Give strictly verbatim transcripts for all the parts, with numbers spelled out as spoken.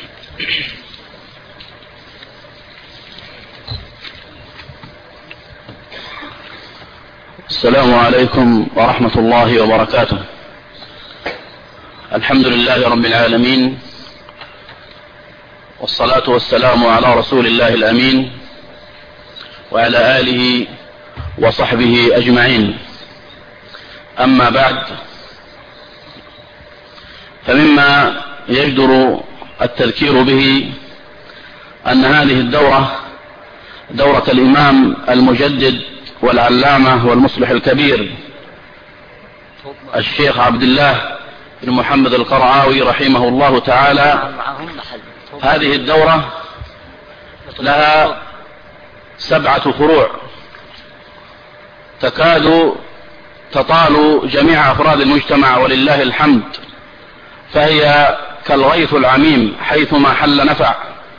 السلام عليكم ورحمة الله وبركاته. الحمد لله رب العالمين، والصلاة والسلام على رسول الله الأمين وعلى آله وصحبه أجمعين. أما بعد، فمما يجدر التذكير به أن هذه الدورة دورة الإمام المجدد والعلامة والمصلح الكبير الشيخ عبد الله بن محمد القرعاوي رحمه الله تعالى. هذه الدورة لها سبعة فروع تكاد تطال جميع أفراد المجتمع ولله الحمد، فهي كالغيث العميم حيثما حل نفع.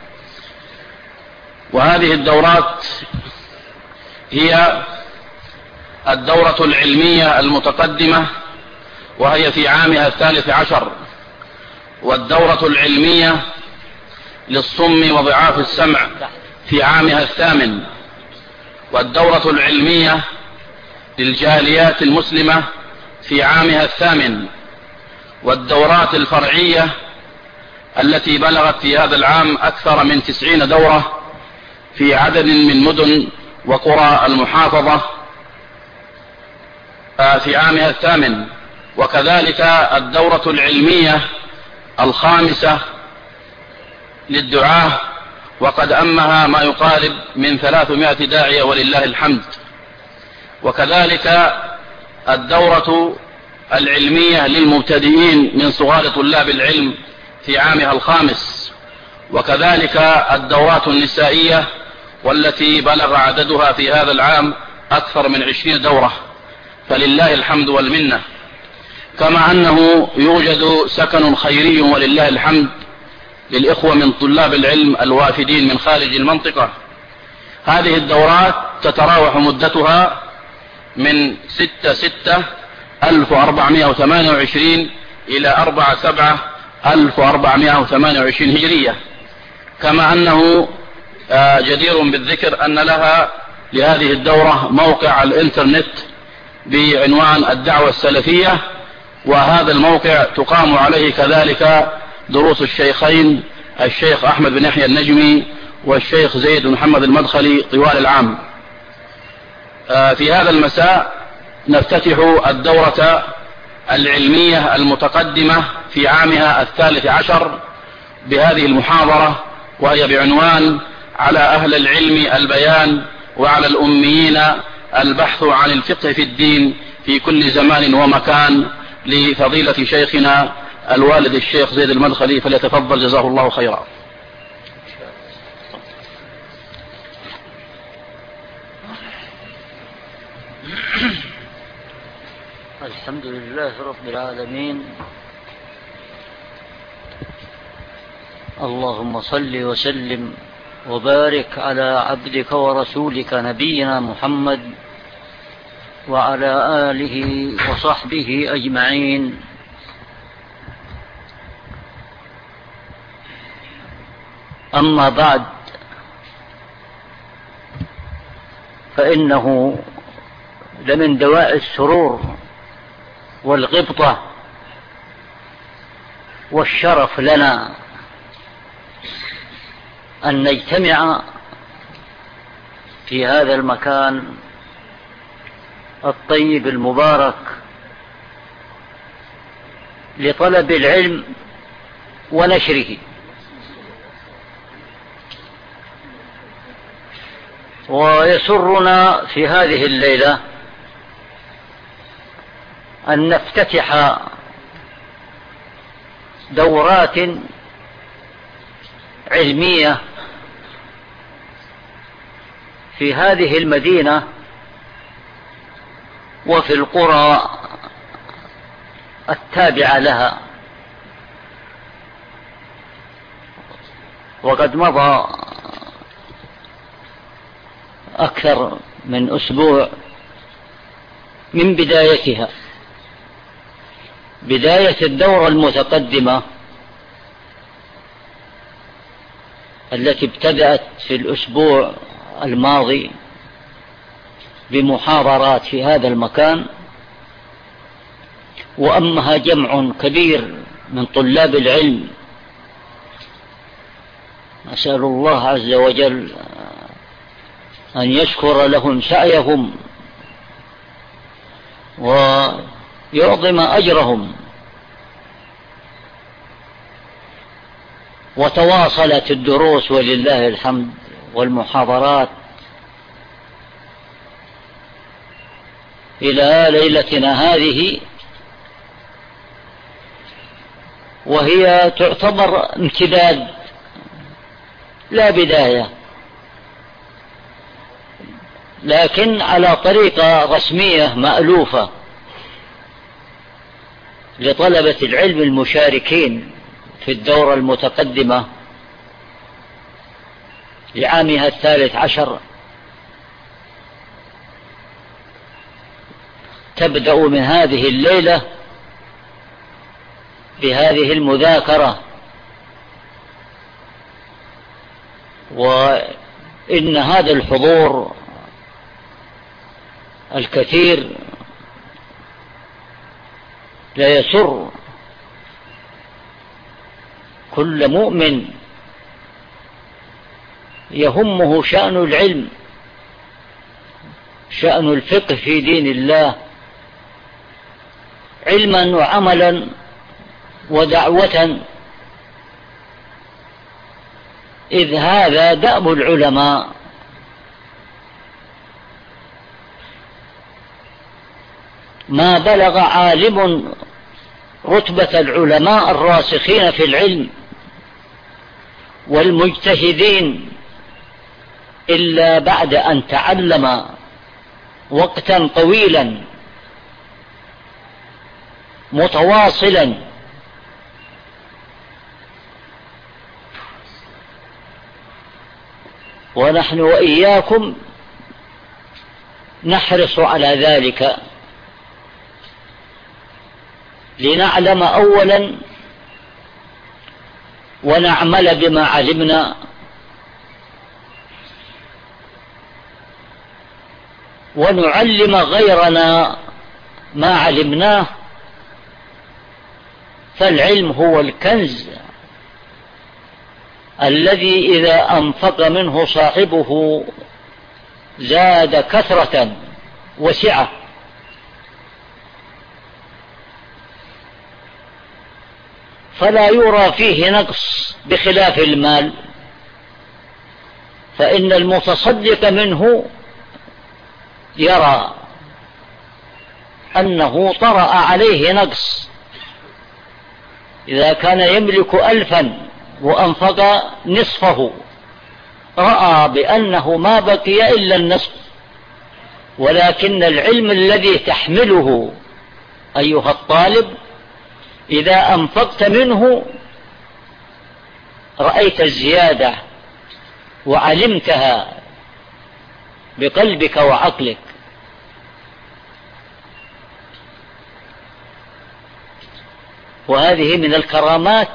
وهذه الدورات هي الدورة العلمية المتقدمة وهي في عامها الثالث عشر، والدورة العلمية للصم وضعاف السمع في عامها الثامن، والدورة العلمية للجاليات المسلمة في عامها الثامن، والدورات الفرعية التي بلغت في هذا العام أكثر من تسعين دورة في عدد من مدن وقرى المحافظة في عامها الثامن، وكذلك الدورة العلمية الخامسة للدعاة، وقد أمها ما يقارب من ثلاثمائة داعية ولله الحمد، وكذلك الدورة العلمية للمبتدئين من صغار طلاب العلم في عامها الخامس، وكذلك الدورات النسائية والتي بلغ عددها في هذا العام أكثر من عشرين دورة، فلله الحمد والمنة. كما أنه يوجد سكن خيري ولله الحمد للإخوة من طلاب العلم الوافدين من خارج المنطقة. هذه الدورات تتراوح مدتها من ستة ستة ألف وأربعمائة وثمانية وعشرين إلى أربعة سبعة ألف وأربعمائة وثمانية وعشرين هجرية. كما أنه جدير بالذكر أن لها لهذه الدورة موقع الإنترنت بعنوان الدعوة السلفية، وهذا الموقع تقام عليه كذلك دروس الشيخين الشيخ أحمد بن يحيى النجمي والشيخ زيد بن محمد المدخلي طوال العام. في هذا المساء نفتتح الدورة العلمية المتقدمة في عامها الثالث عشر بهذه المحاضرة، وهي بعنوان على أهل العلم البيان وعلى الأميين البحث عن الفقه في الدين في كل زمان ومكان، لفضيلة شيخنا الوالد الشيخ زيد المدخلي، فليتفضل جزاه الله خيرا. الحمد لله رب العالمين، اللهم صل وسلم وبارك على عبدك ورسولك نبينا محمد وعلى آله وصحبه أجمعين. أما بعد، فإنه لمن دواء السرور والغبطة والشرف لنا أن نجتمع في هذا المكان الطيب المبارك لطلب العلم ونشره. ويسرنا في هذه الليلة أن نفتتح دورات علمية في هذه المدينة وفي القرى التابعة لها. وقد مضى أكثر من أسبوع من بدايتها، بداية الدورة المتقدمة التي ابتدأت في الأسبوع الماضي بمحاضرات في هذا المكان، وأمها جمع كبير من طلاب العلم، أسأل الله عز وجل أن يشكر لهم سعيهم ويعظم أجرهم. وتواصلت الدروس ولله الحمد والمحاضرات إلى ليلتنا هذه، وهي تعتبر امتداد لا بداية، لكن على طريقة رسمية مألوفة لطلبة العلم المشاركين في الدورة المتقدمة لعامها الثالث عشر، تبدأ من هذه الليلة بهذه المذاكرة. وإن هذا الحضور الكثير لا يسر كل مؤمن يهمه شأن العلم، شأن الفقه في دين الله، علما وعملا ودعوة، إذ هذا دأب العلماء. ما بلغ عالم رتبة العلماء الراسخين في العلم والمجتهدين إلا بعد أن تعلم وقتا طويلا متواصلا، ونحن وإياكم نحرص على ذلك لنعلم أولا ونعمل بما علمنا، ونعلم غيرنا ما علمناه. فالعلم هو الكنز الذي إذا أنفق منه صاحبه زاد كثرة وسعة. فلا يرى فيه نقص بخلاف المال، فإن المتصدق منه يرى أنه طرأ عليه نقص. إذا كان يملك ألفا وأنفق نصفه رأى بأنه ما بقي إلا النصف. ولكن العلم الذي تحمله أيها الطالب إذا أنفقت منه رأيت الزيادة وعلمتها بقلبك وعقلك. وهذه من الكرامات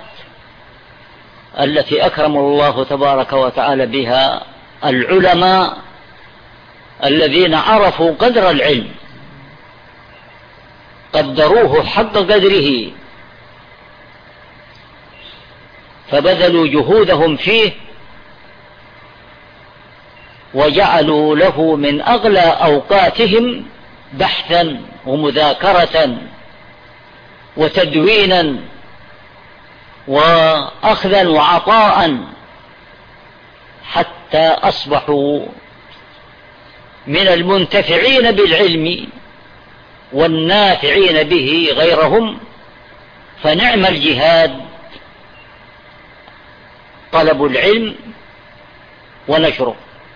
التي أكرم الله تبارك وتعالى بها العلماء الذين عرفوا قدر العلم، قدروه حق قدره، فبذلوا جهودهم فيه وجعلوا له من أغلى أوقاتهم بحثا ومذاكرة وتدوينا وأخذا وعطاء، حتى أصبحوا من المنتفعين بالعلم والنافعين به غيرهم. فنعم الجهاد طلب العلم ونشره.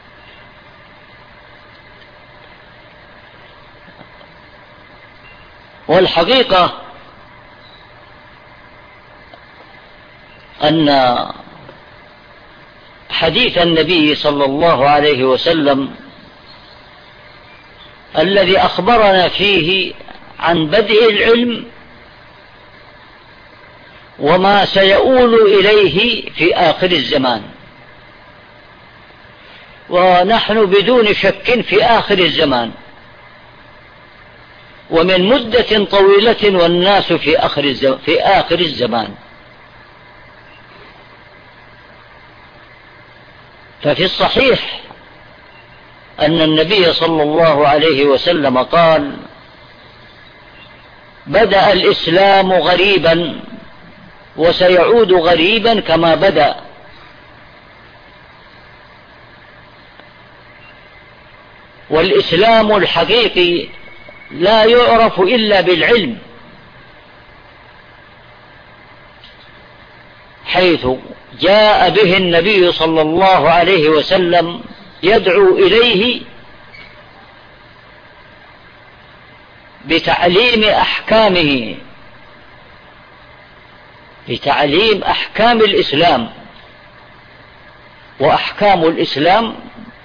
والحقيقة أن حديث النبي صلى الله عليه وسلم الذي أخبرنا فيه عن بدء العلم وما سيؤول إليه في آخر الزمان، ونحن بدون شك في آخر الزمان، ومن مدة طويلة والناس في آخر الزمان, في آخر الزمان. ففي الصحيح أن النبي صلى الله عليه وسلم قال: بدأ الإسلام غريبا وسيعود غريبا كما بدأ. والإسلام الحقيقي لا يعرف إلا بالعلم، حيث جاء به النبي صلى الله عليه وسلم يدعو إليه بتعليم أحكامه، بتعليم أحكام الإسلام. وأحكام الإسلام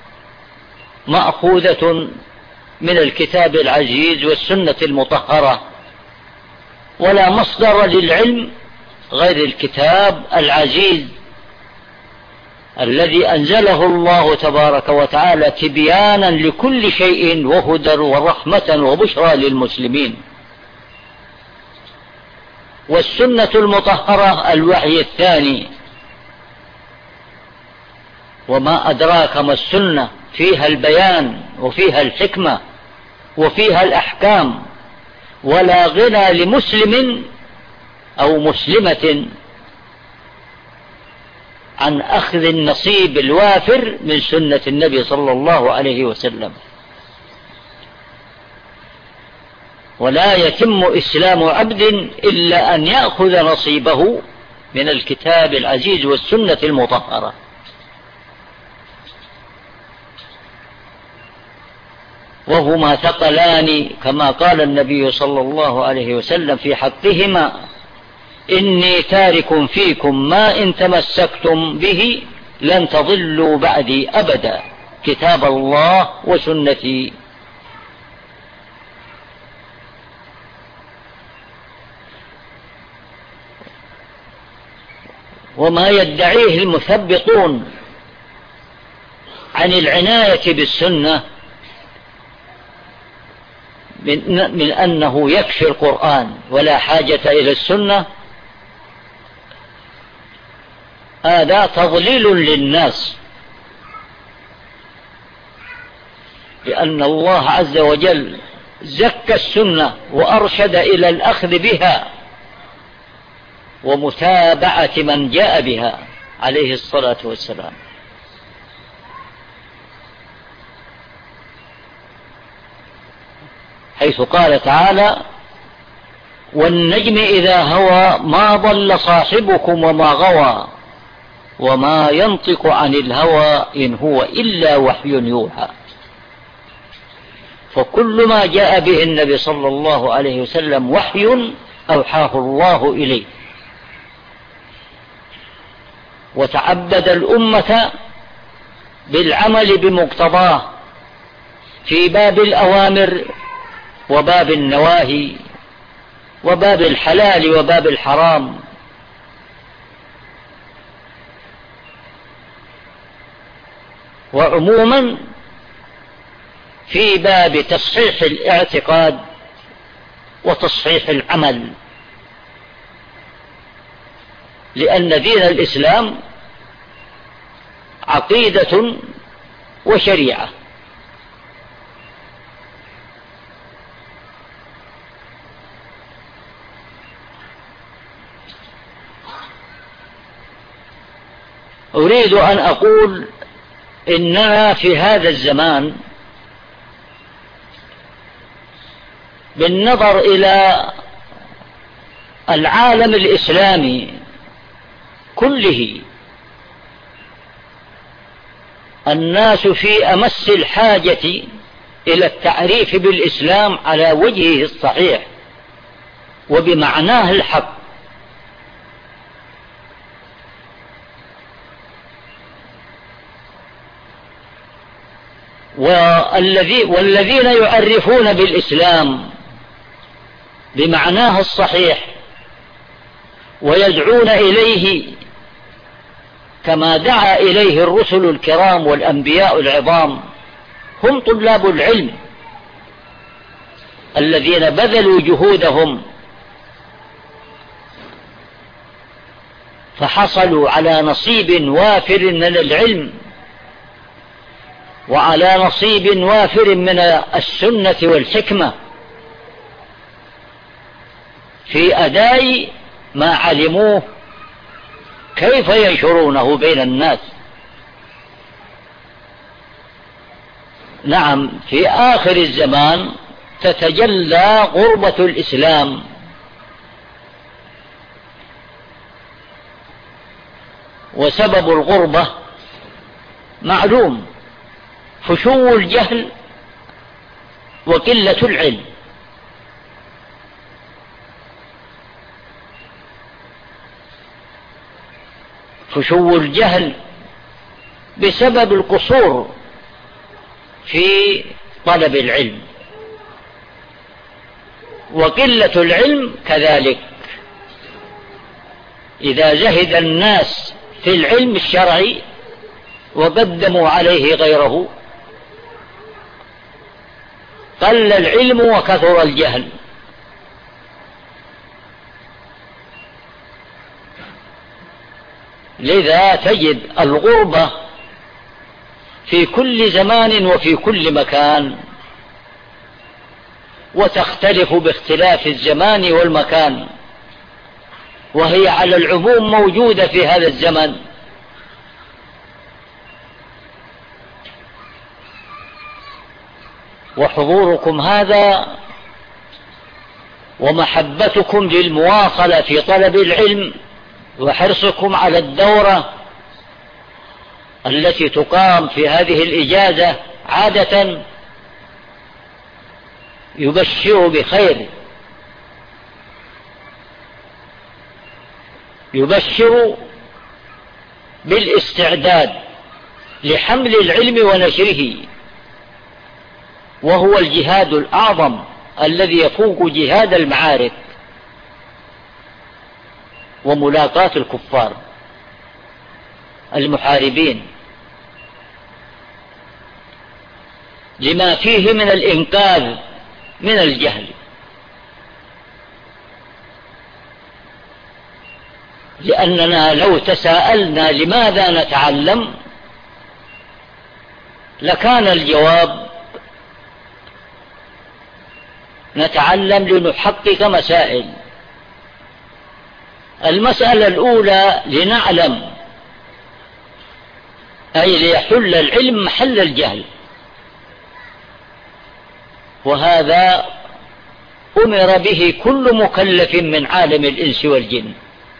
مأخوذة من الكتاب العزيز والسنة المطهرة، ولا مصدر للعلم غير الكتاب العزيز الذي أنزله الله تبارك وتعالى تبيانا لكل شيء وهدى ورحمة وبشرى للمسلمين. والسنة المطهرة الوحي الثاني. وما أدراك ما السنة، فيها البيان وفيها الحكمة وفيها الأحكام، ولا غنى لمسلم أو مسلمة عن أخذ النصيب الوافر من سنة النبي صلى الله عليه وسلم. ولا يتم إسلام عبد إلا أن يأخذ نصيبه من الكتاب العزيز والسنة المطهرة. وهما ثقلان كما قال النبي صلى الله عليه وسلم في حقهما: إني تارك فيكم ما إن تمسكتم به لن تضلوا بعدي أبدا، كتاب الله وسنتي. وما يدعيه المثبطون عن العناية بالسنة من, من أنه يكفي القرآن ولا حاجة إلى السنة، هذا تضليل للناس، لأن الله عز وجل زكى السنة وأرشد إلى الأخذ بها ومتابعة من جاء بها عليه الصلاة والسلام. حيث قال تعالى: والنجم إذا هوى ما ضل صاحبكم وما غوى وما ينطق عن الهوى إن هو إلا وحي يوحى. فكل ما جاء به النبي صلى الله عليه وسلم وحي أوحاه الله إليه. وتعبد الأمة بالعمل بمقتضاه في باب الأوامر وباب النواهي وباب الحلال وباب الحرام. وعموما في باب تصحيح الاعتقاد وتصحيح العمل، لأن دين الإسلام عقيدة وشريعة. أريد أن أقول إننا في هذا الزمان بالنظر إلى العالم الإسلامي كله الناس في أمس الحاجة إلى التعريف بالإسلام على وجهه الصحيح وبمعناه الحق. والذين يعرفون بالإسلام بمعناه الصحيح ويدعون إليه كما دعا إليه الرسل الكرام والأنبياء العظام، هم طلاب العلم الذين بذلوا جهودهم فحصلوا على نصيب وافر من العلم وعلى نصيب وافر من السنة والحكمة في أداء ما علموه كيف ينشرونه بين الناس. نعم، في آخر الزمان تتجلى غربة الإسلام، وسبب الغربة معلوم: فشو الجهل وقلة العلم. فشو الجهل بسبب القصور في طلب العلم، وقلة العلم كذلك. إذا زهد الناس في العلم الشرعي وقدموا عليه غيره قل العلم وكثر الجهل. لذا تجد الغربة في كل زمان وفي كل مكان، وتختلف باختلاف الزمان والمكان، وهي على العموم موجودة في هذا الزمن. وحضوركم هذا ومحبتكم للمواصلة في طلب العلم وحرصكم على الدورة التي تقام في هذه الإجازة عادة يبشر بخير، يبشر بالاستعداد لحمل العلم ونشره، وهو الجهاد الأعظم الذي يفوق جهاد المعارك وملاقاة الكفار المحاربين، لما فيه من الإنقاذ من الجهل. لأننا لو تساءلنا لماذا نتعلم لكان الجواب: نتعلم لنحقق مسائل. المسألة الأولى لنعلم، أي ليحل العلم محل الجهل، وهذا أمر به كل مكلف من عالم الإنس والجن.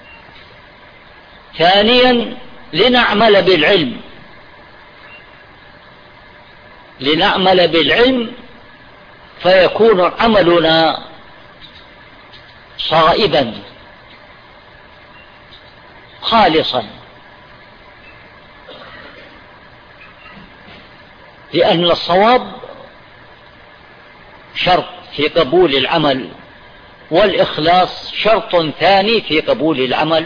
ثانيا لنعمل بالعلم، لنعمل بالعلم فيكون عملنا صائبا خالصا، لأن الصواب شرط في قبول العمل، والإخلاص شرط ثاني في قبول العمل.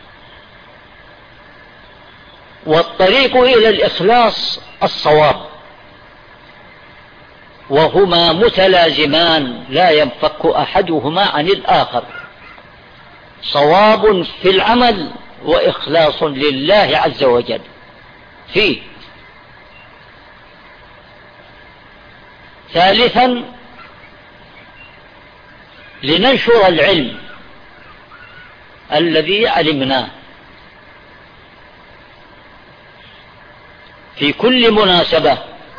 والطريق إلى الإخلاص الصواب، وهما متلازمان لا ينفك أحدهما عن الآخر، صواب في العمل وإخلاص لله عز وجل فيه. ثالثا لننشر العلم الذي علمناه في كل مناسبة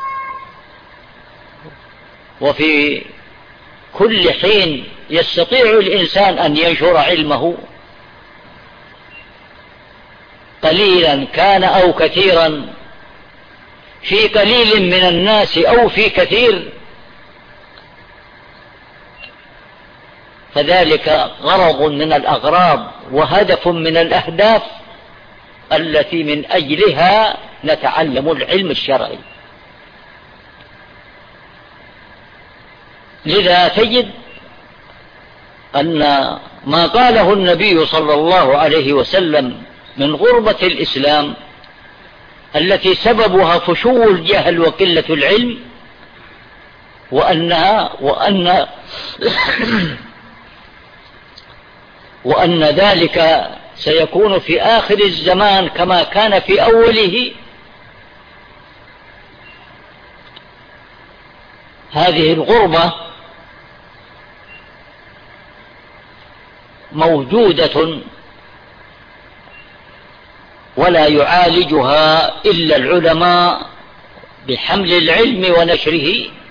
وفي كل حين يستطيع الإنسان أن ينشر علمه، قليلا كان أو كثيرا، في قليل من الناس أو في كثير، فذلك غرض من الأغراض وهدف من الأهداف التي من أجلها نتعلم العلم الشرعي. لذا تجد أن ما قاله النبي صلى الله عليه وسلم من غربة الإسلام التي سببها فشو الجهل وقلة العلم، وأنها وأن وأن ذلك سيكون في آخر الزمان كما كان في أوله. هذه الغربة موجودة ولا يعالجها إلا العلماء بحمل العلم ونشره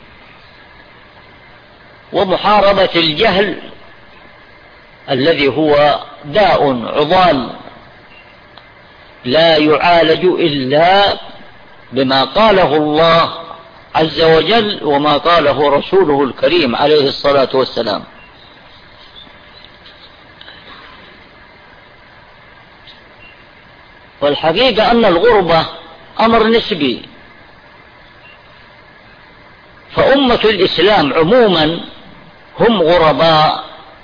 ومحاربة الجهل الذي هو داء عضال لا يعالج إلا بما قاله الله عز وجل وما قاله رسوله الكريم عليه الصلاة والسلام. والحقيقة أن الغربة أمر نسبي، فأمة الإسلام عموما هم غرباء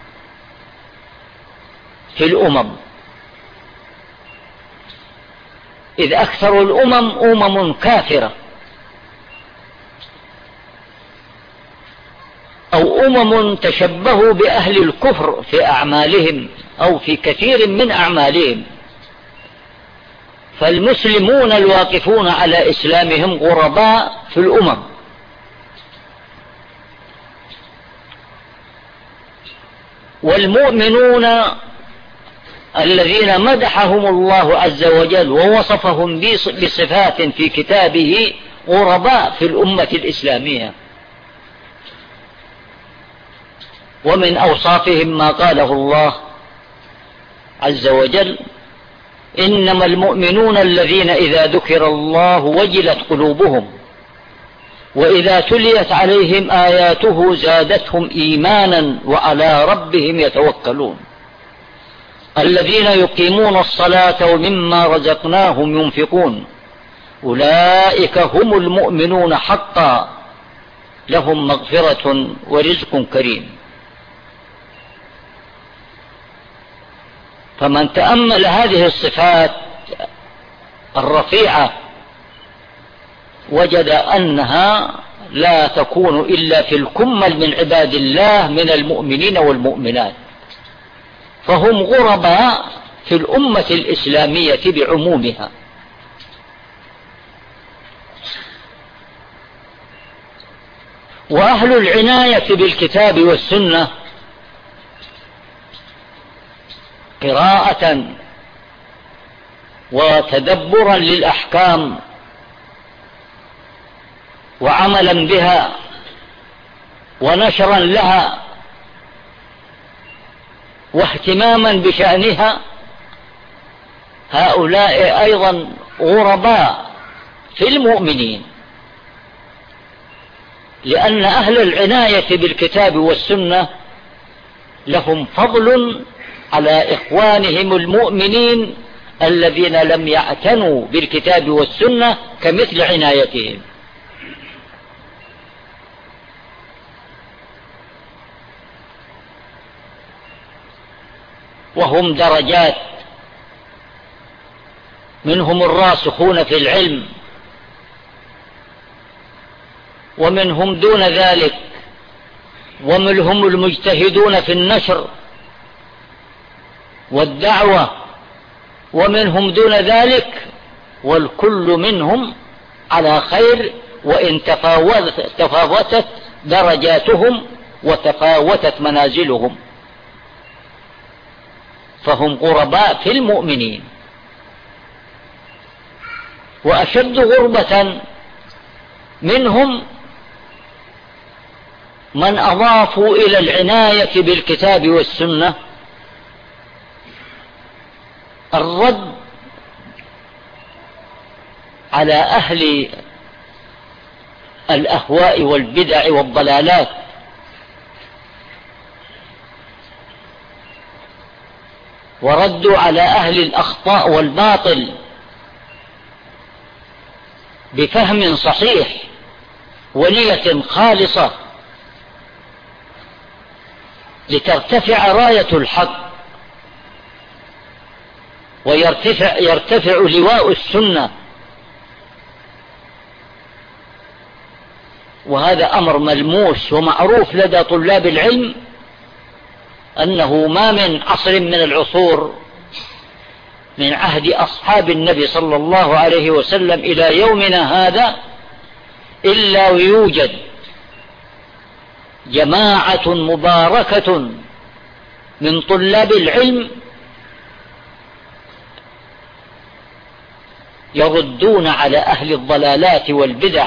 في الأمم، إذ أكثر الأمم أمم كافرة أو أمم تشبهوا بأهل الكفر في أعمالهم أو في كثير من أعمالهم، فالمسلمون الواقفون على إسلامهم غرباء في الأمم. والمؤمنون الذين مدحهم الله عز وجل ووصفهم بصفات في كتابه غرباء في الأمة الإسلامية، ومن أوصافهم ما قاله الله عز وجل: إنما المؤمنون الذين إذا ذكر الله وجلت قلوبهم وإذا تليت عليهم آياته زادتهم إيمانا وعلى ربهم يتوكلون الذين يقيمون الصلاة ومما رزقناهم ينفقون أولئك هم المؤمنون حقا لهم مغفرة ورزق كريم. فمن تأمل هذه الصفات الرفيعة وجد أنها لا تكون إلا في الكمل من عباد الله من المؤمنين والمؤمنات، فهم غرباء في الأمة الإسلامية بعمومها. وأهل العناية بالكتاب والسنة قراءة وتدبرا للأحكام وعملا بها ونشرا لها واهتماما بشأنها، هؤلاء أيضا غرباء في المؤمنين، لأن أهل العناية بالكتاب والسنة لهم فضل على إخوانهم المؤمنين الذين لم يعتنوا بالكتاب والسنة كمثل عنايتهم. وهم درجات، منهم الراسخون في العلم ومنهم دون ذلك، ومنهم المجتهدون في النشر والدعوة ومنهم دون ذلك، والكل منهم على خير وإن تفاوتت, تفاوتت درجاتهم وتفاوتت منازلهم، فهم غرباء في المؤمنين. وأشد غربة منهم من أضافوا إلى العناية بالكتاب والسنة الرد على أهل الأهواء والبدع والضلالات، وردوا على أهل الأخطاء والباطل بفهم صحيح ونية خالصة لترتفع راية الحق ويرتفع يرتفع لواء السنة وهذا أمر ملموس ومعروف لدى طلاب العلم، أنه ما من عصر من العصور من عهد أصحاب النبي صلى الله عليه وسلم إلى يومنا هذا إلا ويوجد جماعة مباركة من طلاب العلم يردون على أهل الضلالات والبدع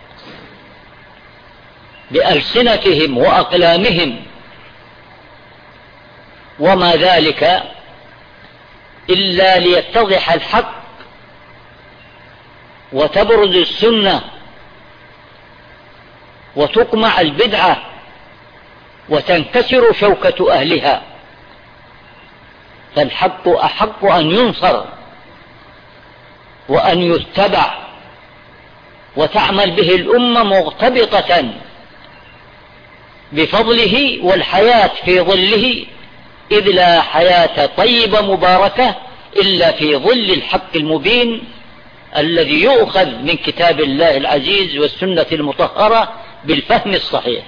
بألسنتهم وأقلامهم، وما ذلك إلا ليتضح الحق وتبرز السنة وتقمع البدعة وتنكسر شوكة أهلها، فالحق أحق أن ينصر وأن يتبع وتعمل به الأمة مغتبطة بفضله والحياة في ظله، إذ لا حياة طيبة مباركة إلا في ظل الحق المبين الذي يؤخذ من كتاب الله العزيز والسنة المطهرة بالفهم الصحيح.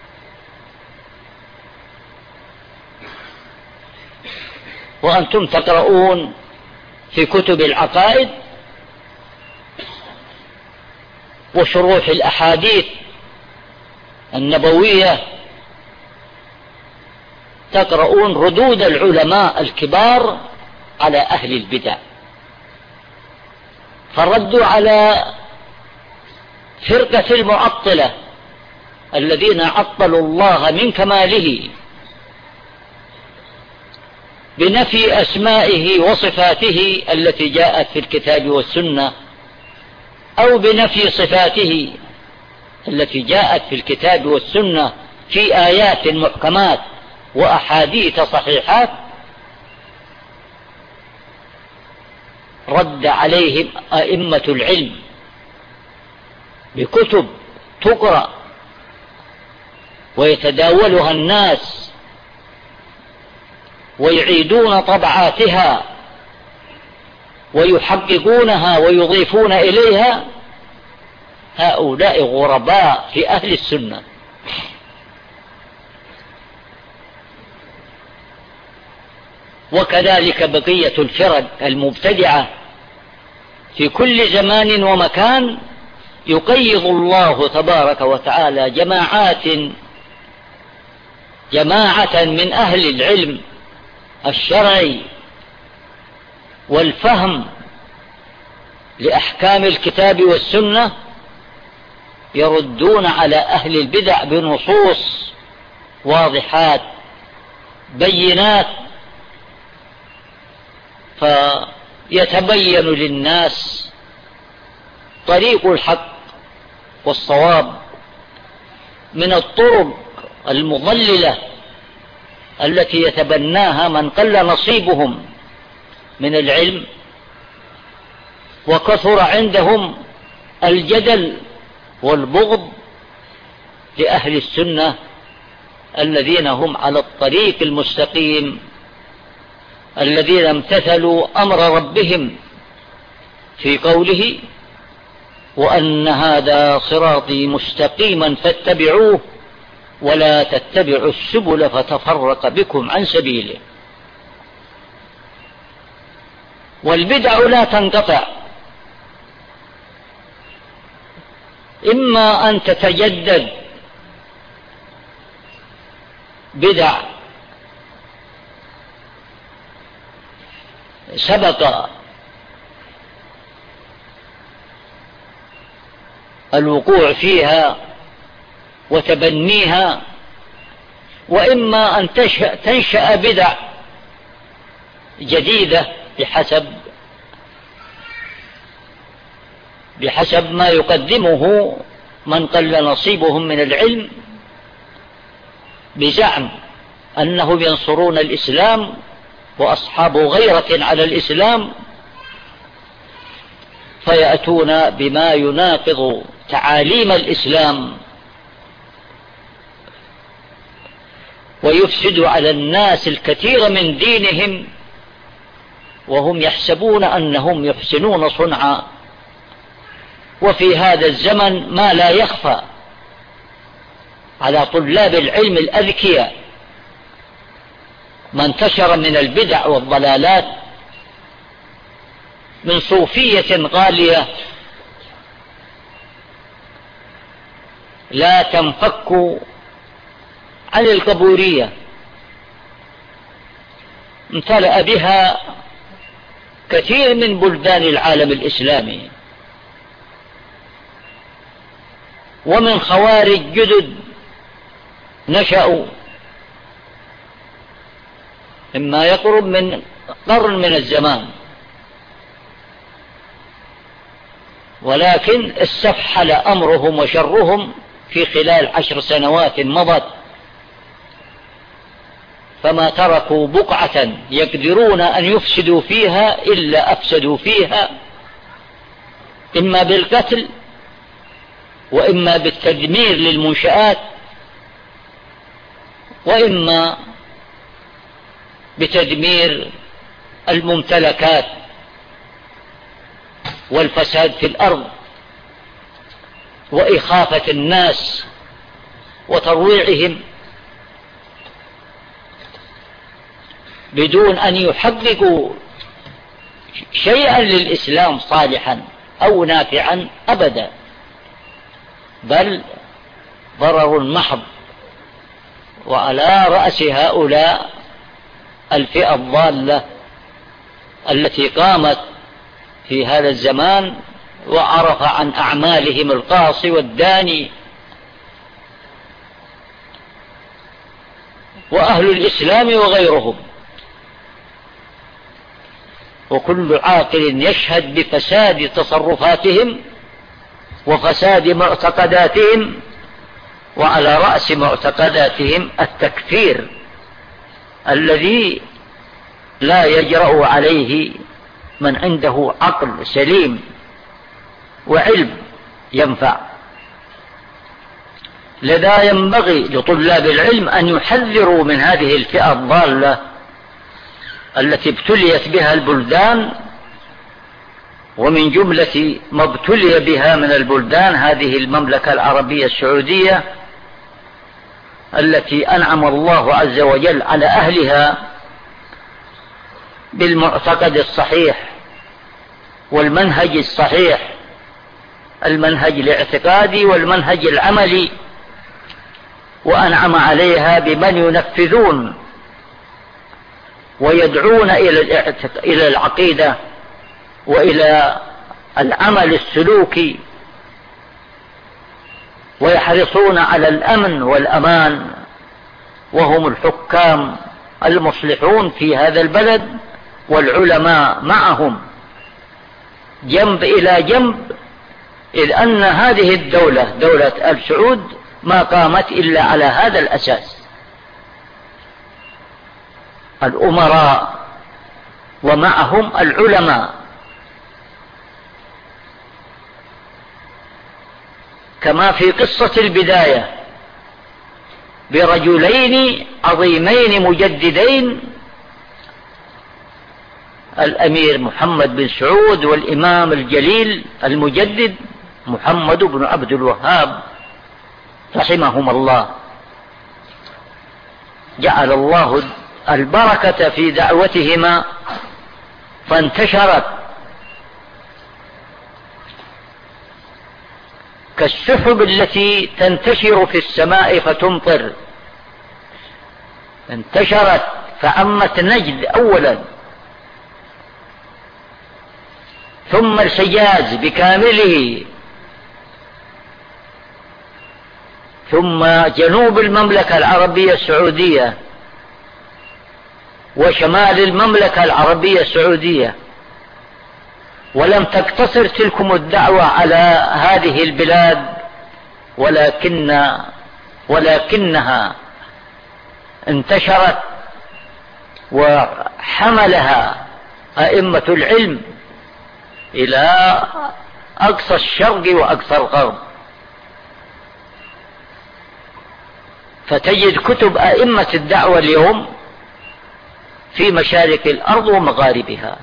وأنتم تقرؤون في كتب العقائد وشروح الأحاديث النبوية، تقرؤون ردود العلماء الكبار على أهل البدع، فردوا على فرقة المعطلة الذين عطلوا الله من كماله بنفي أسمائه وصفاته التي جاءت في الكتاب والسنة، أو بنفي صفاته التي جاءت في الكتاب والسنة في آيات محكمات وأحاديث صحيحات. رد عليهم أئمة العلم بكتب تقرأ ويتداولها الناس ويعيدون طبعاتها ويحققونها ويضيفون إليها، هؤلاء غرباء في أهل السنة. وكذلك بقية الفرق المبتدعة في كل زمان ومكان، يقيض الله تبارك وتعالى جماعات جماعة من أهل العلم الشرعي والفهم لأحكام الكتاب والسنة، يردون على أهل البدع بنصوص واضحات بينات، فيتبين للناس طريق الحق والصواب من الطرق المضللة التي يتبناها من قل نصيبهم من العلم وكثر عندهم الجدل والبغض لأهل السنة الذين هم على الطريق المستقيم، الذين امتثلوا أمر ربهم في قوله: وأن هذا صراطي مستقيما فاتبعوه ولا تتبعوا السبل فتفرق بكم عن سبيله. والبدع لا تنقطع، إما أن تتجدد بدع سبق الوقوع فيها وتبنيها، وإما أن تنشأ بدع جديدة بحسب بحسب ما يقدمه من قل نصيبهم من العلم، بزعم أنهم ينصرون الإسلام وأصحاب غيرة على الإسلام، فيأتون بما يناقض تعاليم الإسلام ويفسد على الناس الكثير من دينهم، وهم يحسبون أنهم يحسنون صنعا. وفي هذا الزمن ما لا يخفى على طلاب العلم الأذكياء ما انتشر من البدع والضلالات من صوفية غالية لا تنفك عن القبورية، امتلأ بها كثير من بلدان العالم الإسلامي، ومن خوارج جدد نشأوا مما يقرب من قرن من الزمان، ولكن استفحل أمرهم وشرهم في خلال عشر سنوات مضت، فما تركوا بقعة يقدرون أن يفسدوا فيها إلا أفسدوا فيها، إما بالقتل وإما بالتدمير للمنشآت وإما بتدمير الممتلكات والفساد في الأرض وإخافة الناس وترويعهم بدون أن يحققوا شيئا للإسلام صالحا أو نافعا أبدا، بل ضرر محض. وعلى رأس هؤلاء الفئة الضالة التي قامت في هذا الزمان وعرف عن أعمالهم القاصي والداني، وأهل الإسلام وغيرهم، وكل عاقل يشهد بفساد تصرفاتهم وفساد معتقداتهم، وعلى رأس معتقداتهم التكفير الذي لا يجرأ عليه من عنده عقل سليم وعلم ينفع. لذا ينبغي لطلاب العلم أن يحذروا من هذه الفئة الضالة التي ابتليت بها البلدان، ومن جملة ما ابتلي بها من البلدان هذه المملكة العربية السعودية التي أنعم الله عز وجل على أهلها بالمعتقد الصحيح والمنهج الصحيح، المنهج الاعتقادي والمنهج العملي، وأنعم عليها بمن ينفذون ويدعون إلى العقيدة وإلى العمل السلوكي، ويحرصون على الأمن والأمان، وهم الحكام المصلحون في هذا البلد والعلماء معهم جنب إلى جنب، إذ أن هذه الدولة دولة آل سعود ما قامت إلا على هذا الأساس، الأمراء ومعهم العلماء، كما في قصة البداية برجلين عظيمين مجددين، الأمير محمد بن سعود والإمام الجليل المجدد محمد بن عبد الوهاب رحمهم الله. جعل الله البركة في دعوتهما فانتشرت كالسحب التي تنتشر في السماء فتمطر، انتشرت فعمت نجد أولا، ثم الحجاز بكامله، ثم جنوب المملكة العربية السعودية وشمال المملكة العربية السعودية. ولم تقتصر تلكم الدعوة على هذه البلاد، ولكن ولكنها انتشرت وحملها أئمة العلم إلى أقصى الشرق وأقصى الغرب، فتجد كتب أئمة الدعوة اليوم في مشارق الأرض ومغاربها،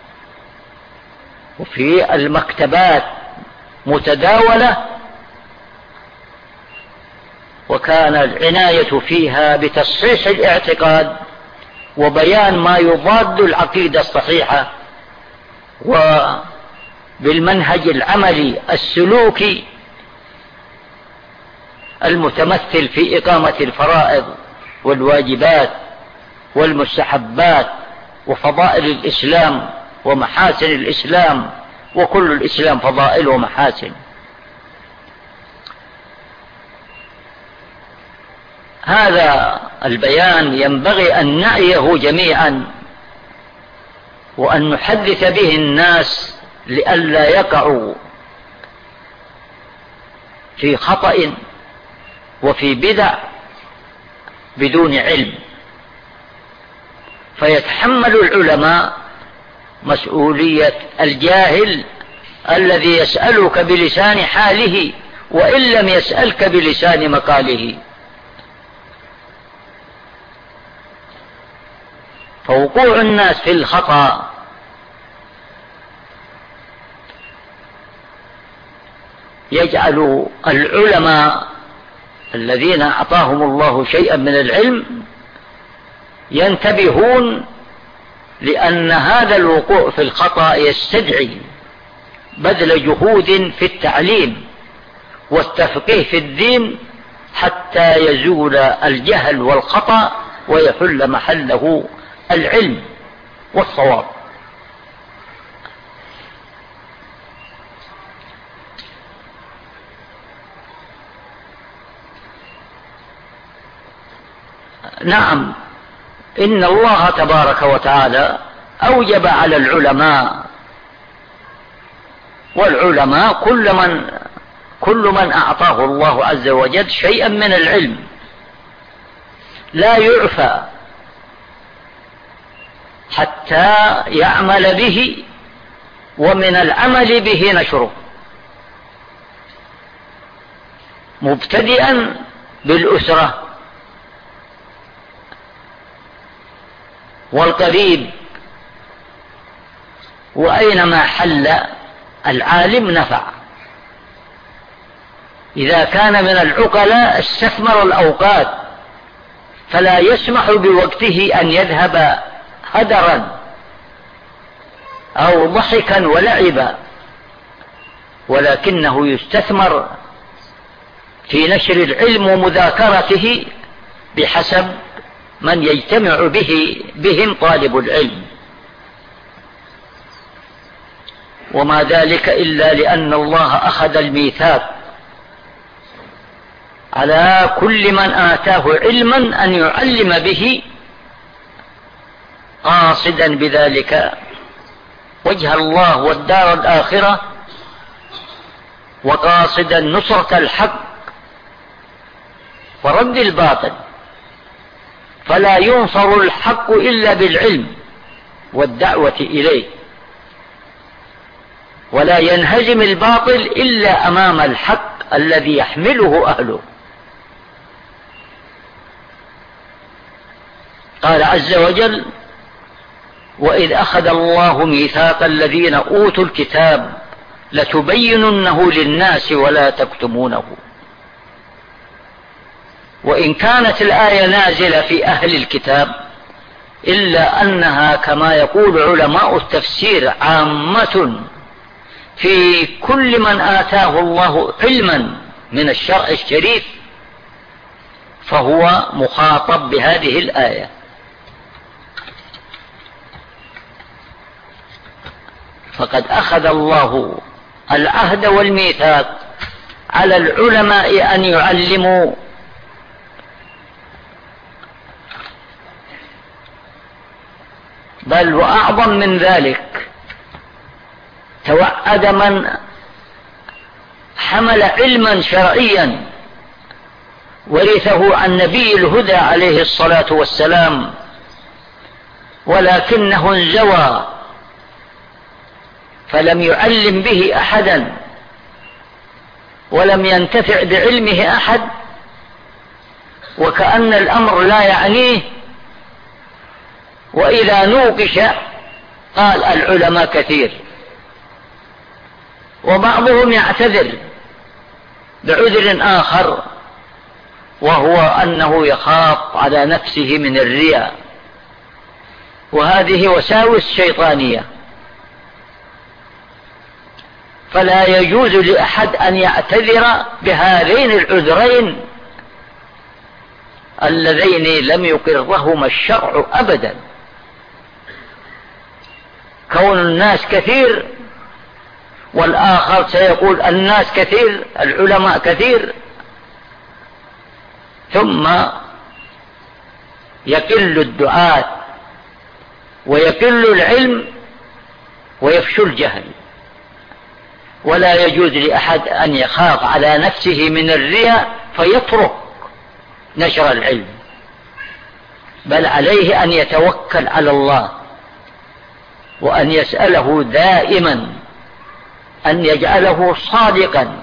وفي المكتبات متداولة وكان العناية فيها بتصحيح الاعتقاد وبيان ما يضاد العقيدة الصحيحة، وبالمنهج العملي السلوكي المتمثل في إقامة الفرائض والواجبات والمستحبات وفضائل الإسلام ومحاسن الإسلام، وكل الإسلام فضائل ومحاسن. هذا البيان ينبغي أن نعيه جميعا وأن نحدث به الناس لئلا يقعوا في خطأ وفي بدع بدون علم، فيتحمل العلماء مسؤولية الجاهل الذي يسألك بلسان حاله وإن لم يسألك بلسان مقاله. فوقوع الناس في الخطأ يجعل العلماء الذين أعطاهم الله شيئا من العلم ينتبهون، لأن هذا الوقوع في الخطأ يستدعي بذل جهود في التعليم والتفقيه في الدين حتى يزول الجهل والخطأ ويحل محله العلم والصواب. نعم، إن الله تبارك وتعالى أوجب على العلماء، والعلماء كل من كل من أعطاه الله عز وجل شيئا من العلم لا يعفى حتى يعمل به، ومن العمل به نشره، مبتدئا بالأسرة والقريب، وأينما حل العالم نفع. إذا كان من العقلاء استثمر الأوقات فلا يسمح بوقته أن يذهب هدرا أو ضحكا ولعبا، ولكنه يستثمر في نشر العلم ومذاكرته بحسب من يجتمع به بهم طالب العلم، وما ذلك إلا لأن الله أخذ الميثاق على كل من آتاه علما أن يعلم به، قاصدا بذلك وجه الله والدار الآخرة، وقاصدا نصرة الحق ورد الباطل. فلا ينصر الحق إلا بالعلم والدعوة إليه، ولا ينهزم الباطل إلا أمام الحق الذي يحمله أهله. قال عز وجل: وإذ أخذ الله ميثاق الذين أوتوا الكتاب لتبيننه للناس ولا تكتمونه. وإن كانت الآية نازلة في أهل الكتاب إلا أنها كما يقول علماء التفسير عامة في كل من آتاه الله علما من الشرع الشريف، فهو مخاطب بهذه الآية. فقد أخذ الله العهد والميثاق على العلماء أن يعلموا بل وأعظم من ذلك، توعد من حمل علما شرعيا ورثه عن نبي الهدى عليه الصلاة والسلام ولكنه انزوى فلم يعلم به أحدا ولم ينتفع بعلمه أحد، وكأن الأمر لا يعنيه، وإذا نوقش قال العلماء كثير، وبعضهم يعتذر بعذر آخر وهو أنه يخاف على نفسه من الرياء، وهذه وساوس شيطانية. فلا يجوز لأحد أن يعتذر بهذين العذرين اللذين لم يقرهما الشرع أبدا. كون الناس كثير، والآخر سيقول الناس كثير، العلماء كثير، ثم يقل الدعاة ويقل العلم ويفشو الجهل. ولا يجوز لأحد أن يخاف على نفسه من الرياء فيترك نشر العلم، بل عليه أن يتوكل على الله وأن يسأله دائما أن يجعله صادقا،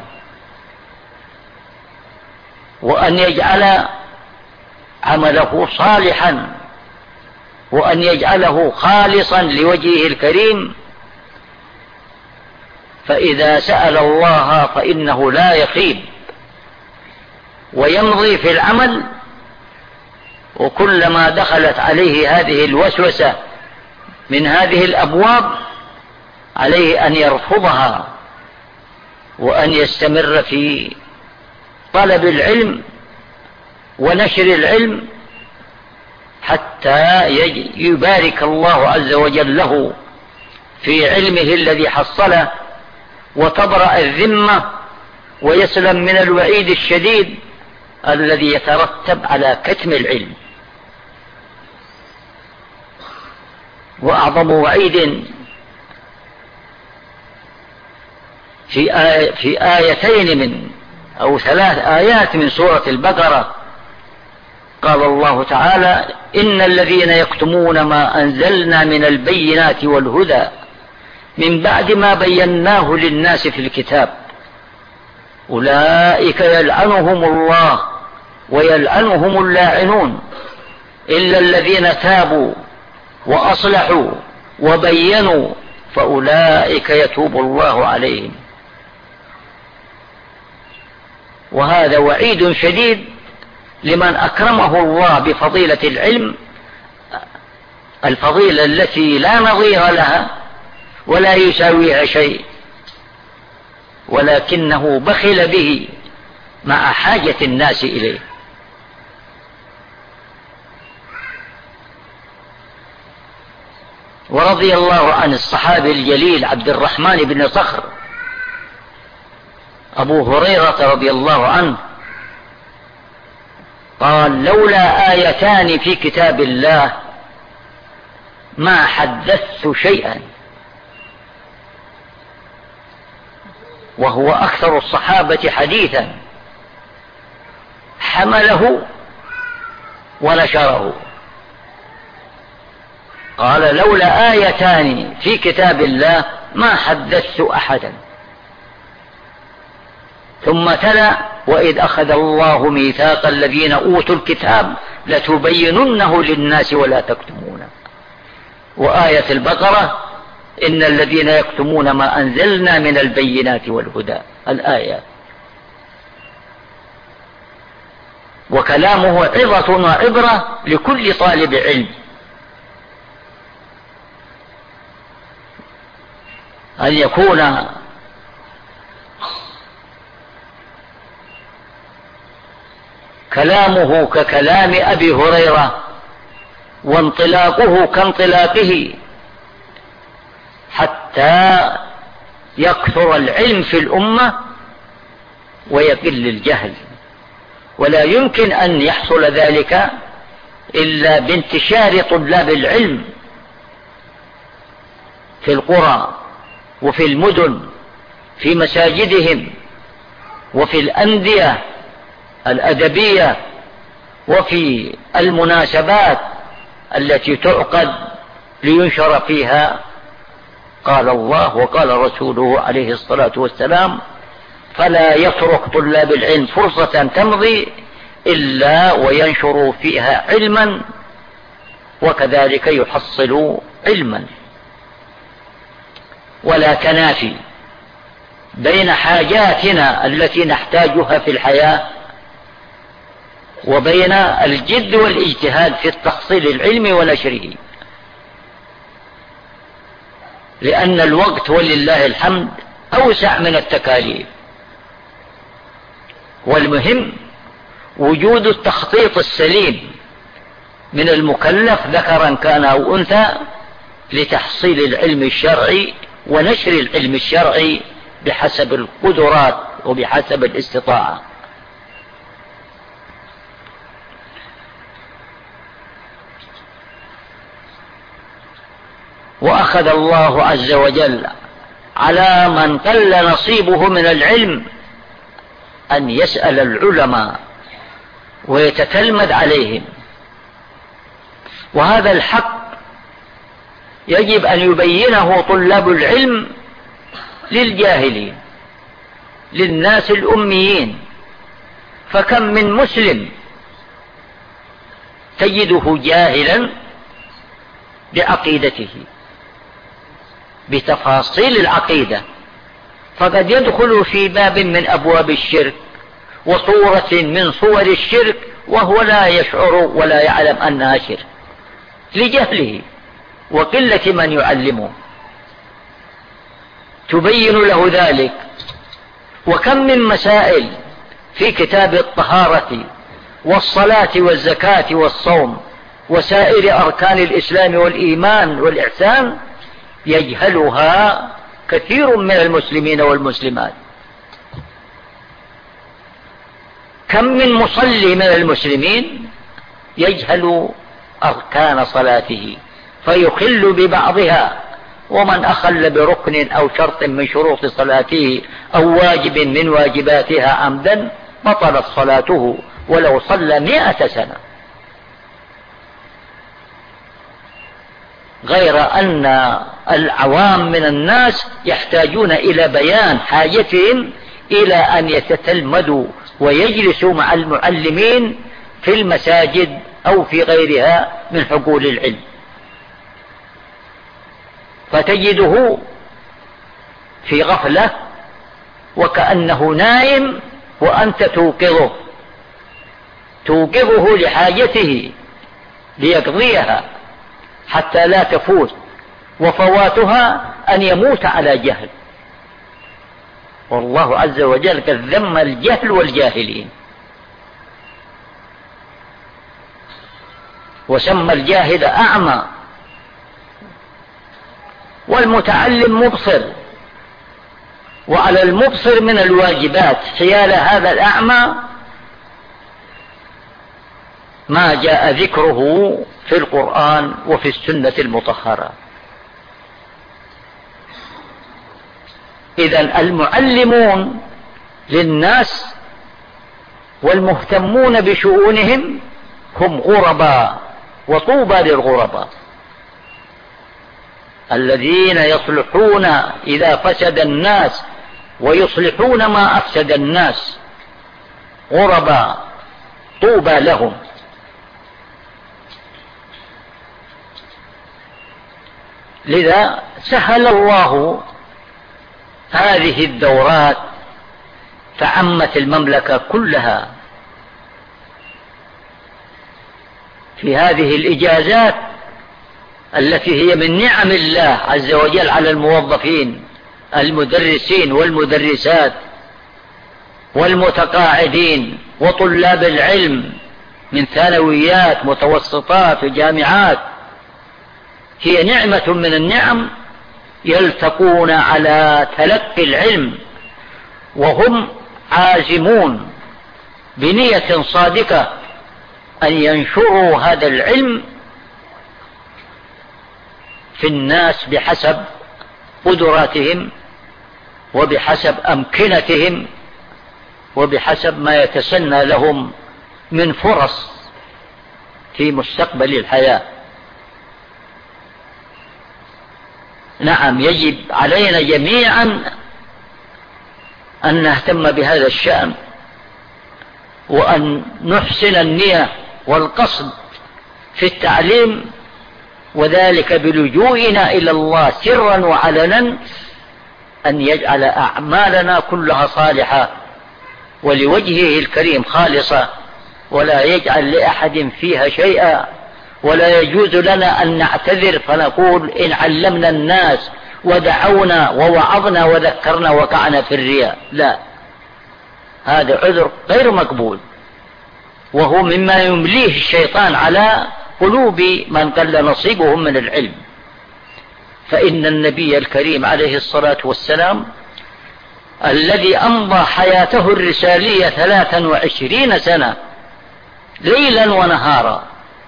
وأن يجعل عمله صالحا، وأن يجعله خالصا لوجهه الكريم. فإذا سأل الله فإنه لا يخيب ويمضي في العمل، وكلما دخلت عليه هذه الوسوسة من هذه الأبواب عليه أن يرفضها وأن يستمر في طلب العلم ونشر العلم حتى يبارك الله عز وجل له في علمه الذي حصله، وتبرأ الذمة ويسلم من الوعيد الشديد الذي يترتب على كتم العلم. وأعظم وعيد في آية في آيتين من أو ثلاث آيات من سورة البقرة قال الله تعالى: إن الذين يكتمون ما أنزلنا من البينات والهدى من بعد ما بيناه للناس في الكتاب أولئك يلعنهم الله ويلعنهم اللاعنون إلا الذين تابوا وأصلحوا وبينوا فأولئك يتوب الله عليهم. وهذا وعيد شديد لمن أكرمه الله بفضيلة العلم، الفضيلة التي لا نظير لها ولا يساويها شيء، ولكنه بخل به مع حاجة الناس إليه. ورضي الله عن الصحابي الجليل عبد الرحمن بن صخر أبو هريرة رضي الله عنه قال: لولا آيتان في كتاب الله ما حدثت شيئا. وهو أكثر الصحابة حديثا، حمله ونشره. قال: لولا آيتان في كتاب الله ما حدثت أحدا. ثم تلا: وإذ أخذ الله ميثاق الذين أوتوا الكتاب لتبيننه للناس ولا تكتمونه. وآية البقرة: إن الذين يكتمون ما أنزلنا من البينات والهدى، الآية. وكلامه عظة وعبرة لكل طالب علم، أن يكون كلامه ككلام أبي هريرة وانطلاقه كانطلاقه، حتى يكثر العلم في الأمة ويقل الجهل. ولا يمكن أن يحصل ذلك إلا بانتشار طلاب العلم في القرى وفي المدن، في مساجدهم وفي الأندية الأدبية وفي المناسبات التي تعقد لينشر فيها قال الله وقال رسوله عليه الصلاة والسلام. فلا يترك طلاب العلم فرصة تمضي إلا وينشروا فيها علما، وكذلك يحصلوا علما. ولا تنافي بين حاجاتنا التي نحتاجها في الحياة وبين الجد والاجتهاد في التحصيل العلمي ونشره، لأن الوقت ولله الحمد أوسع من التكاليف، والمهم وجود التخطيط السليم من المكلف ذكرا كان أو أنثى لتحصيل العلم الشرعي ونشر العلم الشرعي بحسب القدرات وبحسب الاستطاعة. وأخذ الله عز وجل على من قل نصيبه من العلم أن يسأل العلماء ويتتلمذ عليهم، وهذا الحق يجب أن يبينه طلاب العلم للجاهلين، للناس الأميين. فكم من مسلم تجده جاهلا بعقيدته، بتفاصيل العقيدة، فقد يدخل في باب من أبواب الشرك وصورة من صور الشرك وهو لا يشعر ولا يعلم أنها شرك لجهله وقلة من يعلمه، تبين له ذلك. وكم من مسائل في كتاب الطهارة والصلاة والزكاة والصوم وسائر أركان الإسلام والإيمان والإحسان يجهلها كثير من المسلمين والمسلمات. كم من مصلي من المسلمين يجهل أركان صلاته فيخل ببعضها، ومن أخل بركن أو شرط من شروط صلاته أو واجب من واجباتها عمدا بطلت صلاته ولو صلى مئة سنة. غير أن العوام من الناس يحتاجون إلى بيان حاجتهم إلى أن يتتلمذوا ويجلسوا مع المعلمين في المساجد أو في غيرها من حقول العلم، فتجده في غفلة وكأنه نائم وأنت توقظه توقظه لحاجته ليقضيها حتى لا تفوت، وفواتها أن يموت على جهل. والله عز وجل قد ذم الجهل والجاهلين، وسمى الجاهل أعمى والمتعلم مبصر، وعلى المبصر من الواجبات حيال هذا الأعمى ما جاء ذكره في القرآن وفي السنة المطهرة. إذن المعلمون للناس والمهتمون بشؤونهم هم غرباء، وطوبى للغرباء الذين يصلحون إذا فسد الناس ويصلحون ما أفسد الناس، غرباء طوبى لهم. لذا سهل الله هذه الدورات فعمت المملكة كلها في هذه الإجازات التي هي من نعم الله عز وجل على الموظفين المدرسين والمدرسات والمتقاعدين وطلاب العلم من ثانويات متوسطات وجامعات. هي نعمة من النعم يلتقون على تلقي العلم وهم عازمون بنية صادقة أن ينشروا هذا العلم في الناس بحسب قدراتهم وبحسب أمكنتهم وبحسب ما يتسنى لهم من فرص في مستقبل الحياة. نعم، يجب علينا جميعا أن نهتم بهذا الشأن وأن نحسن النية والقصد في التعليم، وذلك بلجوئنا إلى الله سرا وعلنا أن يجعل أعمالنا كلها صالحة ولوجهه الكريم خالصة، ولا يجعل لأحد فيها شيئا، ولا يجوز لنا أن نعتذر فنقول إن علمنا الناس ودعونا ووعظنا وذكرنا وقعنا في الرياء، لا، هذا عذر غير مقبول، وهو مما يمليه الشيطان على قلوب من قل نصيبهم من العلم. فإن النبي الكريم عليه الصلاة والسلام الذي أمضى حياته الرسالية ثلاثا وعشرين سنة ليلا ونهارا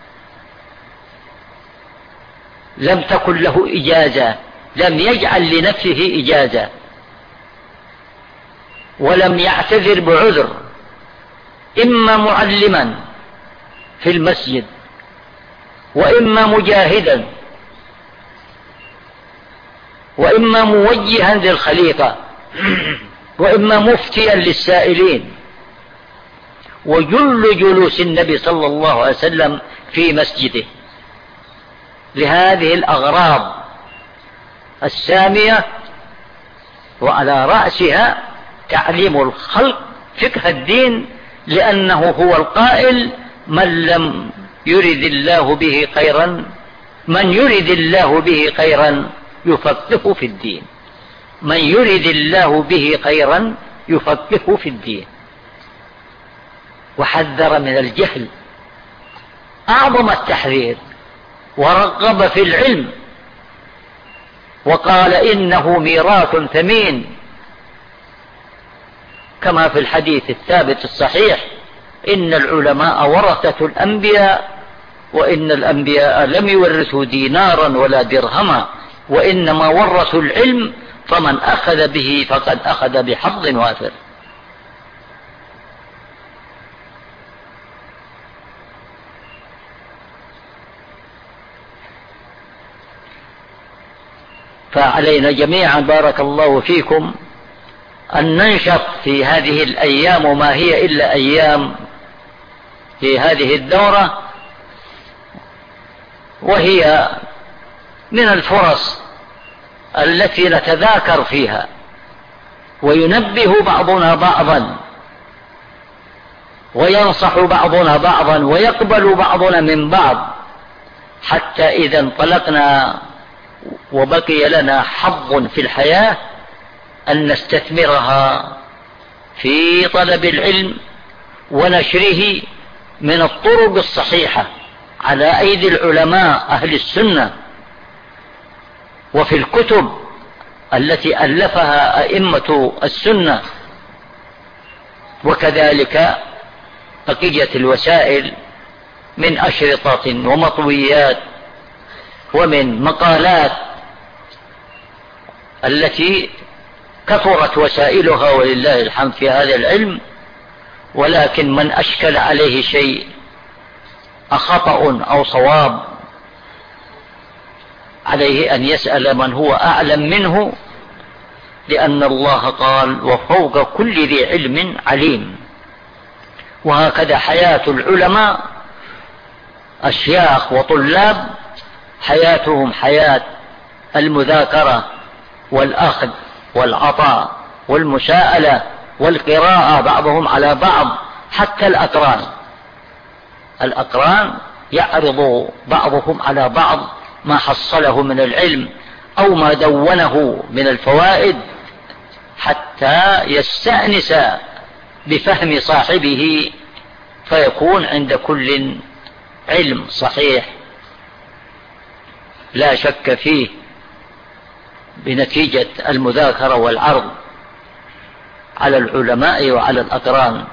لم تكن له إجازة، لم يجعل لنفسه إجازة، ولم يعتذر بعذر، إما معلما في المسجد، وإما مجاهدا، وإما موجها للخليقة، وإما مفتيا للسائلين. وجل جلوس النبي صلى الله عليه وسلم في مسجده لهذه الأغراض السامية، وعلى رأسها تعليم الخلق فقه الدين، لأنه هو القائل: من لم يرد الله به خيرا من يرد الله به خيرا يفقهه في الدين، من يرد الله به خيرا يفقهه في الدين. وحذر من الجهل أعظم التحذير، ورغب في العلم، وقال: إنه ميراث ثمين، كما في الحديث الثابت الصحيح: إن العلماء ورثة الأنبياء، وإن الأنبياء لم يورثوا دينارا ولا درهما، وإنما ورثوا العلم، فمن أخذ به فقد أخذ بحظ وافر. فعلينا جميعا بارك الله فيكم أن ننشط في هذه الأيام، وما هي إلا أيام في هذه الدورة، وهي من الفرص التي نتذاكر فيها، وينبه بعضنا بعضا، وينصح بعضنا بعضا، ويقبل بعضنا من بعض، حتى إذا انطلقنا وبقي لنا حظ في الحياة أن نستثمرها في طلب العلم ونشره من الطرق الصحيحة على أيدي العلماء أهل السنة، وفي الكتب التي ألفها أئمة السنة، وكذلك بقية الوسائل من أشرطة ومطويات ومن مقالات التي كثرت وسائلها ولله الحمد في هذا العلم. ولكن من أشكل عليه شيء أخطأ أو صواب عليه أن يسأل من هو أعلم منه، لأن الله قال: وفوق كل ذي علم عليم. وهكذا حياة العلماء أشياخ وطلاب، حياتهم حياة المذاكرة والأخذ والعطاء والمساءلة والقراءة بعضهم على بعض، حتى الأقران الأقران يعرض بعضهم على بعض ما حصله من العلم أو ما دونه من الفوائد، حتى يستأنس بفهم صاحبه، فيكون عند كل علم صحيح لا شك فيه بنتيجة المذاكرة والعرض على العلماء وعلى الأقران.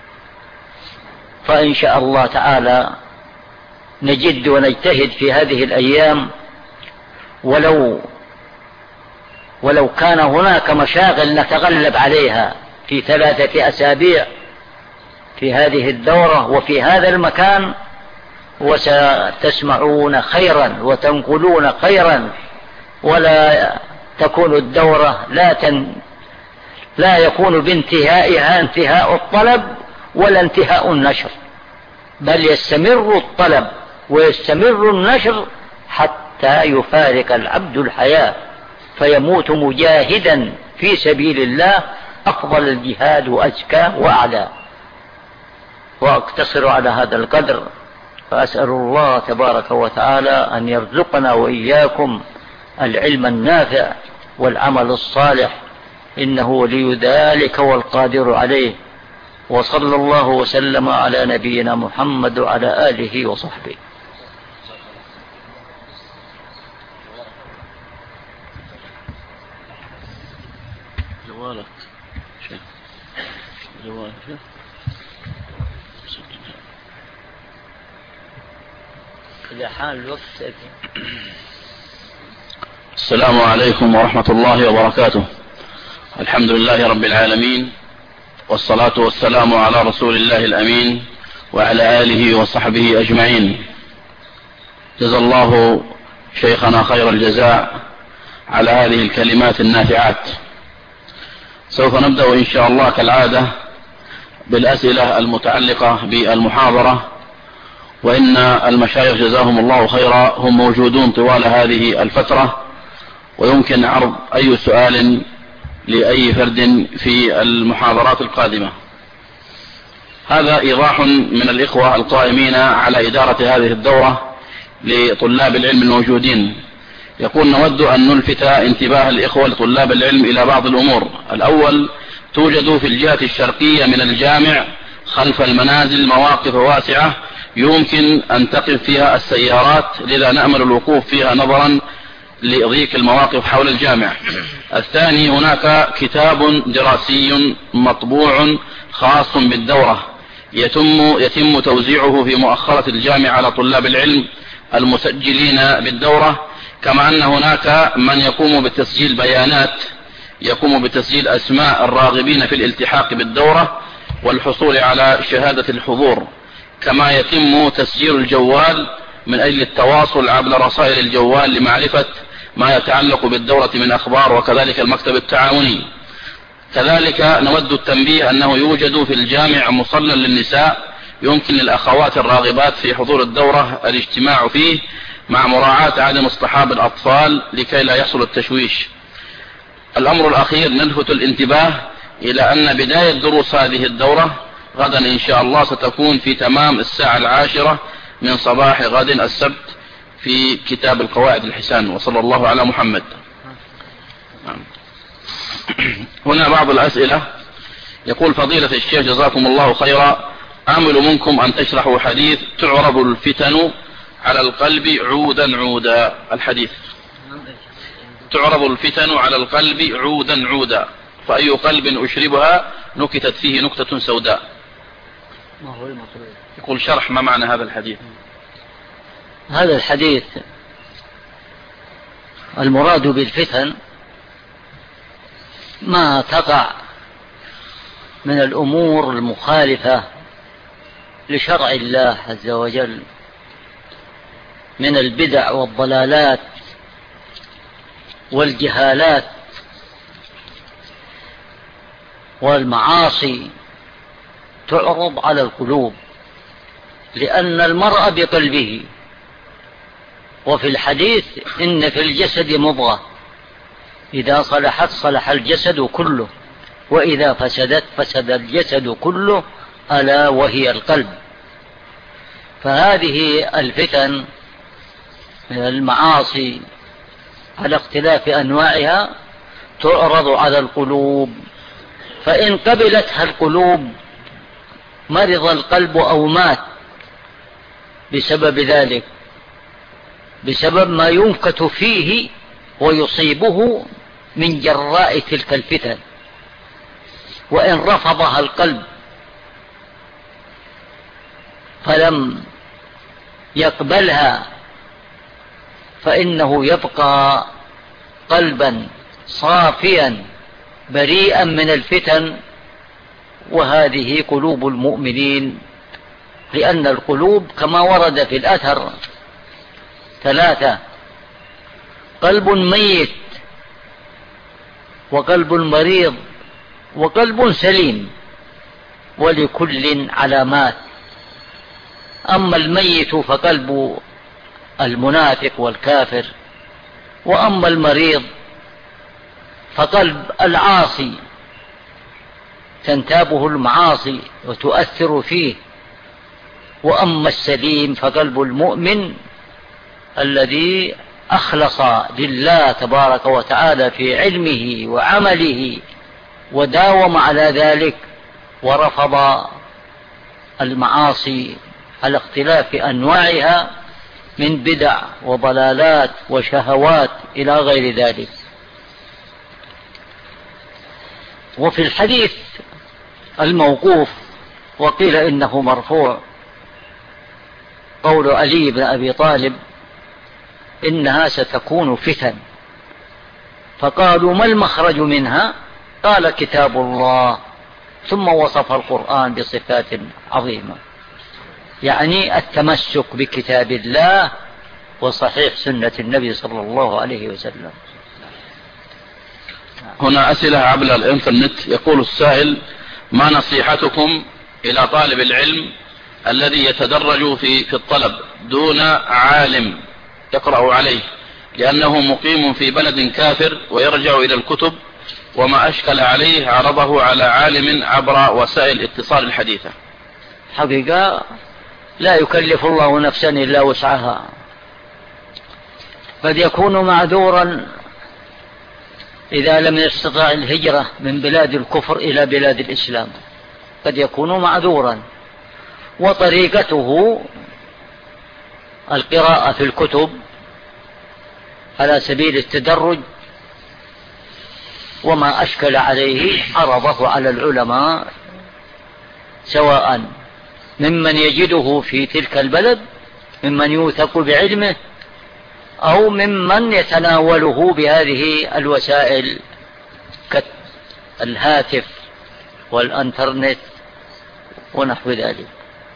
فإن شاء الله تعالى نجد ونجتهد في هذه الأيام، ولو ولو كان هناك مشاغل نتغلب عليها في ثلاثة أسابيع في هذه الدورة وفي هذا المكان، وستسمعون خيرا وتنقلون خيرا، ولا تكون الدورة لا تن لا يكون بانتهائها انتهاء الطلب ولا انتهاء النشر، بل يستمر الطلب ويستمر النشر حتى يفارق العبد الحياة فيموت مجاهدا في سبيل الله، أفضل الجهاد وأزكى وأعلى. وأقتصر على هذا القدر، فأسأل الله تبارك وتعالى أن يرزقنا وإياكم العلم النافع والعمل الصالح، إنه ولي ذلك والقادر عليه. وصلى الله وسلم على نبينا محمد وعلى آله وصحبه. جوالك شيء جوالك شيء. إذا حان الوقت. السلام عليكم ورحمة الله وبركاته. الحمد لله رب العالمين، والصلاة والسلام على رسول الله الأمين وعلى آله وصحبه أجمعين. جزا الله شيخنا خير الجزاء على هذه الكلمات النافعات. سوف نبدأ إن شاء الله كالعادة بالأسئلة المتعلقة بالمحاضرة، وإن المشايخ جزاهم الله خيرا هم موجودون طوال هذه الفترة، ويمكن عرض أي سؤال لأي فرد في المحاضرات القادمة. هذا إيضاح من الإخوة القائمين على إدارة هذه الدورة لطلاب العلم الموجودين. يقول: نود أن نلفت انتباه الإخوة لطلاب العلم إلى بعض الأمور. الأول: توجد في الجهة الشرقية من الجامع خلف المنازل مواقف واسعة يمكن أن تقف فيها السيارات، لذا نأمل الوقوف فيها نظرا لضيق المواقف حول الجامع. الثاني: هناك كتاب دراسي مطبوع خاص بالدورة يتم, يتم توزيعه في مؤخرة الجامع على طلاب العلم المسجلين بالدورة، كما أن هناك من يقوم بتسجيل بيانات، يقوم بتسجيل أسماء الراغبين في الالتحاق بالدورة والحصول على شهادة الحضور، كما يتم تسجيل الجوال من أجل التواصل عبر رسائل الجوال لمعرفة ما يتعلق بالدورة من أخبار، وكذلك المكتب التعاوني. كذلك نود التنبيه أنه يوجد في الجامع مصلى للنساء يمكن للأخوات الراغبات في حضور الدورة الاجتماع فيه، مع مراعاة عدم اصطحاب الأطفال لكي لا يحصل التشويش. الأمر الأخير: نلفت الانتباه إلى أن بداية دروس هذه الدورة غدا إن شاء الله ستكون في تمام الساعة العاشرة من صباح غد السبت في كتاب القواعد الحسان. وصلى الله على محمد. هنا بعض الأسئلة. يقول: فضيلة الشيخ جزاكم الله خيرا، آمل منكم أن تشرحوا حديث تعرض الفتن على القلب عودا عودا. الحديث: تعرض الفتن على القلب عودا عودا، فأي قلب أشربها نكتت فيه نكتة سوداء. يقول: شرح ما معنى هذا الحديث. هذا الحديث المراد بالفتن ما تقع من الأمور المخالفة لشرع الله عز وجل من البدع والضلالات والجهالات والمعاصي، تعرض على القلوب، لأن المرء بقلبه. وفي الحديث: إن في الجسد مضغة إذا صلحت صلح الجسد كله، وإذا فسدت فسد الجسد كله، ألا وهي القلب. فهذه الفتن من المعاصي على اختلاف أنواعها تعرض على القلوب، فإن قبلتها القلوب مرض القلب أو مات بسبب ذلك، بسبب ما ينكت فيه ويصيبه من جراء تلك الفتن. وإن رفضها القلب فلم يقبلها فإنه يبقى قلبا صافيا بريئا من الفتن، وهذه قلوب المؤمنين. لأن القلوب كما ورد في الأثر ثلاثة: قلب ميت، وقلب مريض، وقلب سليم، ولكل علامات. أما الميت فقلب المنافق والكافر، وأما المريض فقلب العاصي تنتابه المعاصي وتؤثر فيه وأما السليم فقلب المؤمن الذي أخلص لله تبارك وتعالى في علمه وعمله وداوم على ذلك ورفض المعاصي على اختلاف أنواعها من بدع وضلالات وشهوات إلى غير ذلك. وفي الحديث الموقوف وقيل إنه مرفوع قول علي بن أبي طالب إنها ستكون فتن، فقالوا ما المخرج منها؟ قال كتاب الله، ثم وصف القرآن بصفات عظيمة، يعني التمسك بكتاب الله وصحيح سنة النبي صلى الله عليه وسلم. هنا أسئلة عبر الإنترنت. يقول السائل: ما نصيحتكم إلى طالب العلم الذي يتدرج في في الطلب دون عالم يقرأ عليه، لأنه مقيم في بلد كافر ويرجع إلى الكتب، وما أشكل عليه عرضه على عالم عبر وسائل الاتصال الحديثة؟ حقيقة لا يكلف الله نفسا إلا وسعها، قد يكون معذورا إذا لم يستطع الهجرة من بلاد الكفر إلى بلاد الإسلام، قد يكون معذورا، وطريقته القراءة في الكتب على سبيل التدرج، وما أشكل عليه عرضه على العلماء سواء ممن يجده في تلك البلد ممن يوثق بعلمه أو ممن يتناوله بهذه الوسائل كالهاتف والانترنت ونحو ذلك.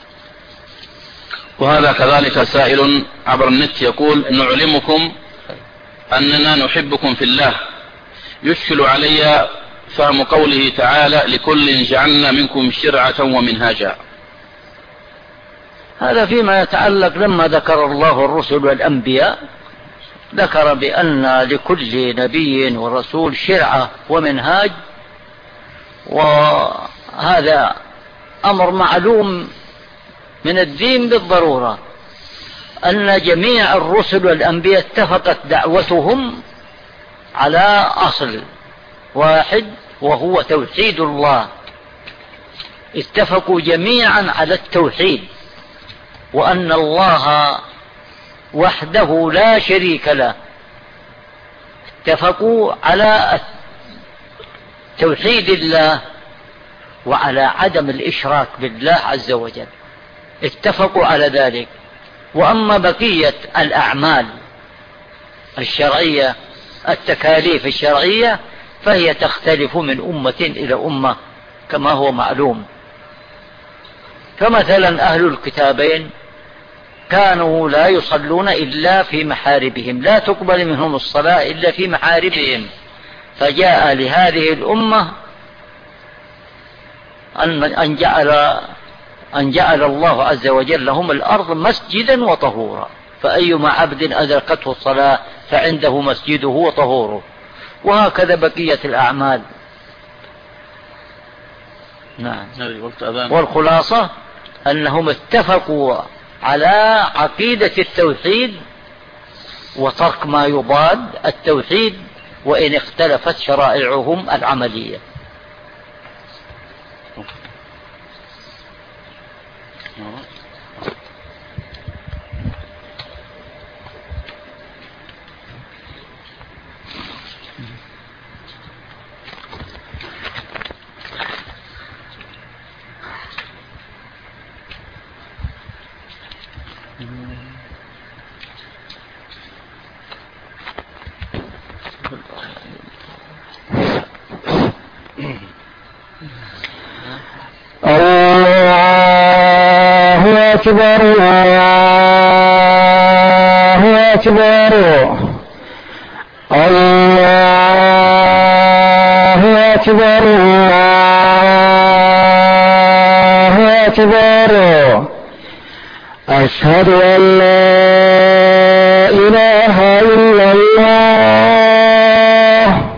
وهذا كذلك سائل عبر النت يقول: نعلمكم أننا نحبكم في الله، يشكل علي فهم قوله تعالى: لكل جعلنا منكم شرعة ومنهاجا. هذا فيما يتعلق لما ذكر الله الرسل والأنبياء، ذكر بأن لكل نبي ورسول شرعة ومنهاج، وهذا أمر معلوم من الدين بالضرورة، أن جميع الرسل والأنبياء اتفقت دعوتهم على أصل واحد وهو توحيد الله، اتفقوا جميعا على التوحيد، وأن الله وحده لا شريك له، اتفقوا على توحيد الله وعلى عدم الإشراك بالله عز وجل، اتفقوا على ذلك. وأما بقية الأعمال الشرعية التكاليف الشرعية فهي تختلف من أمة إلى أمة كما هو معلوم. فمثلا أهل الكتابين كانوا لا يصلون إلا في محاربهم، لا تقبل منهم الصلاة إلا في محاربهم، فجاء لهذه الأمة أن جعل, أن جعل الله عز وجل لهم الأرض مسجدا وطهورا، فأيما عبد أدركته الصلاة فعنده مسجده وطهوره، وهكذا بقية الأعمال. نعم. والخلاصة أنهم اتفقوا على عقيدة التوحيد وترك ما يضاد التوحيد، وإن اختلفت شرائعهم العملية. الله أكبر الله أكبر الله أكبر الله أكبر. أشهد أن لا إله إلا الله،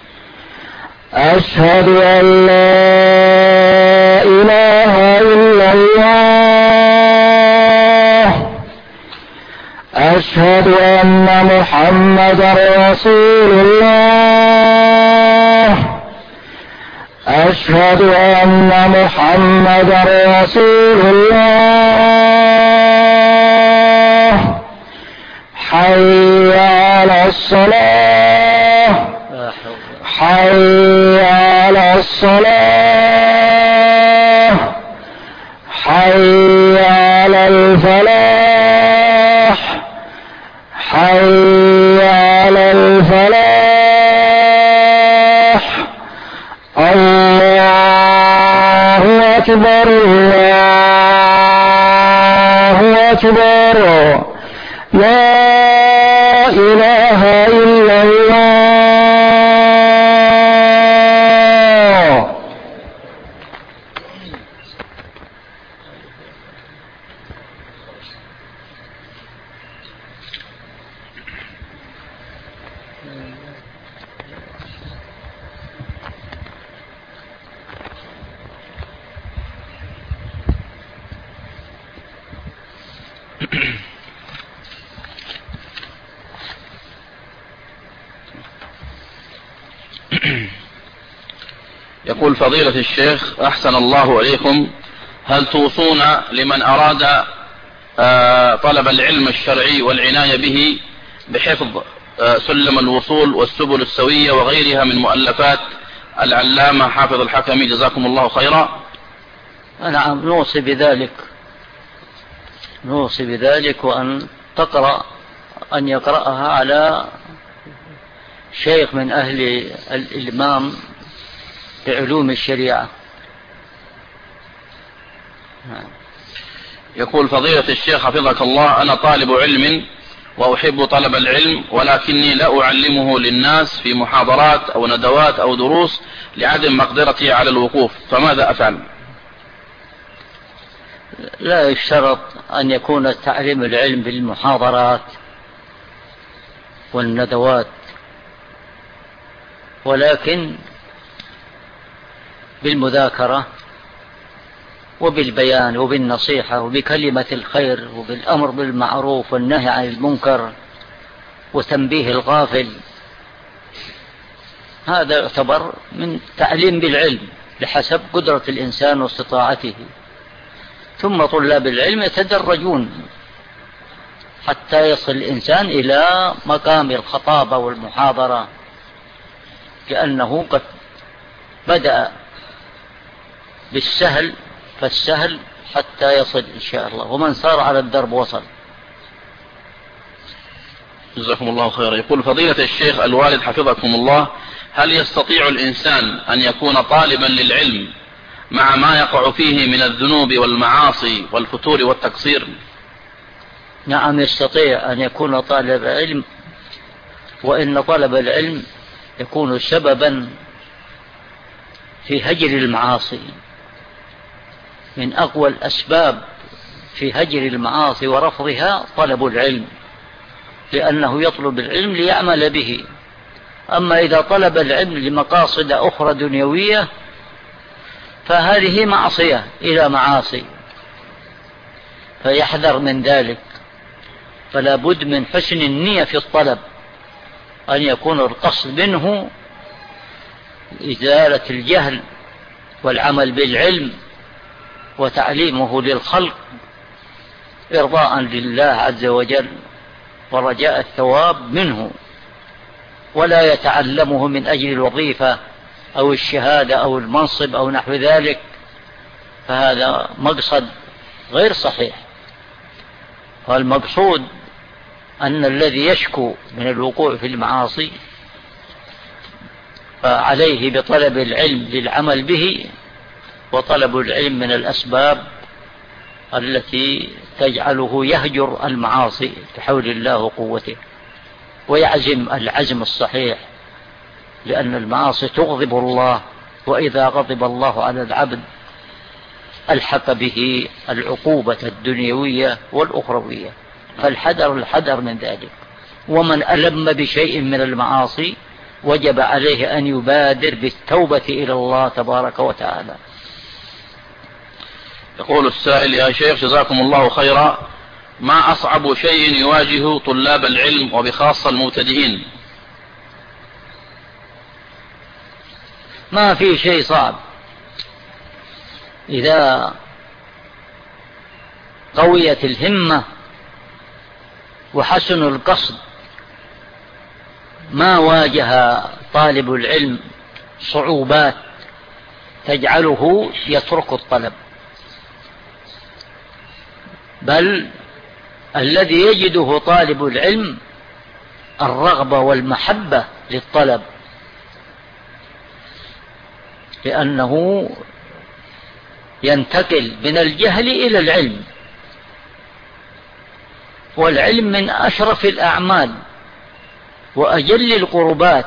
أشهد أن لا إله إلا الله، أشهد أن محمدا رسول الله أشهد أن محمدا رسول الله حي على الصلاة حي على الصلاة حي على الفلاح حي على الفلاح الله أكبر الله أكبر لا إله إلا الله. يقول فضيلة الشيخ أحسن الله إليكم، هل توصون لمن أراد طلب العلم الشرعي والعناية به بحفظ سلم الوصول والسبل السوية وغيرها من مؤلفات العلامة حافظ الحكمي جزاكم الله خيرا؟ نعم، نوصي بذلك نوصي بذلك وأن تقرأ أن يقرأها على شيخ من أهل الإلمام بعلوم الشريعة. يقول فضيلة الشيخ حفظك الله، أنا طالب علم وأحب طلب العلم، ولكني لا أعلمه للناس في محاضرات أو ندوات أو دروس لعدم مقدرتي على الوقوف، فماذا أفعل؟ لا يشترط أن يكون تعليم العلم بالمحاضرات والندوات، ولكن بالمذاكرة وبالبيان وبالنصيحة وبكلمة الخير وبالأمر بالمعروف والنهي عن المنكر وتنبيه الغافل. هذا يعتبر من تعليم بالعلم لحسب قدرة الإنسان واستطاعته. ثم طلاب العلم يتدرجون حتى يصل الإنسان إلى مقام الخطابة والمحاضرة، لأنه قد بدأ بالسهل فالسهل حتى يصل إن شاء الله، ومن سار على الدرب وصل. جزاكم الله خيرا. يقول فضيلة الشيخ الوالد حفظكم الله، هل يستطيع الإنسان أن يكون طالبا للعلم مع ما يقع فيه من الذنوب والمعاصي والفتور والتقصير؟ نعم، يستطيع أن يكون طالب علم، وإن طلب العلم يكون سببا في هجر المعاصي. من أقوى الأسباب في هجر المعاصي ورفضها طلب العلم، لأنه يطلب العلم ليعمل به. أما إذا طلب العلم لمقاصد أخرى دنيوية فهذه معصية إلى معاصي، فيحذر من ذلك. فلا بد من حسن النية في الطلب، أن يكون القصد منه إزالة الجهل والعمل بالعلم وتعليمه للخلق إرضاء لله عز وجل ورجاء الثواب منه، ولا يتعلمه من أجل الوظيفة أو الشهادة أو المنصب أو نحو ذلك، فهذا مقصد غير صحيح. والمقصود أن الذي يشكو من الوقوع في المعاصي فعليه بطلب العلم للعمل به، وطلب العلم من الأسباب التي تجعله يهجر المعاصي بحول الله وقوته، ويعزم العزم الصحيح، لأن المعاصي تغضب الله، وإذا غضب الله على العبد ألحق به العقوبة الدنيوية والأخروية، فالحذر الحذر من ذلك. ومن ألم بشيء من المعاصي وجب عليه أن يبادر بالتوبة إلى الله تبارك وتعالى. يقول السائل: يا شيخ جزاكم الله خيرا، ما أصعب شيء يواجه طلاب العلم وبخاصة المبتدئين؟ ما في شيء صعب إذا قويت الهمة وحسن القصد. ما واجه طالب العلم صعوبات تجعله يترك الطلب، بل الذي يجده طالب العلم الرغبة والمحبة للطلب، لأنه ينتقل من الجهل إلى العلم، والعلم من أشرف الأعمال وأجل القربات،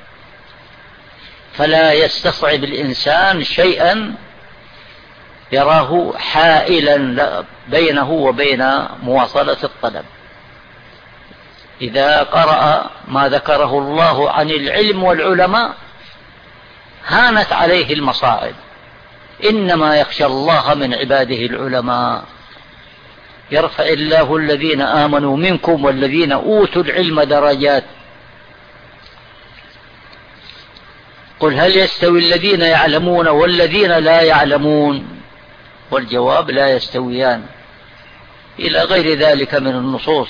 فلا يستصعب الإنسان شيئا يراه حائلا بينه وبين مواصلة الطلب. إذا قرأ ما ذكره الله عن العلم والعلماء هانت عليه المصاعب. إنما يخشى الله من عباده العلماء. يرفع الله الذين آمنوا منكم والذين أوتوا العلم درجات. قل هل يستوي الذين يعلمون والذين لا يعلمون؟ والجواب لا يستويان، إلى غير ذلك من النصوص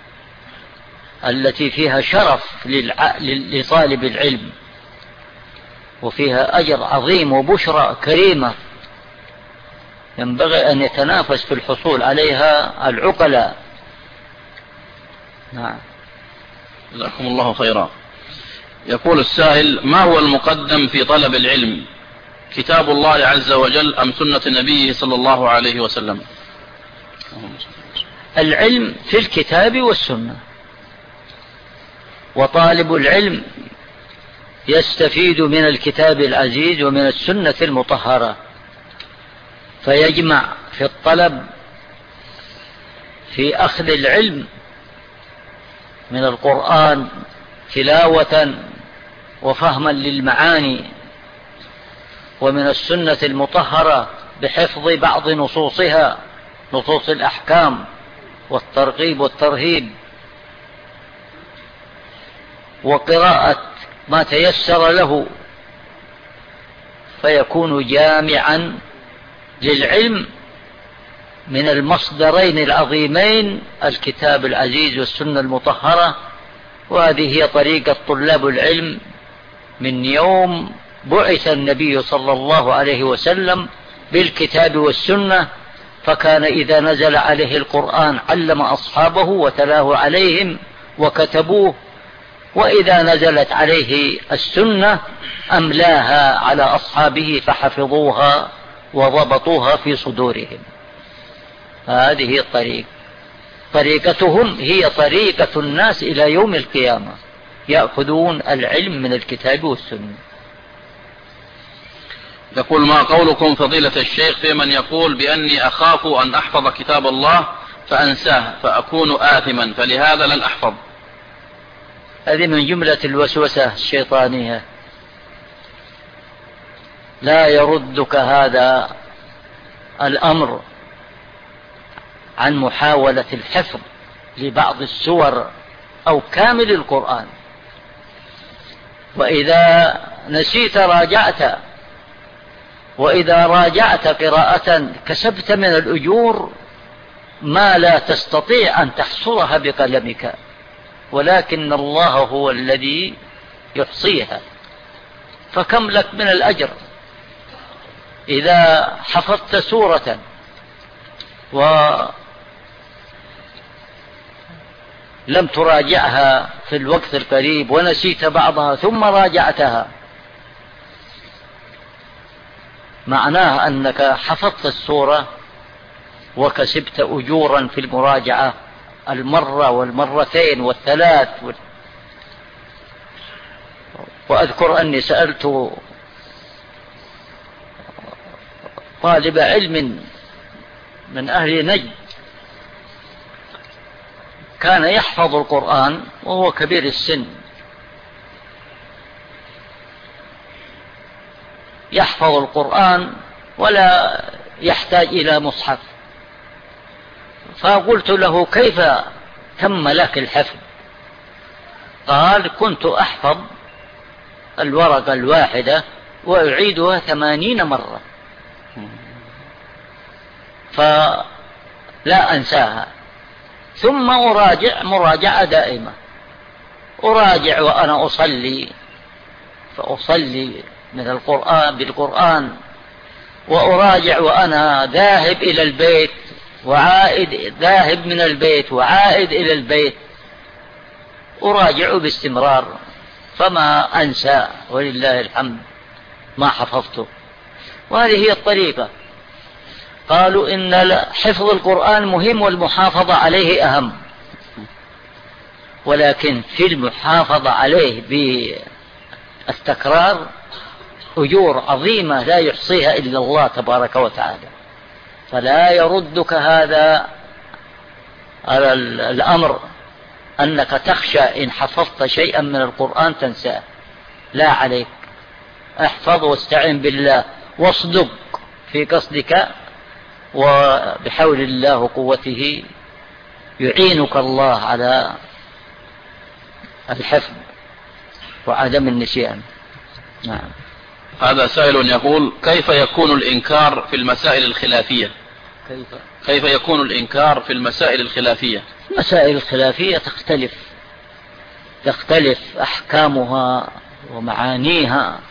التي فيها شرف لطالب العلم وفيها أجر عظيم وبشرى كريمة ينبغي أن يتنافس في الحصول عليها العقلاء. نعم. جزاكم الله خيرا. يقول السائل: ما هو المقدم في طلب العلم، كتاب الله عز وجل أم سنة النبي صلى الله عليه وسلم؟ العلم في الكتاب والسنة، وطالب العلم يستفيد من الكتاب العزيز ومن السنة المطهرة، فيجمع في الطلب في أخذ العلم من القرآن تلاوة وفهما للمعاني، ومن السنة المطهرة بحفظ بعض نصوصها، نصوص الأحكام والترغيب والترهيب، وقراءة ما تيسر له، فيكون جامعا للعلم من المصدرين العظيمين الكتاب العزيز والسنة المطهرة. وهذه هي طريقة طلاب العلم من يوم بعث النبي صلى الله عليه وسلم بالكتاب والسنة، فكان إذا نزل عليه القرآن علم أصحابه وتلاه عليهم وكتبوه، وإذا نزلت عليه السنة أملاها على أصحابه فحفظوها وضبطوها في صدورهم. هذه الطريقة، طريقتهم هي طريقة الناس إلى يوم القيامة، يأخذون العلم من الكتاب والسنة. يقول: ما قولكم فضيلة الشيخ في من يقول بأني أخاف أن أحفظ كتاب الله فأنساه فأكون آثما فلهذا لن أحفظ؟ هذه من جملة الوسوسة الشيطانية. لا يردك هذا الأمر عن محاولة الحفظ لبعض السور أو كامل القرآن. وإذا نسيت راجعت، وإذا راجعت قراءة كسبت من الأجور ما لا تستطيع أن تحصرها بقلمك، ولكن الله هو الذي يحصيها. فكم لك من الأجر إذا حفظت سورة ولم تراجعها في الوقت القريب ونسيت بعضها ثم راجعتها، معناه أنك حفظت السورة وكسبت أجورا في المراجعة المرة والمرتين والثلاث. وأذكر أني سألت طالب علم من أهل نجد كان يحفظ القرآن وهو كبير السن، يحفظ القرآن ولا يحتاج إلى مصحف، فقلت له: كيف تم لك الحفظ؟ قال: كنت أحفظ الورقة الواحدة وأعيدها ثمانين مرة فلا أنساها، ثم أراجع مراجعة دائمة، أراجع وأنا أصلي فأصلي من القرآن بالقرآن، وأراجع وأنا ذاهب إلى البيت وعائد، ذاهب من البيت وعائد إلى البيت، أراجع باستمرار فما أنسى ولله الحمد ما حفظته. وهذه هي الطريقة. قالوا إن حفظ القرآن مهم والمحافظة عليه أهم، ولكن في المحافظة عليه بالتكرار أجور عظيمة لا يحصيها إلا الله تبارك وتعالى، فلا يردك هذا على الأمر أنك تخشى إن حفظت شيئا من القرآن تنساه، لا عليك، احفظ واستعن بالله واصدق في قصدك، وبحول الله وقوته يعينك الله على الحفظ وعدم النسيان. نعم. هذا سائل يقول: كيف يكون الإنكار في المسائل الخلافية؟ كيف كيف يكون الإنكار في المسائل الخلافية؟ المسائل الخلافية تختلف تختلف أحكامها ومعانيها.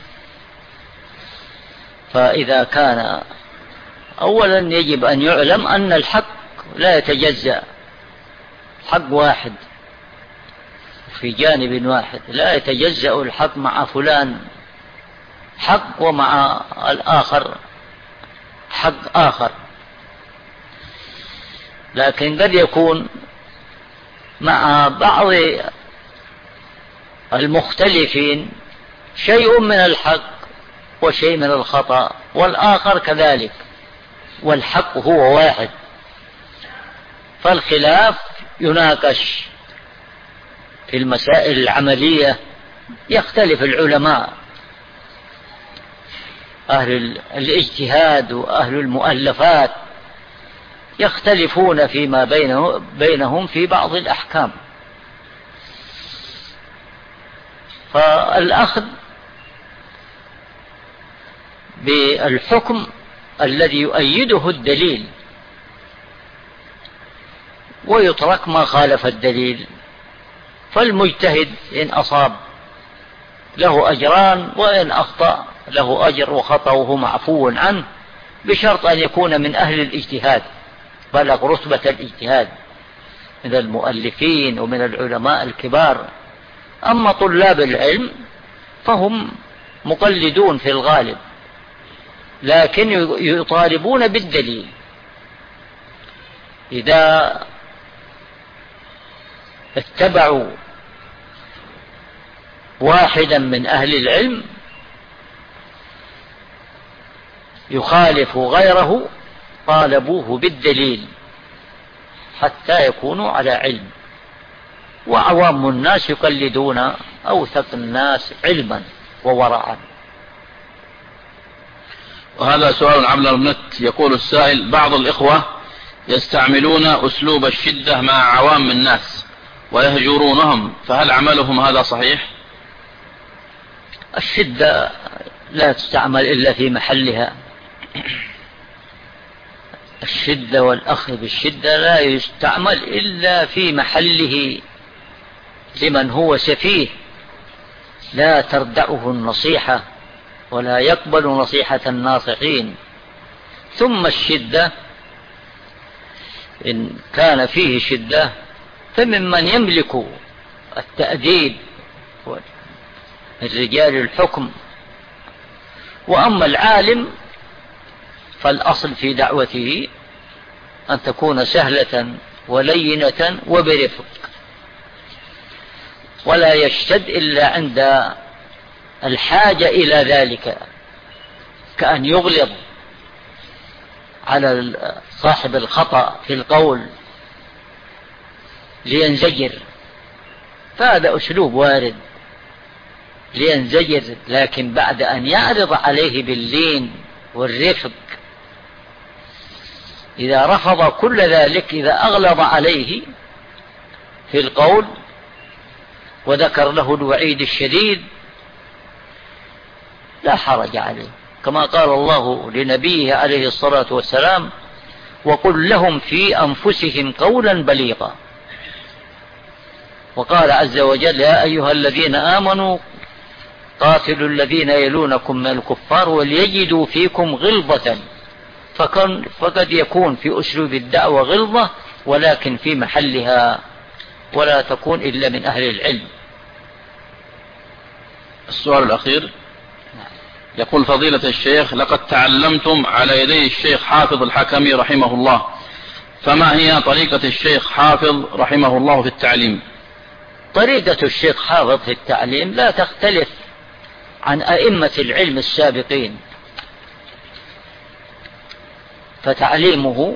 فإذا كان أولا يجب أن يعلم أن الحق لا يتجزأ، حق واحد في جانب واحد، لا يتجزأ الحق مع فلان حق ومع الآخر حق آخر، لكن قد يكون مع بعض المختلفين شيء من الحق وشيء من الخطأ، والآخر كذلك، والحق هو واحد، فالخلاف يناقش في المسائل العملية. يختلف العلماء أهل الاجتهاد وأهل المؤلفات يختلفون فيما بينهم في بعض الأحكام، فالأخذ بالحكم الذي يؤيده الدليل ويترك ما خالف الدليل. فالمجتهد إن أصاب له أجران، وإن أخطأ له أجر وخطأه معفو عنه، بشرط أن يكون من أهل الاجتهاد، بلغ رتبة الاجتهاد من المؤلفين ومن العلماء الكبار. أما طلاب العلم فهم مقلدون في الغالب، لكن يطالبون بالدليل. إذا اتبعوا واحدا من أهل العلم يخالف غيره طالبوه بالدليل حتى يكونوا على علم، وعوام الناس يقلدون أوثق الناس علما وورعا. وهذا سؤال عبر النت. يقول السائل: بعض الإخوة يستعملون أسلوب الشدة مع عوام الناس ويهجرونهم، فهل عملهم هذا صحيح؟ الشدة لا تستعمل إلا في محلها، الشدة والأخذ بالشدة لا يستعمل إلا في محله لمن هو سفيه لا تردعه النصيحة ولا يقبل نصيحة الناصحين. ثم الشدة إن كان فيه شدة فممن يملك التأديب الرجال الحكم. وأما العالم فالأصل في دعوته أن تكون سهلة ولينة وبرفق، ولا يشتد إلا عند الحاجة إلى ذلك، كأن يغلظ على صاحب الخطأ في القول لينزجر، فهذا أسلوب وارد لينزجر، لكن بعد أن يعرض عليه باللين والرفق إذا رفض كل ذلك، إذا أغلظ عليه في القول وذكر له الوعيد الشديد لا حرج عليه، كما قال الله لنبيه عليه الصلاة والسلام: وقل لهم في أنفسهم قولا بليغا. وقال عز وجل: يا أيها الذين آمنوا قاتلوا الذين يلونكم من الكفار وليجدوا فيكم غلظة. فقد يكون في أسلوب الدعوة غلظة، ولكن في محلها، ولا تكون إلا من أهل العلم. السؤال الأخير يقول: فضيلة الشيخ، لقد تعلمتم على يدي الشيخ حافظ الحكمي رحمه الله، فما هي طريقة الشيخ حافظ رحمه الله في التعليم؟ طريقة الشيخ حافظ في التعليم لا تختلف عن أئمة العلم السابقين، فتعليمه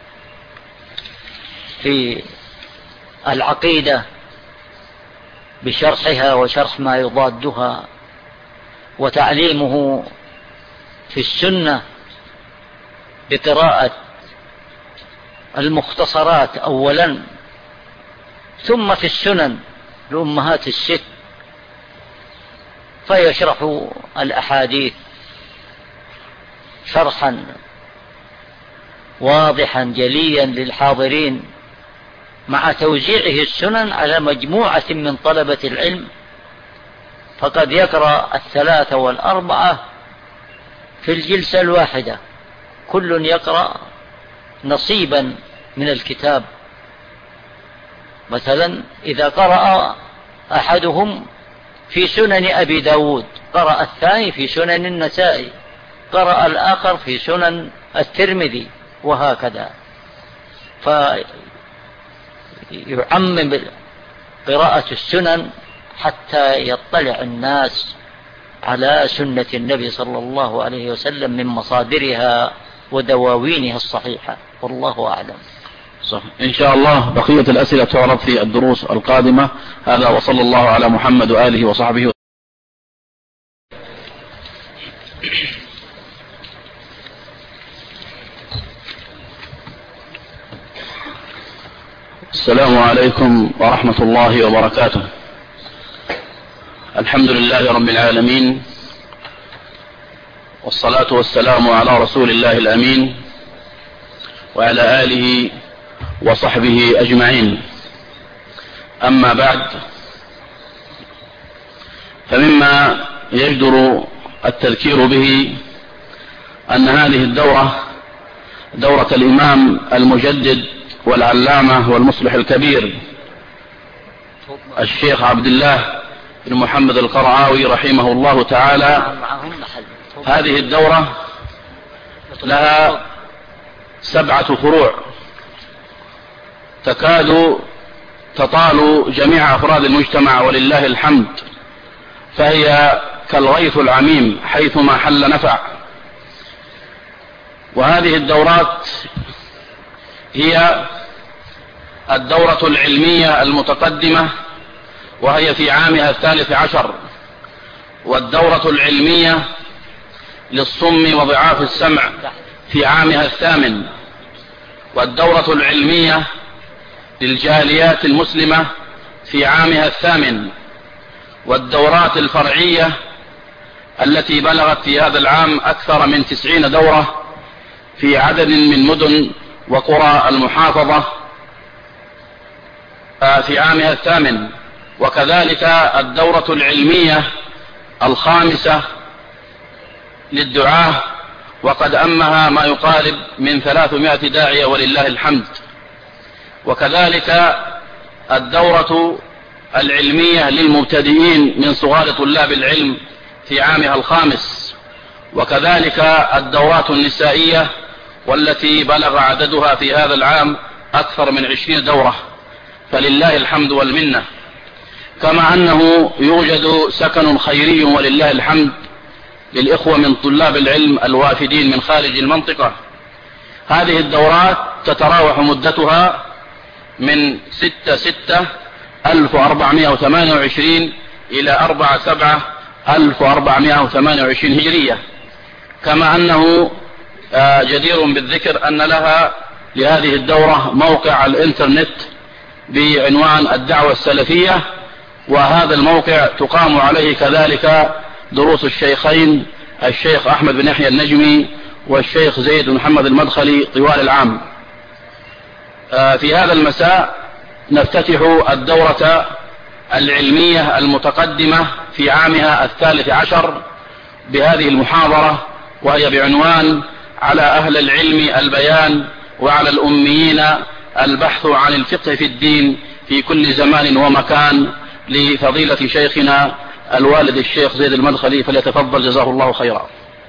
في العقيدة بشرحها وشرح ما يضادها، وتعليمه في السنة بقراءة المختصرات أولا، ثم في السنن لأمهات الست فيشرح الأحاديث شرحا واضحا جليا للحاضرين، مع توزيعه السنن على مجموعة من طلبة العلم، فقد يقرأ الثلاثة والأربعة في الجلسة الواحدة، كل يقرأ نصيبا من الكتاب. مثلا إذا قرأ أحدهم في سنن أبي داود، قرأ الثاني في سنن النسائي، قرأ الآخر في سنن الترمذي، وهكذا، فيعمم قراءة السنن حتى يطلع الناس على سنة النبي صلى الله عليه وسلم من مصادرها ودواوينها الصحيحة، والله أعلم. صح. إن شاء الله بقية الأسئلة تعرض في الدروس القادمة. هذا وصلى الله على محمد وآله وصحبه. السلام عليكم ورحمة الله وبركاته. الحمد لله رب العالمين، والصلاة والسلام على رسول الله الأمين وعلى آله وصحبه أجمعين. أما بعد، فمما يجدر التذكير به أن هذه الدورة دورة الإمام المجدد والعلامة والمصلح الكبير الشيخ عبد الله بن محمد القرعاوي رحمه الله تعالى. هذه الدورة لها سبعة فروع تكاد تطال جميع أفراد المجتمع ولله الحمد، فهي كالغيث العميم حيثما حل نفع. وهذه الدورات هي الدورة العلمية المتقدمة، وهي في عامها الثالث عشر، والدورة العلمية للصم وضعاف السمع في عامها الثامن، والدورة العلمية للجاليات المسلمة في عامها الثامن، والدورات الفرعية التي بلغت في هذا العام أكثر من تسعين دورة في عدد من مدن وقرى المحافظة في عامها الثامن. وكذلك الدورة العلمية الخامسة للدعاة، وقد أمها ما يقارب من ثلاثمائة داعية ولله الحمد. وكذلك الدورة العلمية للمبتدئين من صغار طلاب العلم في عامها الخامس، وكذلك الدورات النسائية والتي بلغ عددها في هذا العام أكثر من عشرين دورة، فلله الحمد والمنة. كما أنه يوجد سكن خيري ولله الحمد للإخوة من طلاب العلم الوافدين من خارج المنطقة. هذه الدورات تتراوح مدتها من ستة ستة ألف وأربعمائة وثمانية وعشرين إلى أربعة سبعة ألف وأربعمائة وثمانية وعشرين هجرية. كما أنه جدير بالذكر أن لها لهذه الدورة موقع الإنترنت بعنوان الدعوة السلفية، وهذا الموقع تقام عليه كذلك دروس الشيخين الشيخ أحمد بن يحيى النجمي والشيخ زيد بن محمد المدخلي طوال العام. في هذا المساء نفتتح الدورة العلمية المتقدمة في عامها الثالث عشر بهذه المحاضرة، وهي بعنوان على أهل العلم البيان وعلى الأميين البحث عن الفقه في الدين في كل زمان ومكان، لفضيلة شيخنا الوالد الشيخ زيد المدخلي، فليتفضل جزاه الله خيرا.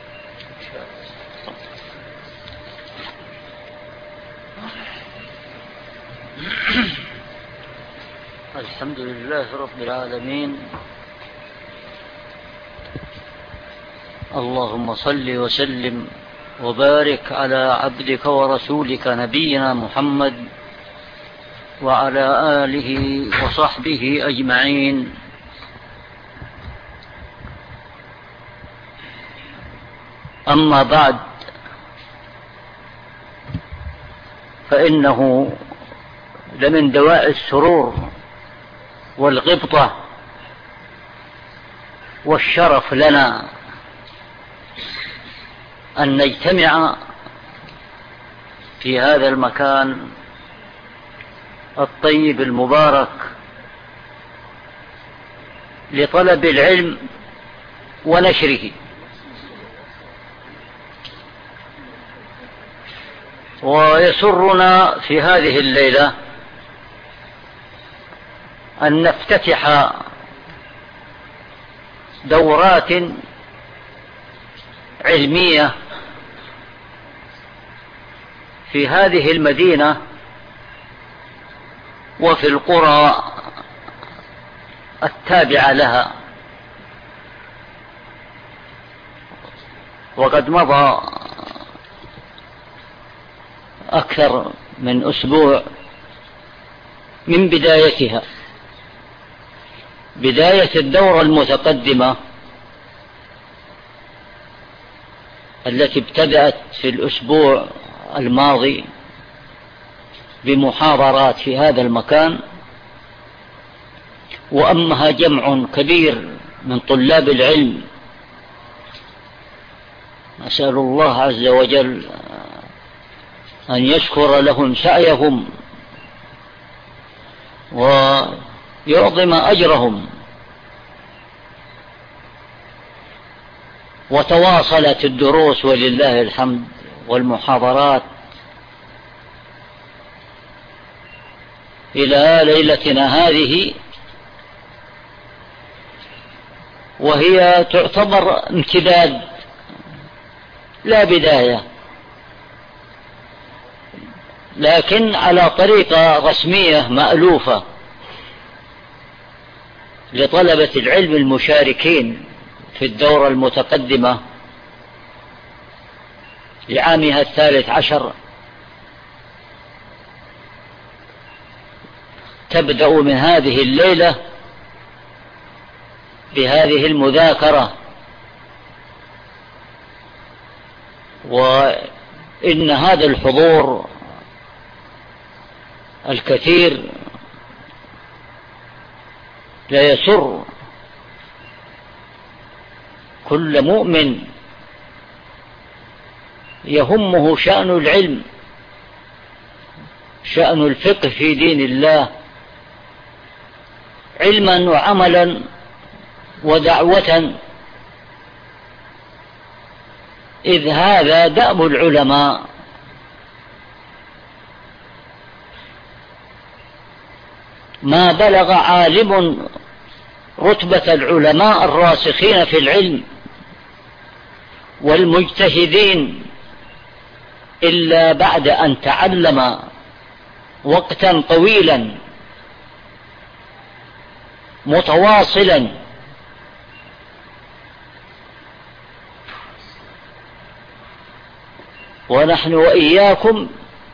الحمد لله رب العالمين، اللهم صل وسلم وبارك على عبدك ورسولك نبينا محمد وعلى آله وصحبه أجمعين. أما بعد، فإنه لمن دواء السرور والغبطة والشرف لنا أن نجتمع في هذا المكان الطيب المبارك لطلب العلم ونشره. ويسرنا في هذه الليلة أن نفتتح دورات علمية في هذه المدينة وفي القرى التابعة لها. وقد مضى أكثر من أسبوع من بدايتها، بداية الدورة المتقدمة التي ابتدأت في الأسبوع الماضي بمحاضرات في هذا المكان، وأمها جمع كبير من طلاب العلم. أسأل الله عز وجل أن يشكر لهم سعيهم ويعظم أجرهم. وتواصلت الدروس ولله الحمد والمحاضرات إلى ليلتنا هذه، وهي تعتبر امتداد لا بداية، لكن على طريقة رسمية مألوفة لطلبة العلم المشاركين في الدورة المتقدمة لعامها الثالث عشر. تبدأ من هذه الليلة بهذه المذاكرة، وإن هذا الحضور الكثير لا يسر كل مؤمن يهمه شأن العلم، شأن الفقه في دين الله، علما وعملا ودعوة، إذ هذا دأب العلماء. ما بلغ عالم رتبة العلماء الراسخين في العلم والمجتهدين إلا بعد أن تعلم وقتا طويلا متواصلا، ونحن وإياكم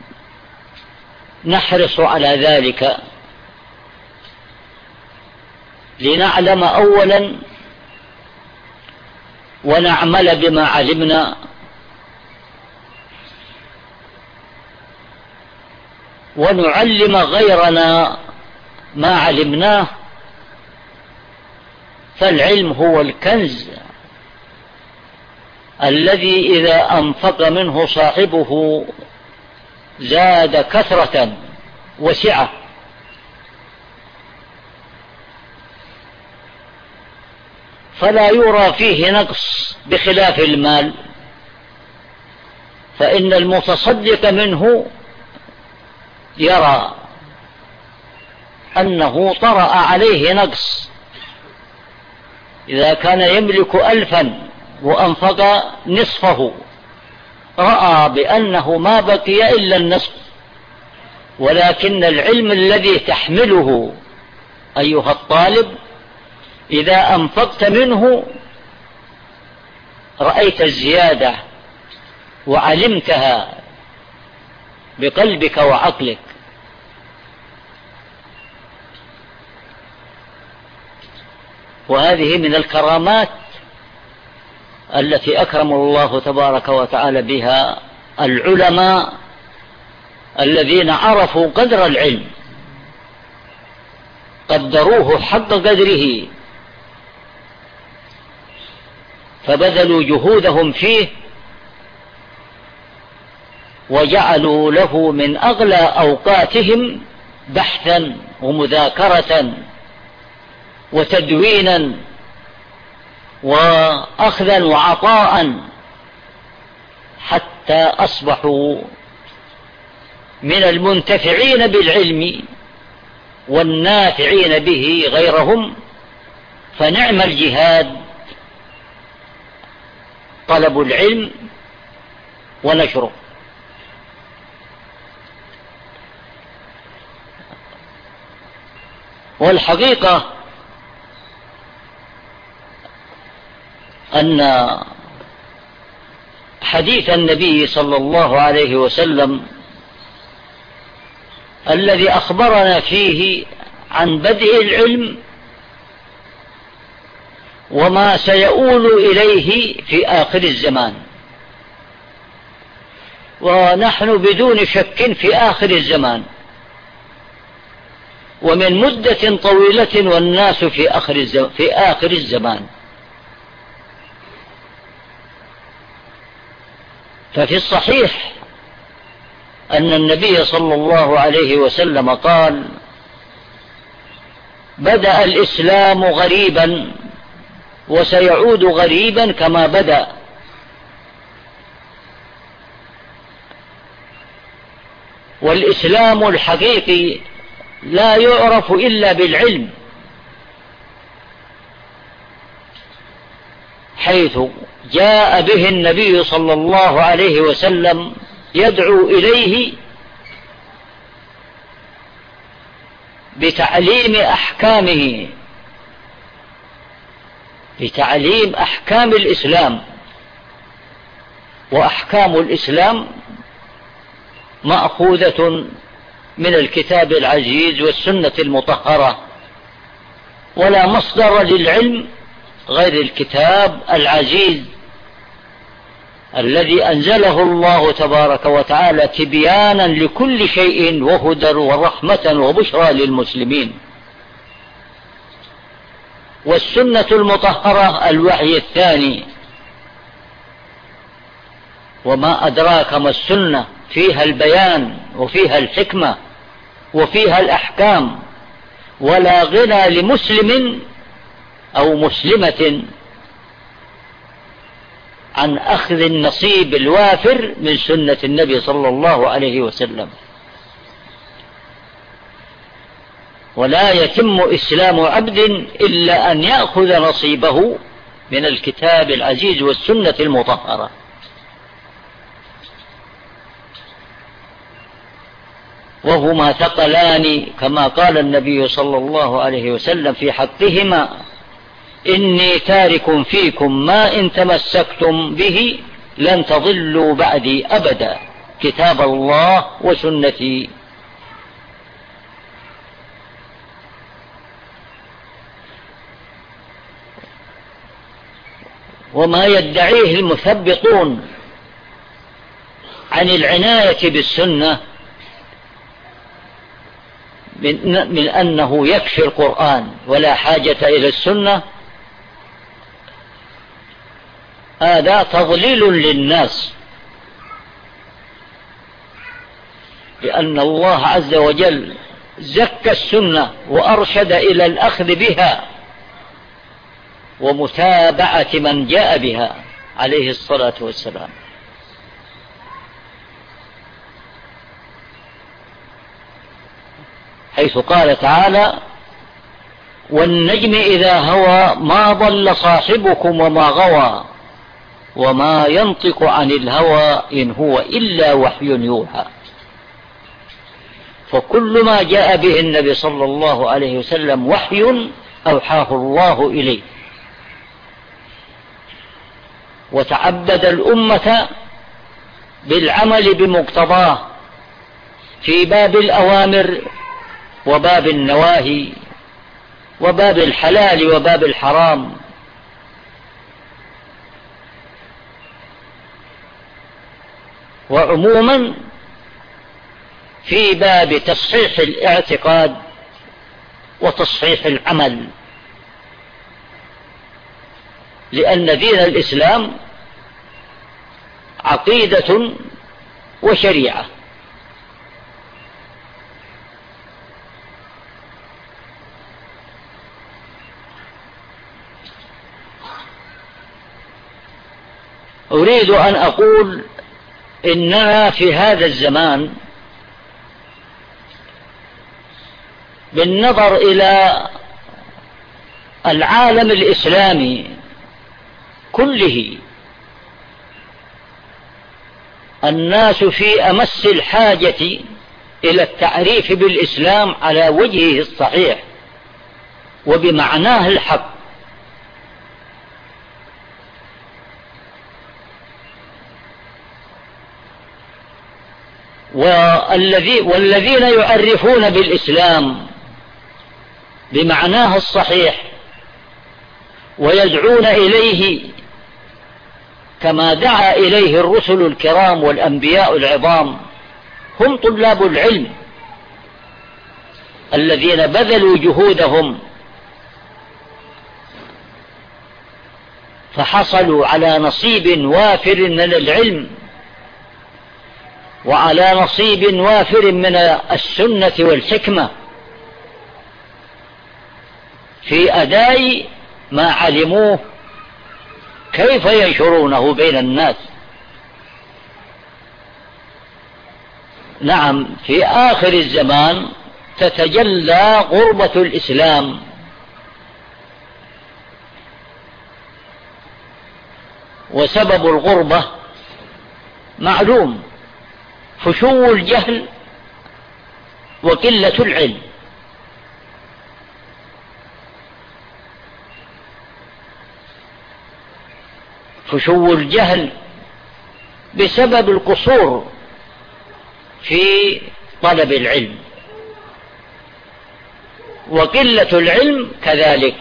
نحرص على ذلك لنعلم أولا ونعمل بما علمنا، ونعلم غيرنا ما علمناه، فالعلم هو الكنز الذي إذا أنفق منه صاحبه زاد كثرة وسعة. فلا يرى فيه نقص بخلاف المال، فإن المتصدق منه يرى أنه طرأ عليه نقص. إذا كان يملك ألفا وأنفق نصفه رأى بأنه ما بقي إلا النصف، ولكن العلم الذي تحمله أيها الطالب إذا أنفقت منه رأيت الزيادة وعلمتها بقلبك وعقلك. وهذه من الكرامات التي أكرم الله تبارك وتعالى بها العلماء الذين عرفوا قدر العلم، قدروه حق قدره، فبذلوا جهودهم فيه وجعلوا له من أغلى أوقاتهم بحثا ومذاكرة وتدوينا وأخذا وعطاء، حتى أصبحوا من المنتفعين بالعلم والنافعين به غيرهم. فنعم الجهاد طلب العلم ونشره. والحقيقة أن حديث النبي صلى الله عليه وسلم الذي أخبرنا فيه عن بدء العلم وما سيؤول إليه في آخر الزمان، ونحن بدون شك في آخر الزمان ومن مدة طويلة، والناس في آخر في آخر الزمان. ففي الصحيح أن النبي صلى الله عليه وسلم قال: بدأ الإسلام غريبا وسيعود غريبا كما بدأ. والإسلام الحقيقي لا يعرف إلا بالعلم، حيث جاء به النبي صلى الله عليه وسلم يدعو إليه بتعليم أحكامه، بتعليم أحكام الإسلام. وأحكام الإسلام مأخوذة من الكتاب العزيز والسنة المطهرة، ولا مصدر للعلم غير الكتاب العزيز الذي أنزله الله تبارك وتعالى تبيانا لكل شيء وهدى ورحمة وبشرى للمسلمين. والسنة المطهرة الوحي الثاني. وما أدراك ما السنة، فيها البيان وفيها الحكمة وفيها الأحكام، ولا غنى لمسلم أو مسلمة عن أخذ النصيب الوافر من سنة النبي صلى الله عليه وسلم. ولا يتم إسلام عبد إلا أن يأخذ نصيبه من الكتاب العزيز والسنة المطهرة. وهما ثقلان كما قال النبي صلى الله عليه وسلم في حقهما: إني تارك فيكم ما إن تمسكتم به لن تضلوا بعدي أبدا، كتاب الله وسنتي. وما يدعيه المثبطون عن العناية بالسنة من, من أنه يكفي القرآن ولا حاجة إلى السنة، هذا تضليل للناس، لأن الله عز وجل زكى السنة وأرشد إلى الأخذ بها ومتابعة من جاء بها عليه الصلاة والسلام. حيث قال تعالى: والنجم إذا هوى ما ضل صاحبكم وما غوى وما ينطق عن الهوى إن هو إلا وحي يوحى. فكل ما جاء به النبي صلى الله عليه وسلم وحي أوحاه الله إليه، وتعبد الأمة بالعمل بمقتضاه في باب الأوامر وباب النواهي وباب الحلال وباب الحرام. وعموما في باب تصحيح الاعتقاد وتصحيح العمل، لأن دين الإسلام عقيدة وشريعة، أريد أن أقول إننا في هذا الزمان بالنظر إلى العالم الإسلامي كله الناس في أمس الحاجة إلى التعريف بالإسلام على وجهه الصحيح وبمعناه الحق، والذين يعرفون بالإسلام بمعناه الصحيح ويدعون إليه كما دعا إليه الرسل الكرام والأنبياء العظام هم طلاب العلم الذين بذلوا جهودهم فحصلوا على نصيب وافر من العلم وعلى نصيب وافر من السنة والحكمة في أداء ما علموه كيف ينشرونه بين الناس. نعم، في آخر الزمان تتجلى غربة الإسلام، وسبب الغربة معلوم: فشو الجهل وقلة العلم. فشو الجهل بسبب القصور في طلب العلم، وقلة العلم كذلك.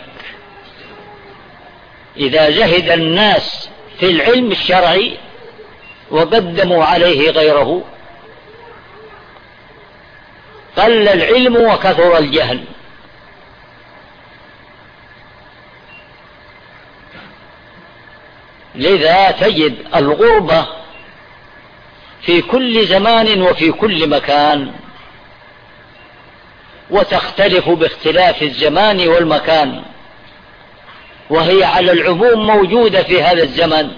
إذا زهد الناس في العلم الشرعي وقدموا عليه غيره قل العلم وكثر الجهل. لذا تجد الغربة في كل زمان وفي كل مكان، وتختلف باختلاف الزمان والمكان، وهي على العموم موجودة في هذا الزمن.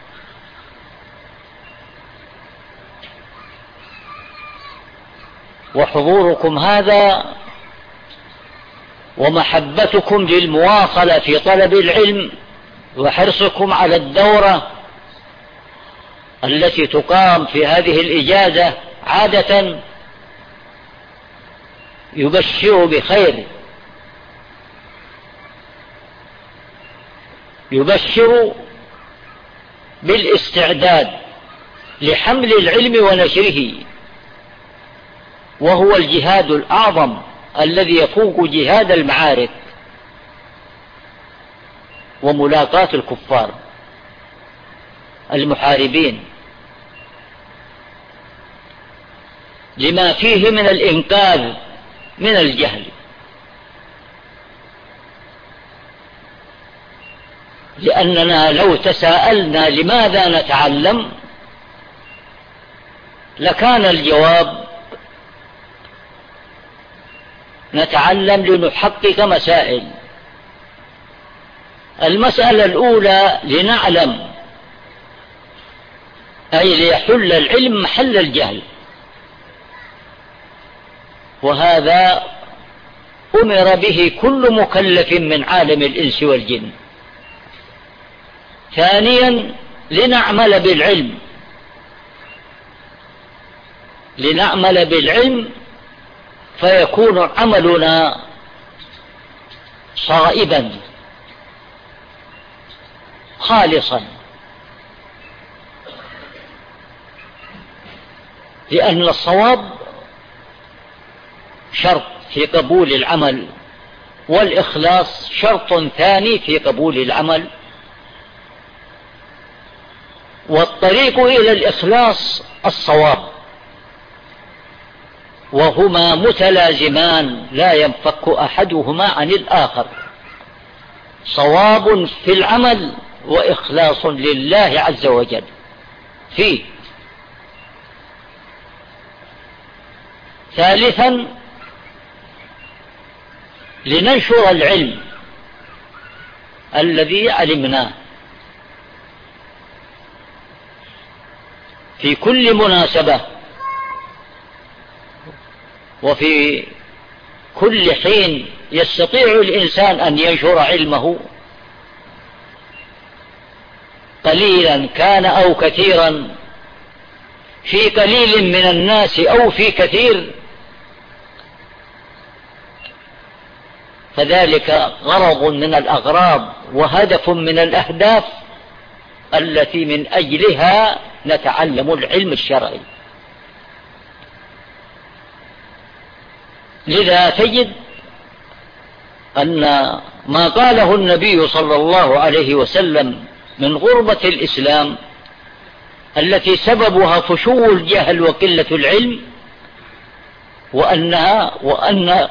وحضوركم هذا ومحبتكم للمواصلة في طلب العلم وحرصكم على الدورة التي تقام في هذه الإجازة عادة يبشر بخير، يبشر بالاستعداد لحمل العلم ونشره، وهو الجهاد الأعظم الذي يفوق جهاد المعارك وملاقاة الكفار المحاربين، لما فيه من الإنقاذ من الجهل، لأننا لو تساءلنا لماذا نتعلم لكان الجواب نتعلم لنحقق مسائل. المسألة الأولى لنعلم، أي ليحل العلم محل الجهل، وهذا أمر به كل مكلف من عالم الإنس والجن. ثانيا لنعمل بالعلم، لنعمل بالعلم فيكون عملنا صائبا خالصا، لأن الصواب شرط في قبول العمل، والإخلاص شرط ثاني في قبول العمل. والطريق إلى الإخلاص الصواب، وهما متلازمان لا ينفك أحدهما عن الآخر، صواب في العمل وإخلاص لله عز وجل فيه. ثالثا لننشر العلم الذي علمناه في كل مناسبة وفي كل حين يستطيع الإنسان أن ينشر علمه، قليلا كان أو كثيرا، في قليل من الناس أو في كثير، فذلك غرض من الأغراض وهدف من الأهداف التي من أجلها نتعلم العلم الشرعي. لذا تجد أن ما قاله النبي صلى الله عليه وسلم من غربة الإسلام التي سببها فشو الجهل وقلة العلم، وأنها وأن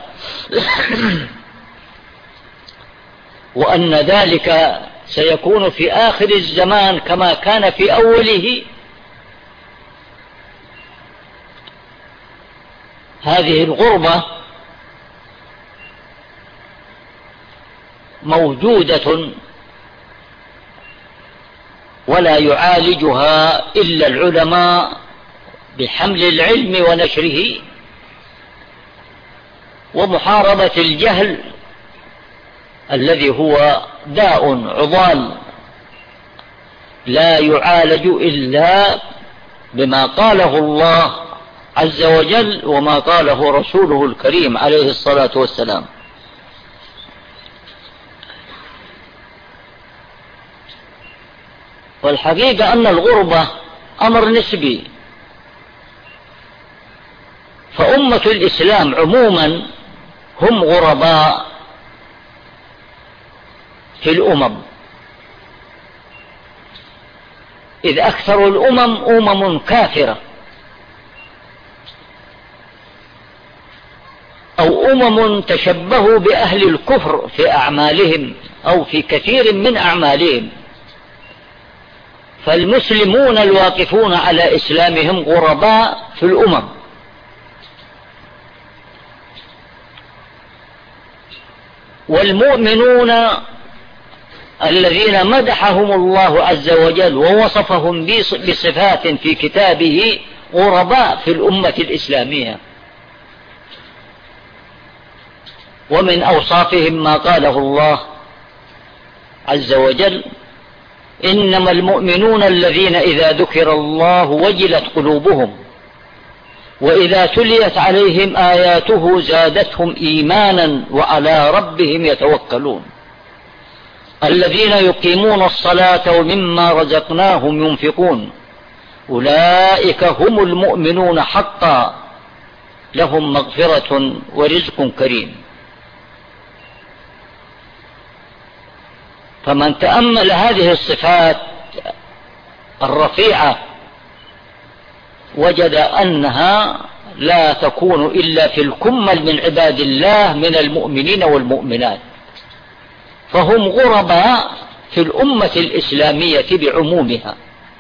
وأن ذلك سيكون في آخر الزمان كما كان في أوله. هذه الغربة موجودة ولا يعالجها إلا العلماء بحمل العلم ونشره ومحاربة الجهل الذي هو داء عضال لا يعالج إلا بما قاله الله عز وجل وما قاله رسوله الكريم عليه الصلاة والسلام. والحقيقة أن الغربة أمر نسبي، فأمة الإسلام عموما هم غرباء في الأمم، إذ أكثر الأمم أمم كافرة أو أمم تشبهوا بأهل الكفر في أعمالهم أو في كثير من أعمالهم، فالمسلمون الواقفون على إسلامهم غرباء في الأمم. والمؤمنون الذين مدحهم الله عز وجل ووصفهم بصفات في كتابه غرباء في الأمة الإسلامية، ومن أوصافهم ما قاله الله عز وجل: إنما المؤمنون الذين إذا ذكر الله وجلت قلوبهم وإذا تليت عليهم آياته زادتهم إيمانا وعلى ربهم يتوكلون الذين يقيمون الصلاة ومما رزقناهم ينفقون أولئك هم المؤمنون حقا لهم مغفرة ورزق كريم. فمن تأمل هذه الصفات الرفيعة وجد أنها لا تكون إلا في الكمل من عباد الله من المؤمنين والمؤمنات، فهم غرباء في الأمة الإسلامية بعمومها.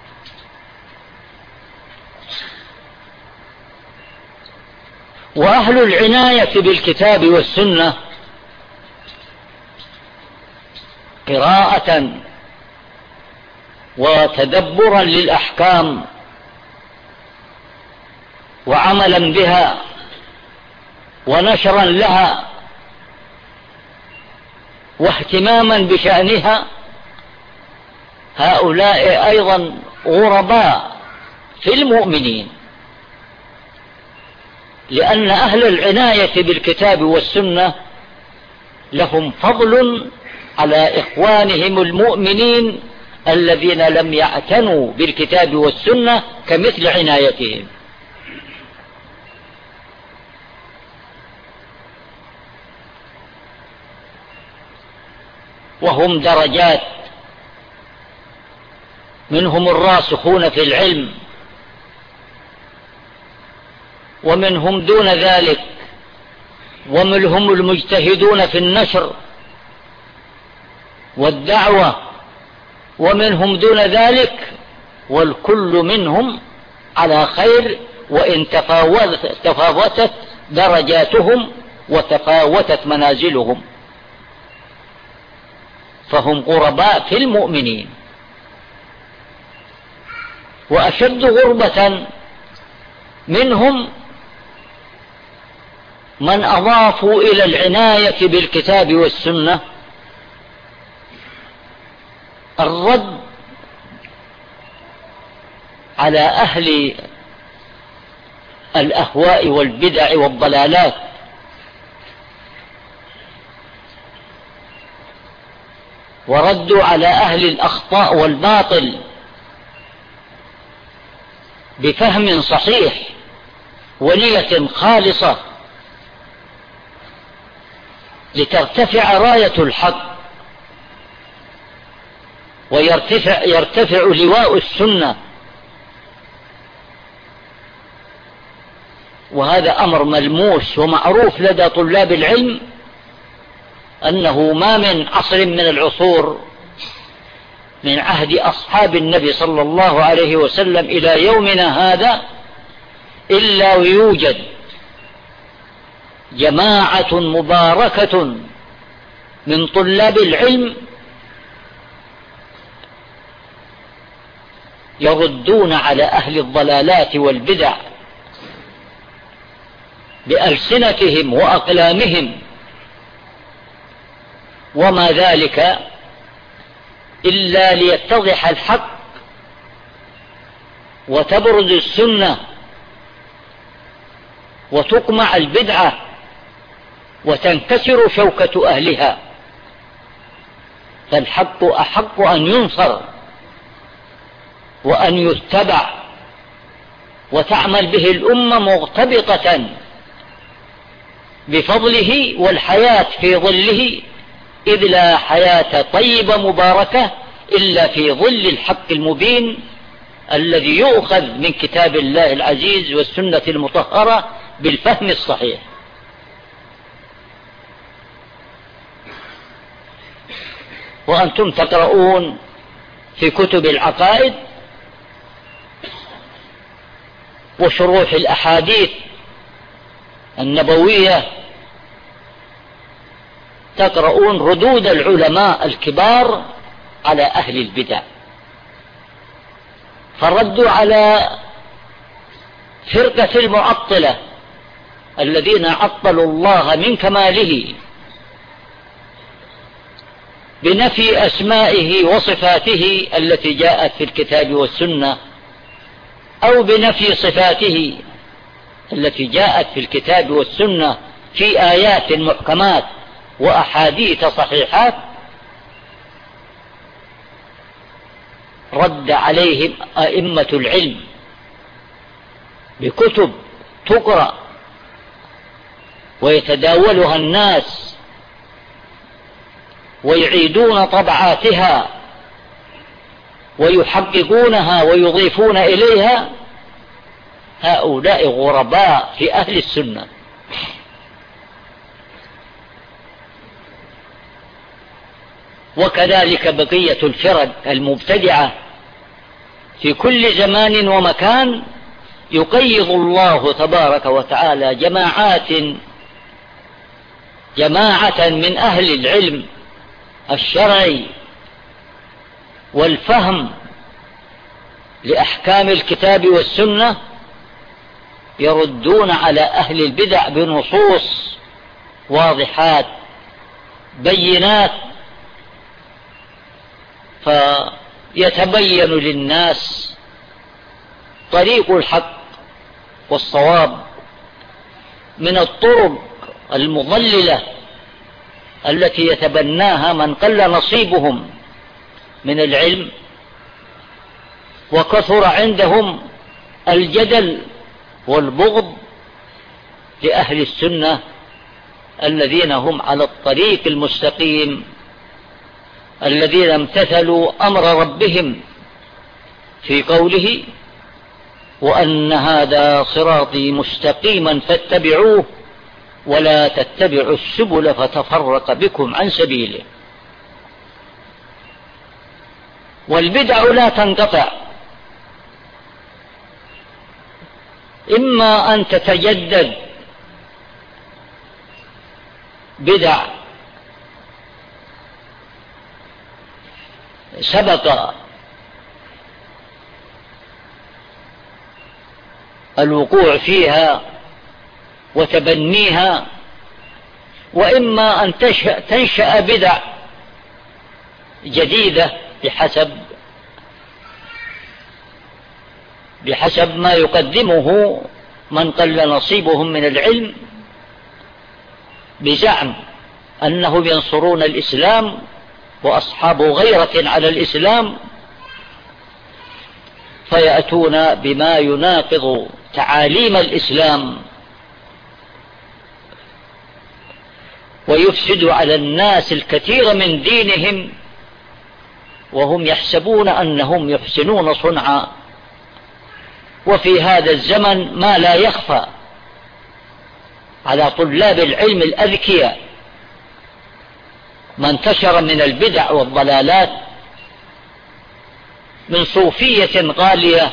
وأهل العناية بالكتاب والسنة قراءة وتدبرا للأحكام وعملا بها ونشرا لها واهتماما بشأنها، هؤلاء أيضا غرباء في المؤمنين، لأن أهل العناية بالكتاب والسنة لهم فضل على إخوانهم المؤمنين الذين لم يعتنوا بالكتاب والسنة كمثل عنايتهم. وهم درجات، منهم الراسخون في العلم ومنهم دون ذلك، ومنهم المجتهدون في النشر والدعوة ومنهم دون ذلك، والكل منهم على خير، وإن تفاوتت درجاتهم وتفاوتت منازلهم، فهم غرباء في المؤمنين. وأشد غربة منهم من أضافوا إلى العناية بالكتاب والسنة الرد على أهل الأهواء والبدع والضلالات، وردوا على أهل الأخطاء والباطل بفهم صحيح ونية خالصة لترتفع راية الحق ويرتفع يرتفع لواء السنة. وهذا أمر ملموس ومعروف لدى طلاب العلم، أنه ما من عصر من العصور من عهد أصحاب النبي صلى الله عليه وسلم إلى يومنا هذا إلا ويوجد جماعة مباركة من طلاب العلم يردون على أهل الضلالات والبدع بألسنتهم وأقلامهم، وما ذلك إلا ليتضح الحق وتبرز السنة وتقمع البدعة وتنكسر شوكة أهلها، فالحق أحق أن ينصر وأن يتبع وتعمل به الأمة مغتبطة بفضله والحياة في ظله، إذ لا حياة طيبة مباركة إلا في ظل الحق المبين الذي يؤخذ من كتاب الله العزيز والسنة المطهرة بالفهم الصحيح. وأنتم تقرؤون في كتب العقائد وشروح الأحاديث النبوية، تقرؤون ردود العلماء الكبار على أهل البدع، فردوا على فرقة المعطلة الذين عطلوا الله من كماله بنفي أسمائه وصفاته التي جاءت في الكتاب والسنة، أو بنفي صفاته التي جاءت في الكتاب والسنة في آيات محكمات وأحاديث صحيحات. رد عليهم أئمة العلم بكتب تقرأ ويتداولها الناس ويعيدون طبعاتها ويحققونها ويضيفون إليها، هؤلاء غرباء في أهل السنة. وكذلك بقية الفرق المبتدعة في كل زمان ومكان يقيض الله تبارك وتعالى جماعات جماعة من أهل العلم الشرعي والفهم لأحكام الكتاب والسنة، يردون على أهل البدع بنصوص واضحات بينات، فيتبين للناس طريق الحق والصواب من الطرق المضللة التي يتبناها من قل نصيبهم من العلم وكثر عندهم الجدل والبغض لأهل السنة الذين هم على الطريق المستقيم، الذين امتثلوا أمر ربهم في قوله: وأن هذا صراطي مستقيما فاتبعوه ولا تتبعوا السبل فتفرق بكم عن سبيله. والبدع لا تنقطع، إما أن تتجدد بدع سبق الوقوع فيها وتبنيها، وإما أن تنشأ بدع جديدة بحسب بحسب ما يقدمه من قل نصيبهم من العلم بزعم أنهم ينصرون الإسلام وأصحاب غيرة على الإسلام، فيأتون بما يناقض تعاليم الإسلام ويفسد على الناس الكثير من دينهم، وهم يحسبون أنهم يحسنون صنعا. وفي هذا الزمن ما لا يخفى على طلاب العلم الأذكياء ما انتشر من البدع والضلالات من صوفية غالية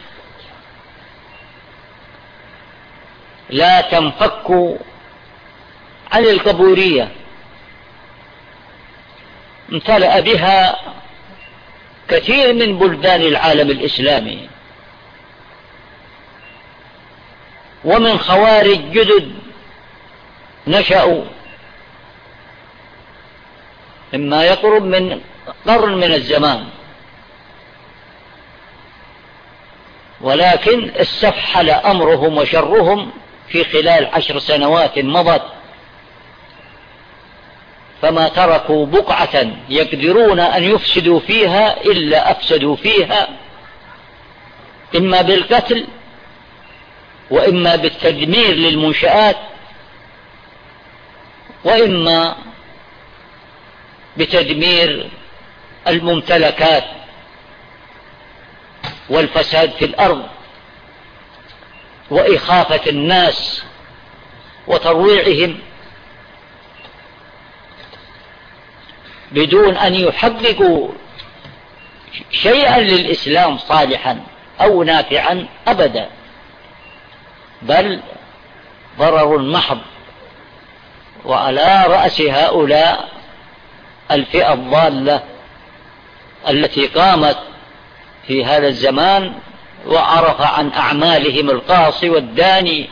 لا تنفك عن القبورية، امتلأ بها كثير من بلدان العالم الإسلامي، ومن خوارج جدد نشأوا مما يقرب من قرن من الزمان، ولكن استفحل أمرهم وشرهم في خلال عشر سنوات مضت، فما تركوا بقعة يقدرون أن يفسدوا فيها إلا أفسدوا فيها، إما بالقتل وإما بالتدمير للمنشآت وإما بتدمير الممتلكات والفساد في الأرض وإخافة الناس وترويعهم بدون أن يحققوا شيئا للإسلام صالحا أو نافعا أبدا، بل ضرر محض. وعلى رأس هؤلاء الفئة الضالة التي قامت في هذا الزمان وعرف عن أعمالهم القاصي والداني،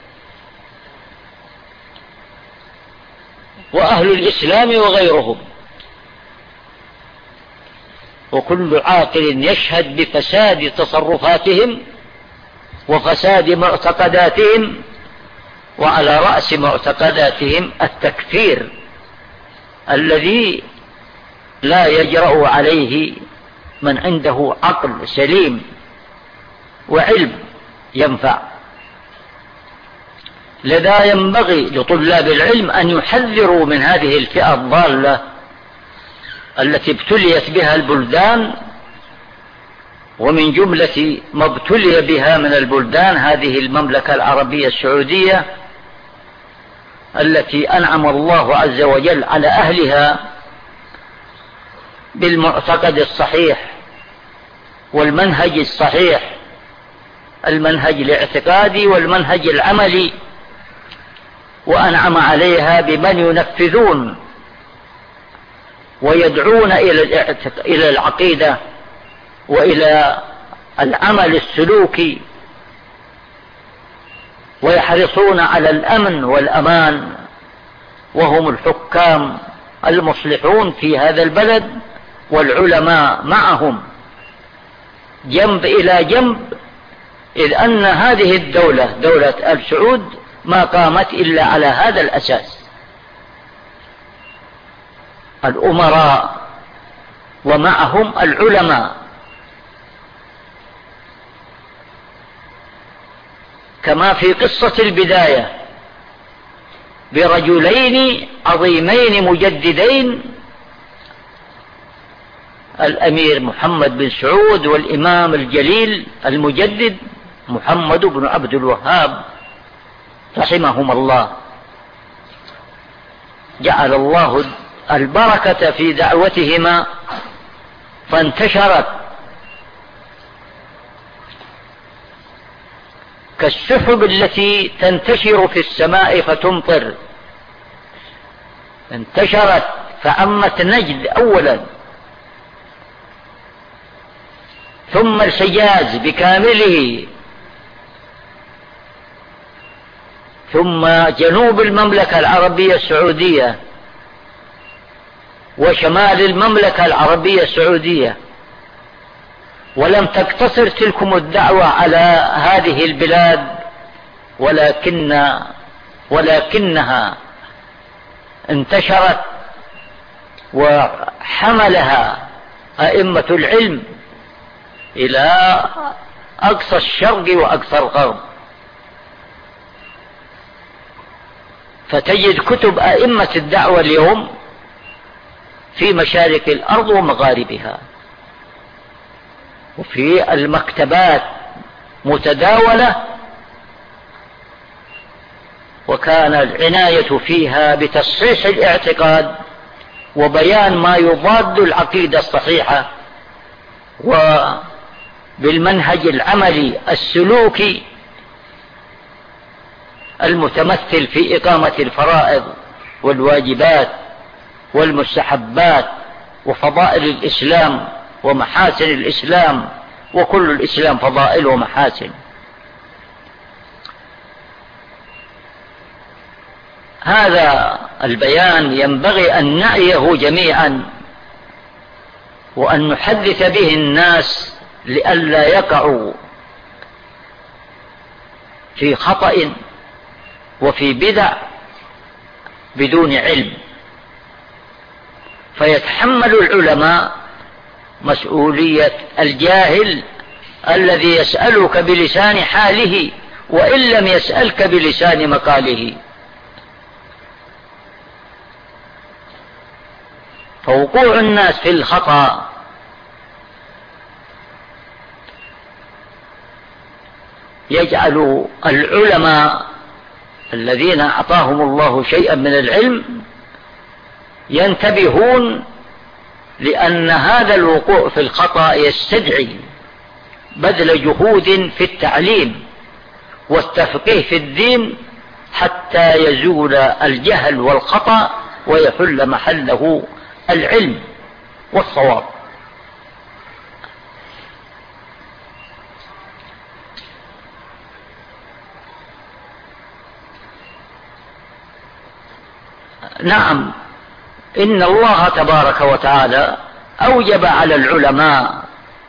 وأهل الإسلام وغيرهم، وكل عاقل يشهد بفساد تصرفاتهم وفساد معتقداتهم، وعلى رأس معتقداتهم التكفير الذي لا يجرأ عليه من عنده عقل سليم وعلم ينفع. لذا ينبغي لطلاب العلم أن يحذروا من هذه الفئة الضالة التي ابتليت بها البلدان ومن جملة ما ابتلي بها من البلدان هذه المملكة العربية السعودية التي أنعم الله عز وجل على أهلها بالمعتقد الصحيح والمنهج الصحيح، المنهج الاعتقادي والمنهج العملي، وأنعم عليها بمن ينفذون ويدعون إلى العقيدة وإلى العمل السلوكي، ويحرصون على الأمن والأمان، وهم الحكام المصلحون في هذا البلد، والعلماء معهم جنب إلى جنب، إذ أن هذه الدولة دولة آل سعود ما قامت إلا على هذا الأساس، الأمراء ومعهم العلماء، كما في قصة البداية برجلين عظيمين مجددين، الأمير محمد بن سعود والإمام الجليل المجدد محمد بن عبد الوهاب رحمهم الله. جعل الله البركة في دعوتهما فانتشرت كالسحب التي تنتشر في السماء فتمطر، انتشرت فعمت نجد أولا، ثم الحجاز بكامله، ثم جنوب المملكة العربية السعودية وشمال المملكة العربية السعودية. ولم تقتصر تلكم الدعوة على هذه البلاد، ولكن ولكنها انتشرت وحملها أئمة العلم إلى أقصى الشرق وأقصى الغرب، فتجد كتب أئمة الدعوة اليوم في مشارق الأرض ومغاربها، وفي المكتبات متداولة، وكان العناية فيها بتصحيح الاعتقاد وبيان ما يضاد العقيدة الصحيحة، وبالمنهج العملي السلوكي المتمثل في إقامة الفرائض والواجبات والمستحبات وفضائل الإسلام ومحاسن الإسلام، وكل الإسلام فضائل ومحاسن. هذا البيان ينبغي أن نعيه جميعا، وأن نحدث به الناس لئلا يقعوا في خطأ وفي بدع بدون علم، فيتحمل العلماء مسؤولية الجاهل الذي يسألك بلسان حاله وإن لم يسألك بلسان مقاله. فوقوع الناس في الخطأ يجعل العلماء الذين أعطاهم الله شيئا من العلم ينتبهون، لأن هذا الوقوع في الخطأ يستدعي بذل جهود في التعليم والتفقيه في الدين حتى يزول الجهل والخطأ ويحل محله العلم والصواب. نعم، إن الله تبارك وتعالى أوجب على العلماء،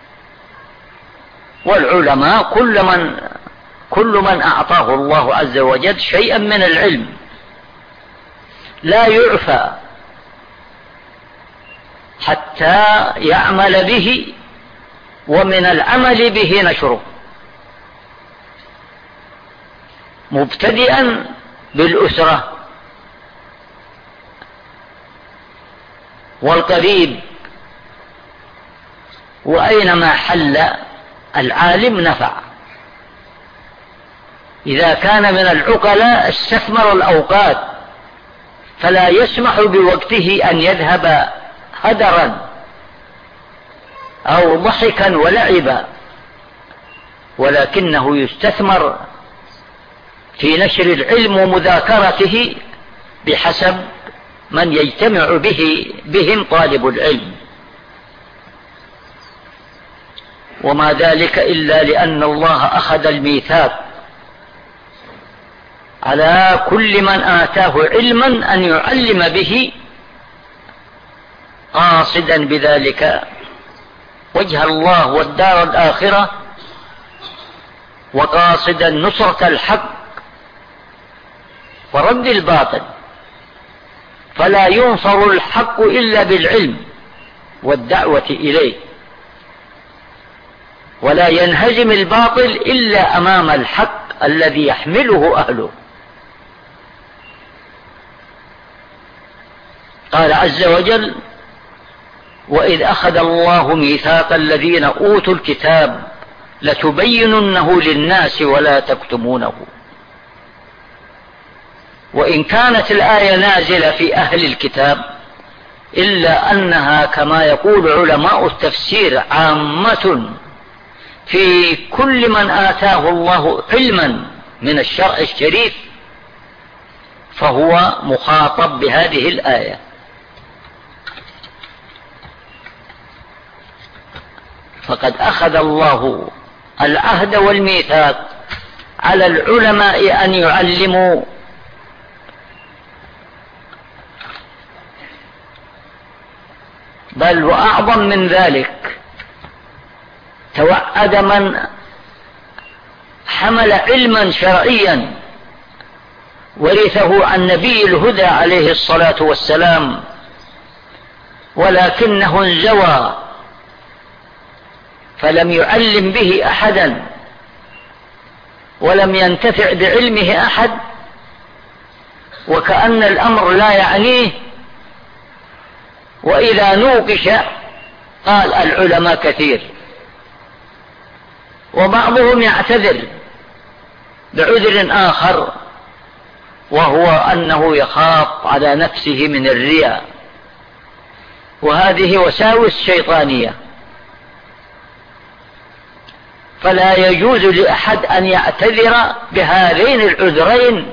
والعلماء كل من كل من أعطاه الله عز وجل شيئا من العلم لا يعفى حتى يعمل به، ومن العمل به نشره، مبتدئا بالأسرة والقريب، وأينما حل العالم نفع. إذا كان من العقلاء استثمر الأوقات، فلا يسمح بوقته أن يذهب هدرا أو ضحكا ولعبا، ولكنه يستثمر في نشر العلم ومذاكرته بحسب من يجتمع به بهم طالب العلم. وما ذلك إلا لأن الله أخذ الميثاق على كل من آتاه علما أن يعلم به، قاصدا بذلك وجه الله والدار الآخرة، وقاصدا نصرة الحق ورد الباطل. فلا ينصر الحق إلا بالعلم والدعوة إليه، ولا ينهزم الباطل إلا أمام الحق الذي يحمله أهله. قال عز وجل: وإذ أخذ الله ميثاق الذين أوتوا الكتاب لتبيننه للناس ولا تكتمونه. وإن كانت الآية نازلة في أهل الكتاب، إلا أنها كما يقول علماء التفسير عامة في كل من آتاه الله علما من الشرع الشريف، فهو مخاطب بهذه الآية. فقد أخذ الله العهد والميثاق على العلماء أن يعلموا، بل وأعظم من ذلك، توعد من حمل علما شرعيا ورثه عن نبي الهدى عليه الصلاة والسلام، ولكنه انزوى فلم يعلم به أحدا ولم ينتفع بعلمه أحد، وكأن الأمر لا يعنيه. وإذا نوقش قال العلماء كثير، وبعضهم يعتذر بعذر آخر، وهو أنه يخاف على نفسه من الرياء، وهذه وساوس شيطانية. فلا يجوز لأحد أن يعتذر بهذين العذرين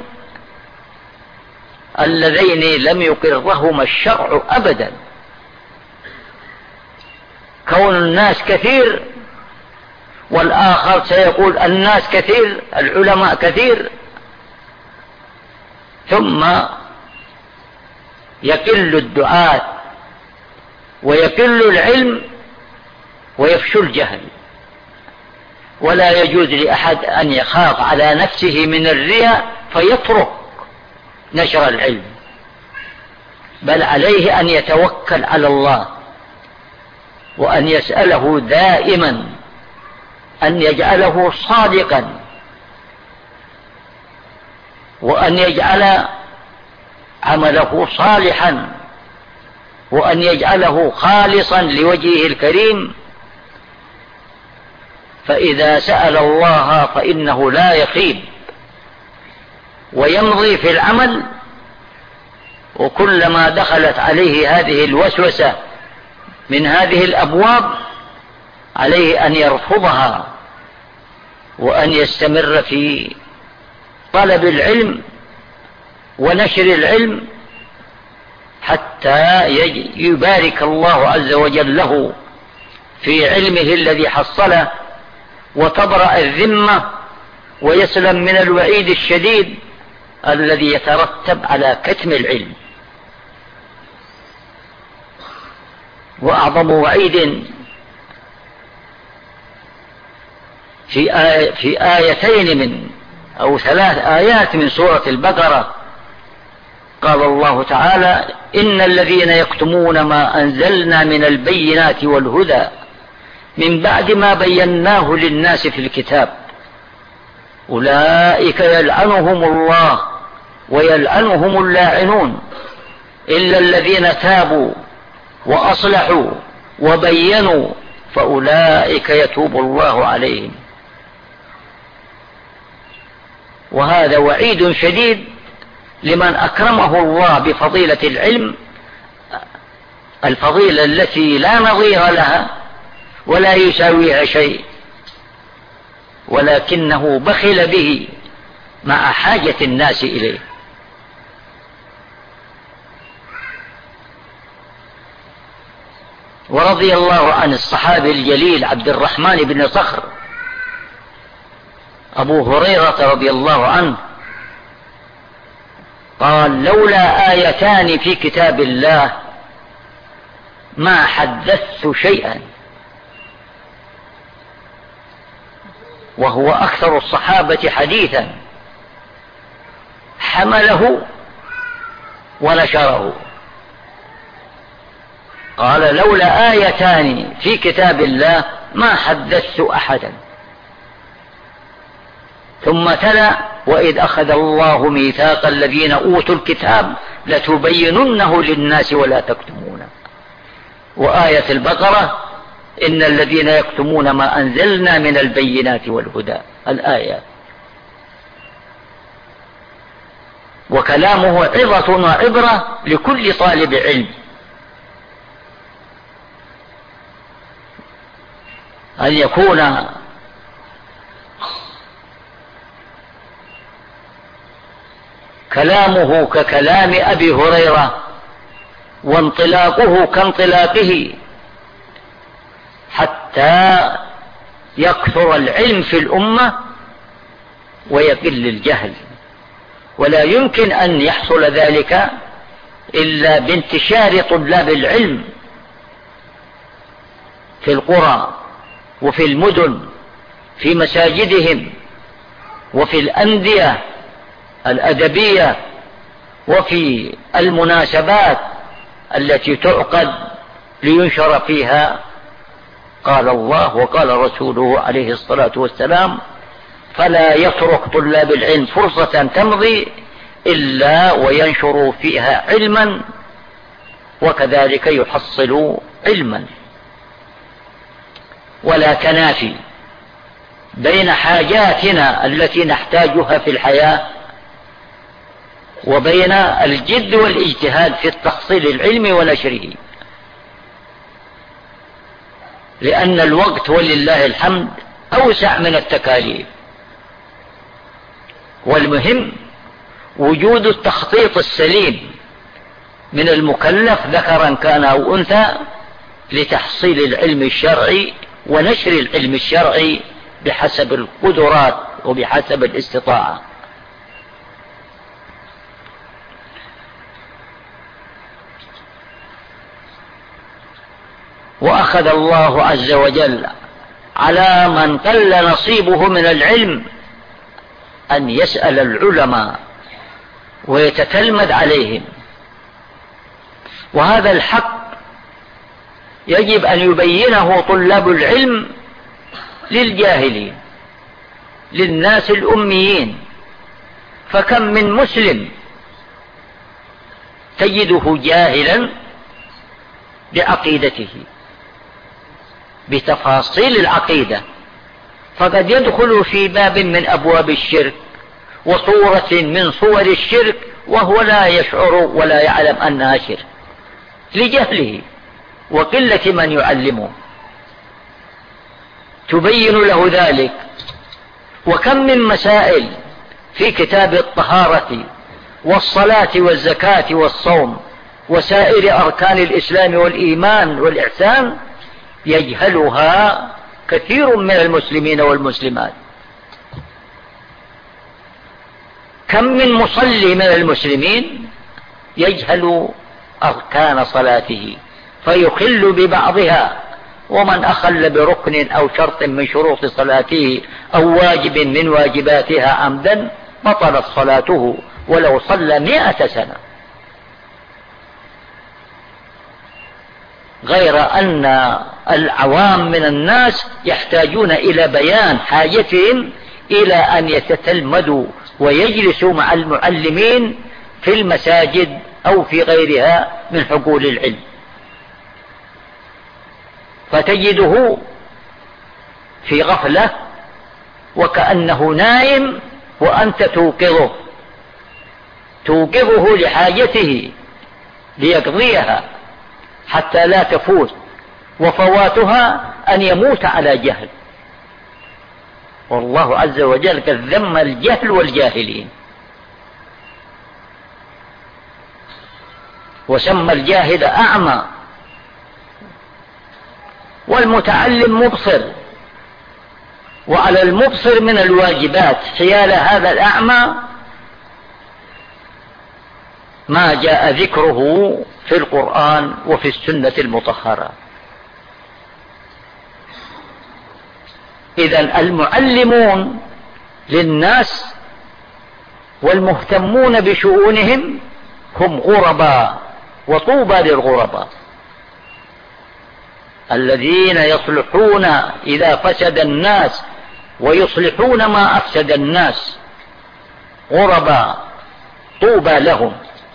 اللذين لم يقرهما الشرع أبدا. كون الناس كثير، والآخر سيقول الناس كثير، العلماء كثير، ثم يقل الدعاة ويقل العلم ويفشو الجهل. ولا يجوز لأحد أن يخاف على نفسه من الرياء فيترك نشر العلم، بل عليه أن يتوكل على الله وأن يسأله دائما أن يجعله صادقا، وأن يجعل عمله صالحا، وأن يجعله خالصا لوجهه الكريم. فإذا سأل الله فإنه لا يخيب ويمضي في العمل، وكلما دخلت عليه هذه الوسوسة من هذه الأبواب عليه أن يرفضها وأن يستمر في طلب العلم ونشر العلم حتى يبارك الله عز وجل له في علمه الذي حصله، وتبرأ الذمة ويسلم من الوعيد الشديد الذي يترتب على كتم العلم. وأعظم وعيد في آية في آيتين من أو ثلاث آيات من سورة البقرة، قال الله تعالى: إن الذين يكتمون ما أنزلنا من البينات والهدى من بعد ما بيناه للناس في الكتاب أولئك يلعنهم الله ويلعنهم اللاعنون إلا الذين تابوا وأصلحوا وبينوا فأولئك يتوب الله عليهم. وهذا وعيد شديد لمن أكرمه الله بفضيلة العلم، الفضيلة التي لا نظير لها ولا يساويها شيء، ولكنه بخل به مع حاجة الناس إليه. ورضي الله عن الصحابي الجليل عبد الرحمن بن صخر أبو هريرة رضي الله عنه قال: لولا آيتان في كتاب الله ما حدثت شيئا. وهو أكثر الصحابة حديثا، حمله ونشره. قال: لولا آيتان في كتاب الله ما حدثت أحدا. ثم تلا: وإذ أخذ الله ميثاق الذين أوتوا الكتاب لتبيننه للناس ولا تكتمونه. وآية البقرة: إن الذين يكتمون ما أنزلنا من البينات والهدى، الآية. وكلامه عظة وعبرة لكل طالب علم، أن يكون كلامه ككلام أبي هريرة وانطلاقه كانطلاقه، حتى يكثر العلم في الأمة ويقل الجهل. ولا يمكن أن يحصل ذلك إلا بانتشار طلاب العلم في القرى وفي المدن، في مساجدهم وفي الأندية الأدبية وفي المناسبات التي تعقد لينشر فيها قال الله وقال رسوله عليه الصلاة والسلام. فلا يترك طلاب العلم فرصة تمضي إلا وينشروا فيها علما، وكذلك يحصلوا علما. ولا تنافي بين حاجاتنا التي نحتاجها في الحياة وبين الجد والاجتهاد في التحصيل العلمي ونشره، لأن الوقت ولله الحمد أوسع من التكاليف. والمهم وجود التخطيط السليم من المكلف ذكرا كان أو أنثى لتحصيل العلم الشرعي ونشر العلم الشرعي بحسب القدرات وبحسب الاستطاعة. وأخذ الله عز وجل على من قل نصيبه من العلم أن يسأل العلماء ويتتلمذ عليهم. وهذا الحق يجب أن يبينه طلاب العلم للجاهلين، للناس الأميين. فكم من مسلم تجده جاهلا بعقيدته، بتفاصيل العقيدة، فقد يدخل في باب من أبواب الشرك وصورة من صور الشرك وهو لا يشعر ولا يعلم أنها شرك لجهله وقلة من يعلمه، تبين له ذلك. وكم من مسائل في كتاب الطهارة والصلاة والزكاة والصوم وسائر أركان الإسلام والإيمان والإحسان يجهلها كثير من المسلمين والمسلمات. كم من مصلي من المسلمين يجهل أركان صلاته فيخل ببعضها، ومن أخل بركن أو شرط من شروط صلاته أو واجب من واجباتها عمدا بطلت صلاته ولو صلى مئة سنة. غير أن العوام من الناس يحتاجون إلى بيان حاجتهم إلى أن يتتلمذوا ويجلسوا مع المعلمين في المساجد أو في غيرها من حقول العلم. فتجده في غفلة وكأنه نائم وأنت توقظه توقظه لحاجته ليقضيها حتى لا تفوت، وفواتها أن يموت على جهل. والله عز وجل قد ذم الجهل والجاهلين، وسمى الجاهل أعمى والمتعلم مبصر، وعلى المبصر من الواجبات حيال هذا الأعمى ما جاء ذكره في القرآن وفي السنة المطهرة. إذن المعلمون للناس والمهتمون بشؤونهم هم غرباء، وطوبى للغرباء الذين يصلحون إذا فسد الناس ويصلحون ما أفسد الناس، غرباء طوبى لهم.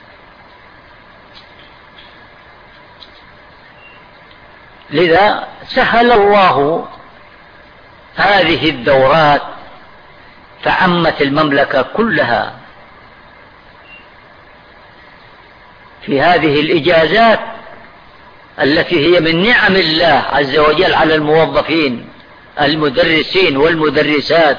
لذا سهل الله هذه الدورات فعمت المملكة كلها. في هذه الإجازات التي هي من نعم الله عز وجل على الموظفين المدرسين والمدرسات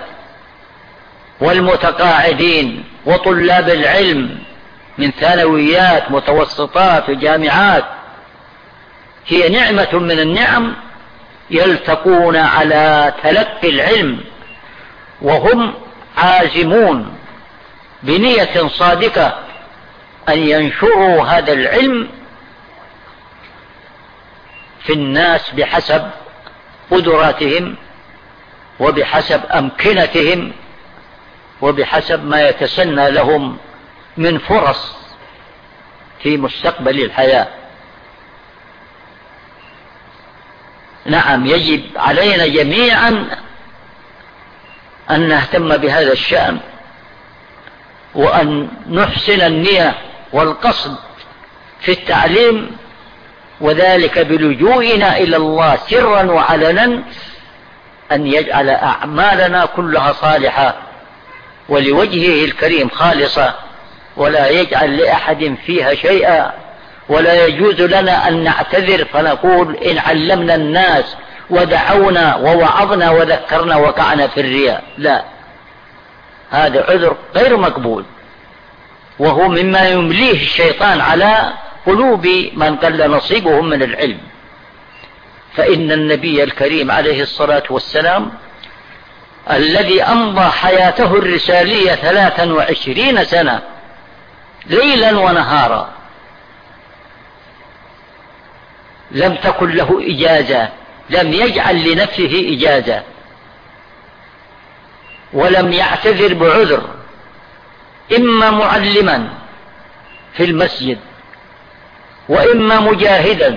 والمتقاعدين وطلاب العلم من ثانويات متوسطات وجامعات، هي نعمة من النعم يلتقون على تلقي العلم وهم عازمون بنية صادقة أن ينشروا هذا العلم في الناس بحسب قدراتهم وبحسب أمكنتهم وبحسب ما يتسنى لهم من فرص في مستقبل الحياة. نعم، يجب علينا جميعا أن نهتم بهذا الشأن وأن نحسن النية والقصد في التعليم، وذلك بلجوئنا إلى الله سرا وعلنا أن يجعل أعمالنا كلها صالحة ولوجهه الكريم خالصة، ولا يجعل لأحد فيها شيئا. ولا يجوز لنا أن نعتذر فنقول إن علمنا الناس ودعونا ووعظنا وذكرنا وقعنا في الرياء، لا، هذا عذر غير مقبول، وهو مما يمليه الشيطان على قلوب من قل نصيبهم من العلم. فإن النبي الكريم عليه الصلاة والسلام الذي أمضى حياته الرسالية ثلاثا وعشرين سنة ليلا ونهارا لم تكن له إجازة، لم يجعل لنفسه إجازة، ولم يعتذر بعذر، إما معلما في المسجد، وإما مجاهدا،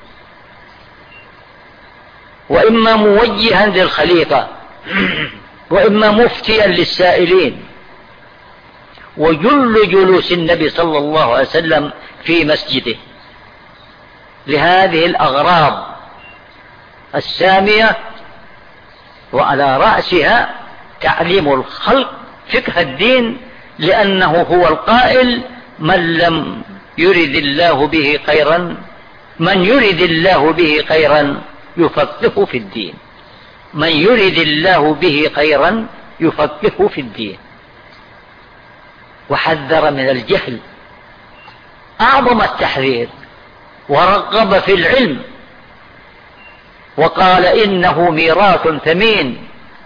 وإما موجها للخليقة، وإما مفتيا للسائلين. وجل جلوس النبي صلى الله عليه وسلم في مسجده لهذه الأغراض السامية، وعلى رأسها تعليم الخلق فقه الدين، لأنه هو القائل: من لم يرد الله به خيرا من يرد الله به خيرا يفقهه في الدين من يرد الله به خيرا يفقهه في الدين. وحذر من الجهل أعظم التحذير، ورغب في العلم، وقال: إنه ميراث ثمين،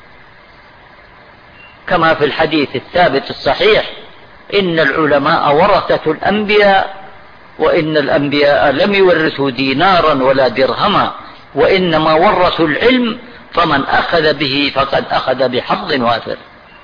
كما في الحديث الثابت الصحيح: إن العلماء ورثة الأنبياء، وإن الأنبياء لم يورثوا دينارا ولا درهما، وإنما ورثوا العلم، فمن أخذ به فقد أخذ بحظ وافر.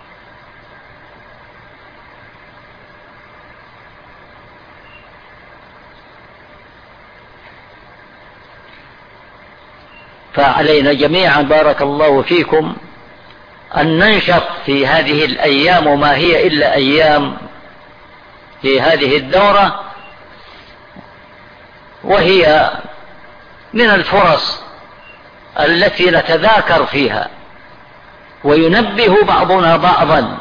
فعلينا جميعا بارك الله فيكم أن ننشط في هذه الأيام، وما هي إلا أيام في هذه الدورة، وهي من الفرص التي نتذاكر فيها وينبه بعضنا بعضا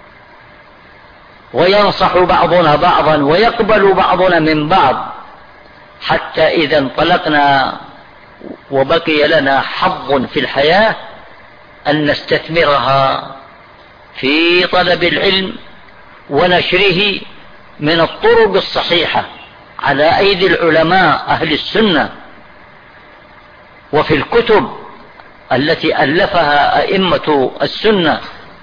وينصح بعضنا بعضا ويقبل بعضنا من بعض، حتى إذا انطلقنا وبقي لنا حظ في الحياة أن نستثمرها في طلب العلم ونشره من الطرق الصحيحة على أيدي العلماء أهل السنة، وفي الكتب التي ألفها أئمة السنة،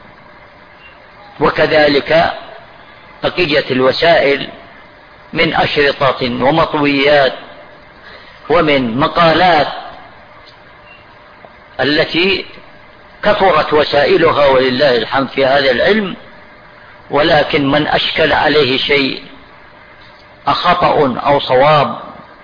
وكذلك بقية الوسائل من أشرطة ومطويات ومن مقالات التي كثرت وسائلها ولله الحمد في هذا العلم. ولكن من أشكل عليه شيء أخطأ أو صواب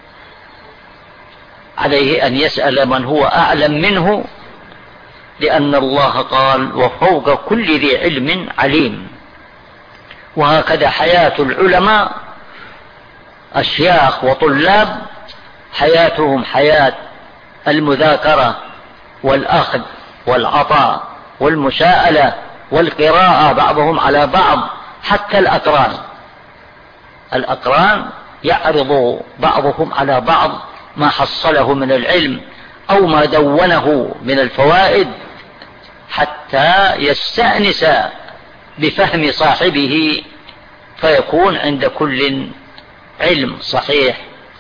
عليه أن يسأل من هو أعلم منه، لأن الله قال وفوق كل ذي علم عليم. وهكذا حياة العلماء أشياخ وطلاب حياتهم حياة المذاكرة والأخذ والعطاء والمساءلة والقراءة بعضهم على بعض، حتى الأقران الأقران يعرض بعضهم على بعض ما حصله من العلم أو ما دونه من الفوائد حتى يستأنس بفهم صاحبه، فيكون عند كل علم صحيح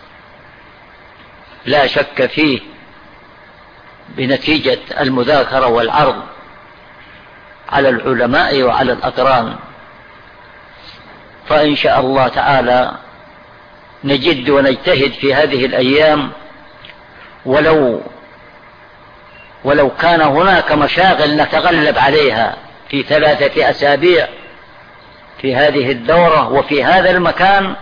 لا شك فيه بنتيجة المذاكرة والعرض على العلماء وعلى الأقران. فإن شاء الله تعالى نجد ونجتهد في هذه الأيام، ولو ولو كان هناك مشاغل نتغلب عليها في ثلاثة أسابيع في هذه الدورة وفي هذا المكان،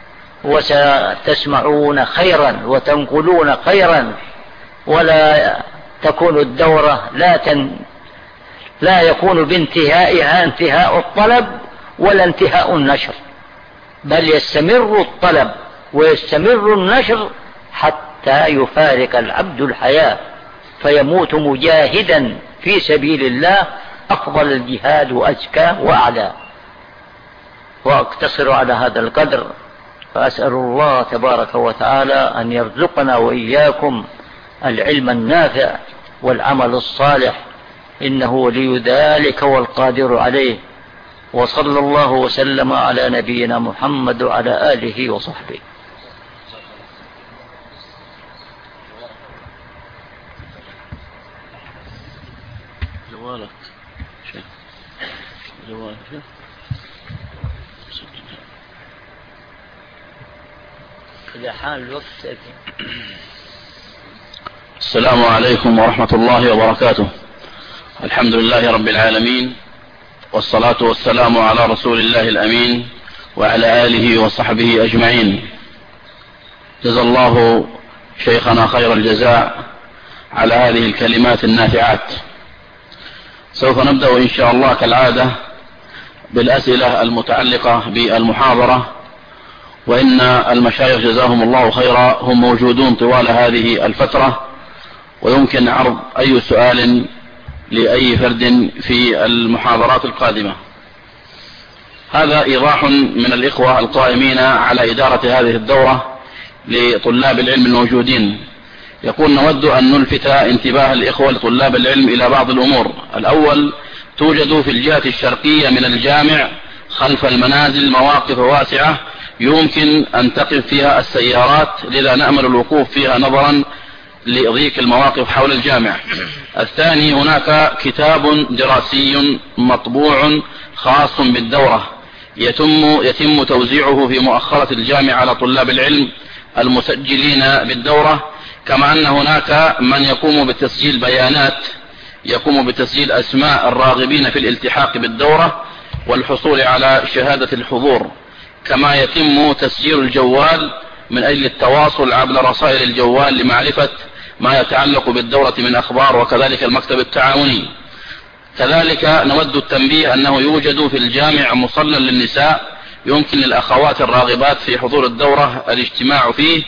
وستسمعون خيرا وتنقلون خيرا، ولا تكون الدورة لا تن لا يكون بانتهائها انتهاء الطلب ولا انتهاء النشر، بل يستمر الطلب ويستمر النشر حتى يفارق العبد الحياة فيموت مجاهدا في سبيل الله، أفضل الجهاد وأزكى وأعلى. وأقتصر على هذا القدر، فأسأل الله تبارك وتعالى أن يرزقنا وإياكم العلم النافع والعمل الصالح، إنه ولي ذلك والقادر عليه. وصلى الله وسلم على نبينا محمد وعلى آله وصحبه. جوالك جوالك إذا حان الوقت. السلام عليكم ورحمة الله وبركاته. الحمد لله رب العالمين، والصلاة والسلام على رسول الله الأمين وعلى آله وصحبه أجمعين. جزا الله شيخنا خير الجزاء على هذه الكلمات النافعات. سوف نبدأ إن شاء الله كالعادة بالأسئلة المتعلقة بالمحاضرة، وإن المشايخ جزاهم الله خيرا هم موجودون طوال هذه الفترة، ويمكن عرض أي سؤال لأي فرد في المحاضرات القادمة. هذا إيضاح من الإخوة القائمين على إدارة هذه الدورة لطلاب العلم الموجودين. يقول نود أن نلفت انتباه الإخوة لطلاب العلم إلى بعض الأمور. الأول، توجد في الجهة الشرقية من الجامع خلف المنازل مواقف واسعة يمكن أن تقف فيها السيارات، لذا نأمل الوقوف فيها نظرا لضيق المواقف حول الجامع. الثاني، هناك كتاب دراسي مطبوع خاص بالدورة يتم, يتم توزيعه في مؤخرة الجامع على طلاب العلم المسجلين بالدورة، كما أن هناك من يقوم بتسجيل بيانات يقوم بتسجيل أسماء الراغبين في الالتحاق بالدورة والحصول على شهادة الحضور، كما يتم تسجيل الجوال من أجل التواصل عبر رسائل الجوال لمعرفة ما يتعلق بالدورة من أخبار، وكذلك المكتب التعاوني. كذلك نود التنبيه أنه يوجد في الجامع مصلى للنساء يمكن للأخوات الراغبات في حضور الدورة الاجتماع فيه،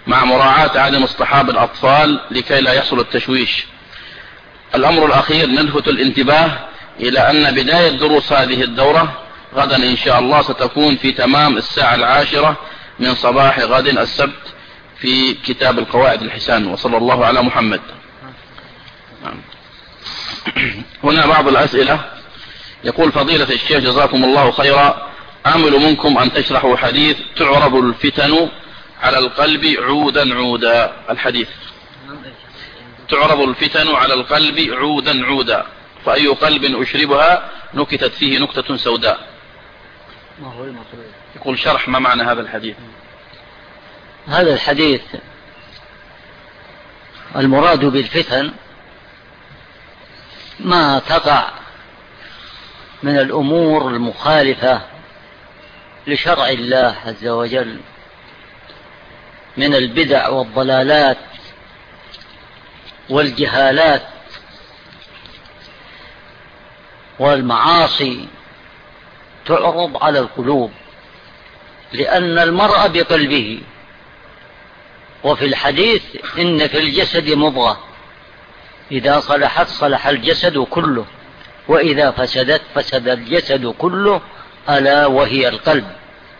مع مراعاة عدم اصطحاب الأطفال لكي لا يحصل التشويش. الأمر الأخير نلفت الانتباه إلى أن بداية دروس هذه الدورة غدا إن شاء الله ستكون في تمام الساعة العاشرة من صباح غد السبت في كتاب القواعد الحسان. وصلى الله على محمد. هنا بعض الأسئلة. يقول فضيلة الشيخ جزاكم الله خيرا، آمل منكم أن تشرحوا حديث تعرض الفتن على القلب عودا عودا. الحديث تعرض الفتن على القلب عودا عودا، فأي قلب أشربها نكتت فيه نكتة سوداء. ما هو المطلوب؟ يقول شرح ما معنى هذا الحديث. هذا الحديث المراد بالفتن ما تقع من الأمور المخالفة لشرع الله عز وجل من البدع والضلالات والجهالات والمعاصي، تعرض على القلوب، لأن المرء بقلبه. وفي الحديث إن في الجسد مضغة إذا صلحت صلح الجسد كله، وإذا فسدت فسد الجسد كله، ألا وهي القلب.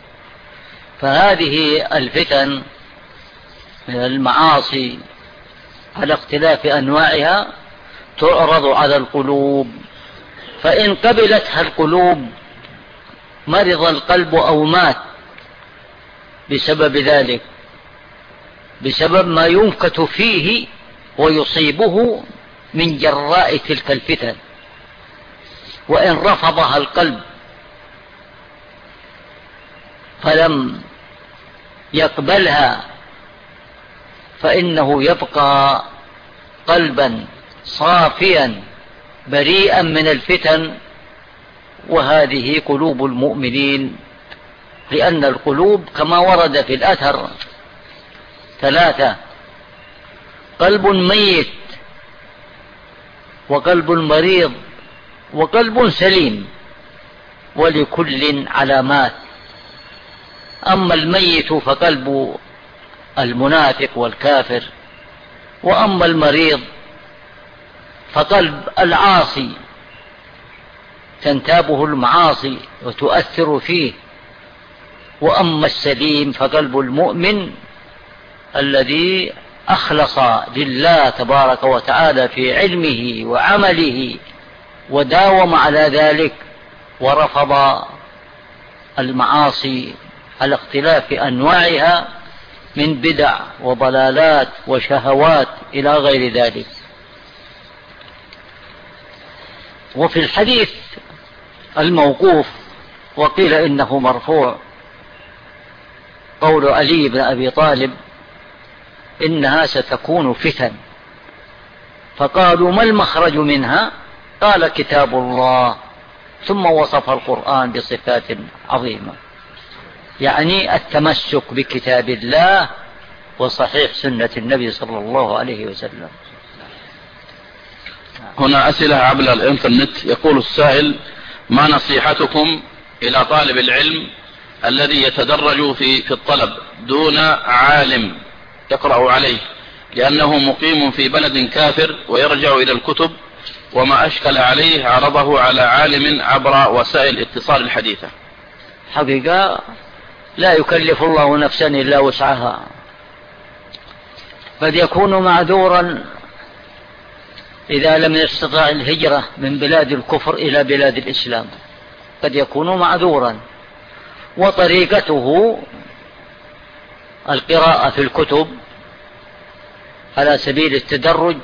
فهذه الفتن من المعاصي على اختلاف أنواعها تعرض على القلوب، فإن قبلتها القلوب مرض القلب أو مات بسبب ذلك، بسبب ما ينكت فيه ويصيبه من جراء تلك الفتن. وإن رفضها القلب فلم يقبلها فإنه يبقى قلبا صافيا بريئا من الفتن. وهذه قلوب المؤمنين، لأن القلوب كما ورد في الأثر ثلاثة: قلب ميت، وقلب مريض، وقلب سليم، ولكل علامات. أما الميت فقلب المنافق والكافر، وأما المريض فقلب العاصي تنتابه المعاصي وتؤثر فيه، وأما السليم فقلب المؤمن الذي أخلص لله تبارك وتعالى في علمه وعمله وداوم على ذلك، ورفض المعاصي على اختلاف أنواعها من بدع وضلالات وشهوات إلى غير ذلك. وفي الحديث الموقوف وقيل إنه مرفوع قول علي بن أبي طالب: إنها ستكون فتن. فقالوا: ما المخرج منها؟ قال: كتاب الله. ثم وصف القرآن بصفات عظيمة، يعني التمسك بكتاب الله وصحيح سنة النبي صلى الله عليه وسلم. هنا أسئلة عبر الإنترنت. يقول السائل: ما نصيحتكم إلى طالب العلم الذي يتدرج في في الطلب دون عالم يقرأ عليه، لأنه مقيم في بلد كافر ويرجع إلى الكتب، وما أشكل عليه عرضه على عالم عبر وسائل الاتصال الحديثة؟ حقيقة لا يكلف الله نفسا إلا وسعها. قد يكون معذورا إذا لم يستطع الهجرة من بلاد الكفر إلى بلاد الإسلام، قد يكون معذورا. وطريقته القراءة في الكتب على سبيل التدرج،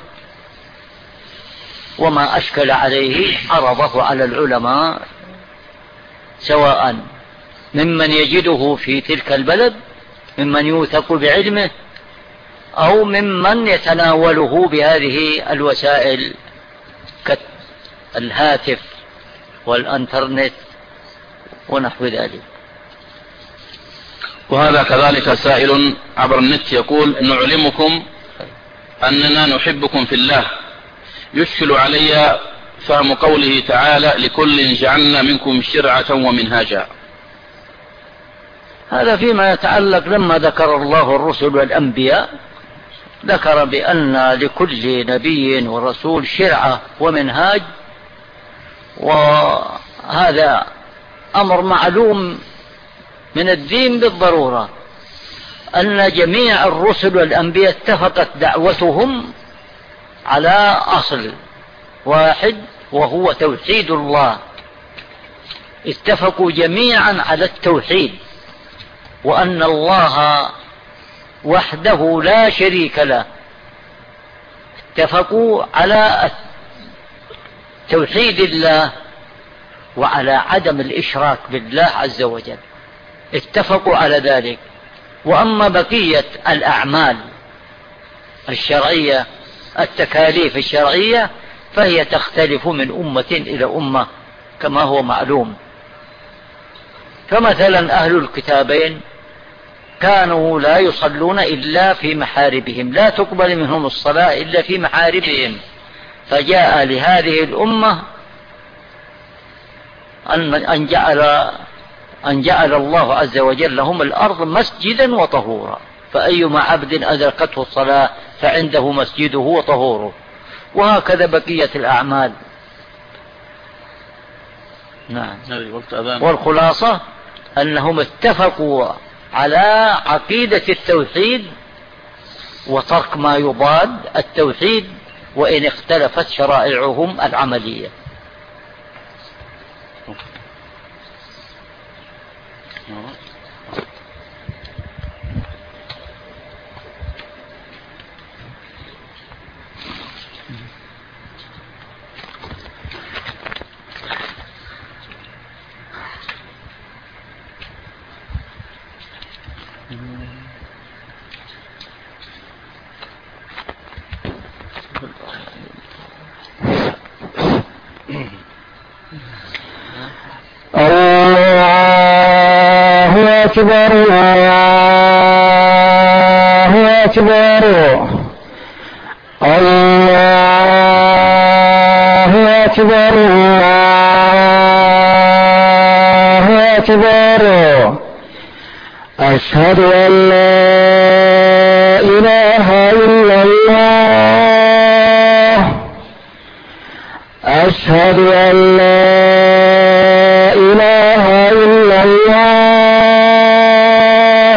وما أشكل عليه عرضه على العلماء، سواء ممن يجده في تلك البلد ممن يوثق بعلمه، أو ممن يتناوله بهذه الوسائل كالهاتف والانترنت ونحو ذلك. وهذا كذلك سائل عبر النت يقول: نعلمكم أننا نحبكم في الله، يشكل علي فهم قوله تعالى: لكل جعلنا منكم شرعة ومنهاجا. هذا فيما يتعلق لما ذكر الله الرسل والأنبياء، ذكر بأن لكل نبي ورسول شرعة ومنهاج، وهذا أمر معلوم من الدين بالضرورة، أن جميع الرسل والأنبياء اتفقت دعوتهم على أصل واحد وهو توحيد الله. اتفقوا جميعا على التوحيد، وأن الله وحده لا شريك له. اتفقوا على توحيد الله وعلى عدم الإشراك بالله عز وجل، اتفقوا على ذلك. وأما بقية الأعمال الشرعية، التكاليف الشرعية، فهي تختلف من أمة إلى أمة كما هو معلوم. فمثلا أهل الكتابين كانوا لا يصلون إلا في محاربهم، لا تقبل منهم الصلاة إلا في محاربهم، فجاء لهذه الأمة أن جعل, أن جعل الله عز وجل لهم الأرض مسجدا وطهورا، فأيما عبد أدركته الصلاة فعنده مسجده وطهوره. وهكذا بقية الأعمال. نعم. والخلاصة أنهم اتفقوا على عقيدة التوحيد وترك ما يضاد التوحيد، وإن اختلفت شرائعهم العملية. الله أكبر الله أكبر الله أكبر الله أكبر. أشهد أن لا إله إلا الله. أشهد أن لا إله إلا الله.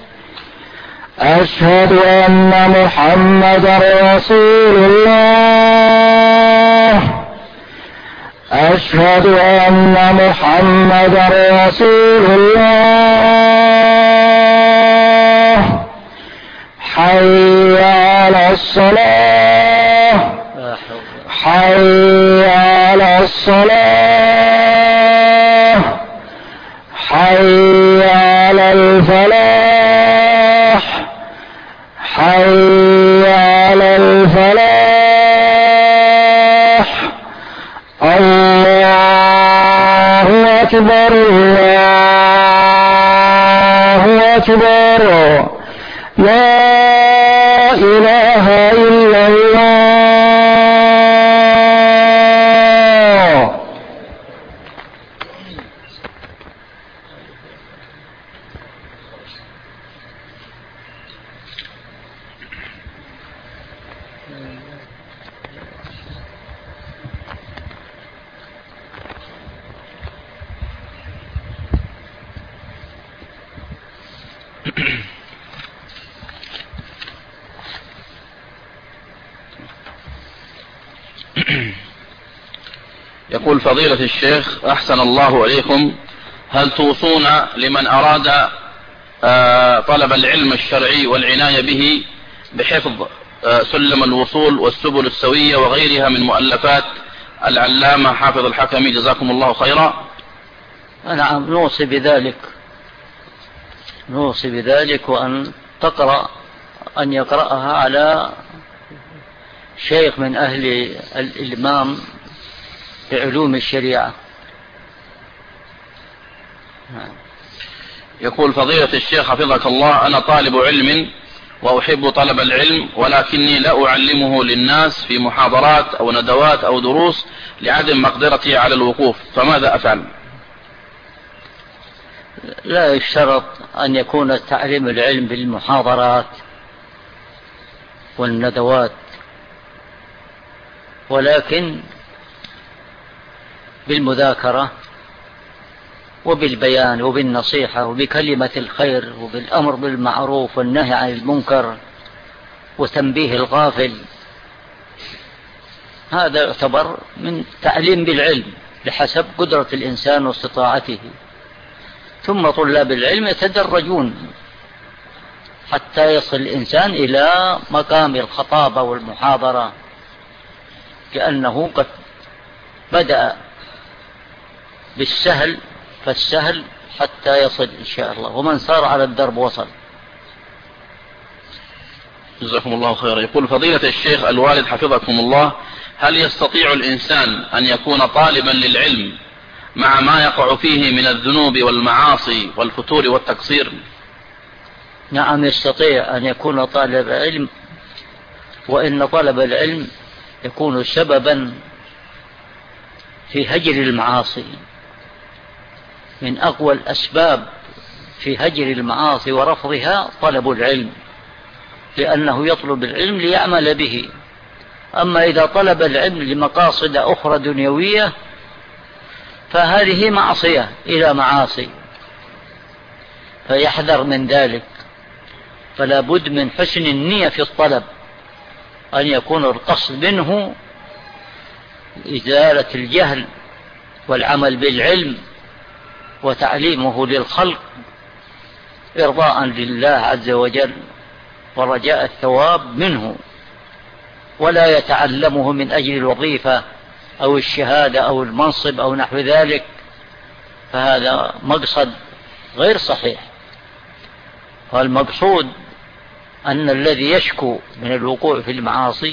أشهد أن محمدا رسول الله. أشهد أن محمدا رسول الله. حي على الصلاة حي على الصلاة حي على الفلاح حي على الفلاح. الله أكبر الله أكبر. لا إله إلا الله. يقول فضيلة الشيخ أحسن الله إليكم، هل توصون لمن أراد طلب العلم الشرعي والعناية به بحفظ سلم الوصول والسبل السوية وغيرها من مؤلفات العلامة حافظ الحكمي جزاكم الله خيرا؟ نعم، نوصي بذلك نوصي بذلك وأن تقرأ أن يقرأها على شيخ من أهل الإلمام بعلوم الشريعة. يقول فضيلة الشيخ حفظك الله، أنا طالب علم وأحب طلب العلم، ولكني لا أعلمه للناس في محاضرات أو ندوات أو دروس لعدم مقدرتي على الوقوف، فماذا أفعل؟ لا يشترط أن يكون تعليم العلم بالمحاضرات والندوات، ولكن بالمذاكرة وبالبيان وبالنصيحة وبكلمة الخير وبالأمر بالمعروف والنهي عن المنكر وتنبيه الغافل. هذا يعتبر من تعليم بالعلم بحسب قدرة الإنسان واستطاعته. ثم طلاب العلم يتدرجون حتى يصل الإنسان إلى مقام الخطابة والمحاضرة، كأنه قد بدأ بالسهل فالسهل حتى يصل إن شاء الله، ومن سار على الدرب وصل. جزاكم الله خيرا. يقول فضيلة الشيخ الوالد حفظكم الله، هل يستطيع الإنسان أن يكون طالبا للعلم مع ما يقع فيه من الذنوب والمعاصي والفتور والتقصير؟ نعم يستطيع أن يكون طالب علم، وإن طلب العلم يكون سببا في هجر المعاصي. من أقوى الأسباب في هجر المعاصي ورفضها طلب العلم، لأنه يطلب العلم ليعمل به. أما إذا طلب العلم لمقاصد أخرى دنيوية فهذه معصية إلى معاصي، فيحذر من ذلك. فلا بد من حسن النية في الطلب، أن يكون القصد منه إزالة الجهل والعمل بالعلم وتعليمه للخلق إرضاء لله عز وجل ورجاء الثواب منه، ولا يتعلمه من أجل الوظيفة أو الشهادة أو المنصب أو نحو ذلك، فهذا مقصد غير صحيح. والمقصود أن الذي يشكو من الوقوع في المعاصي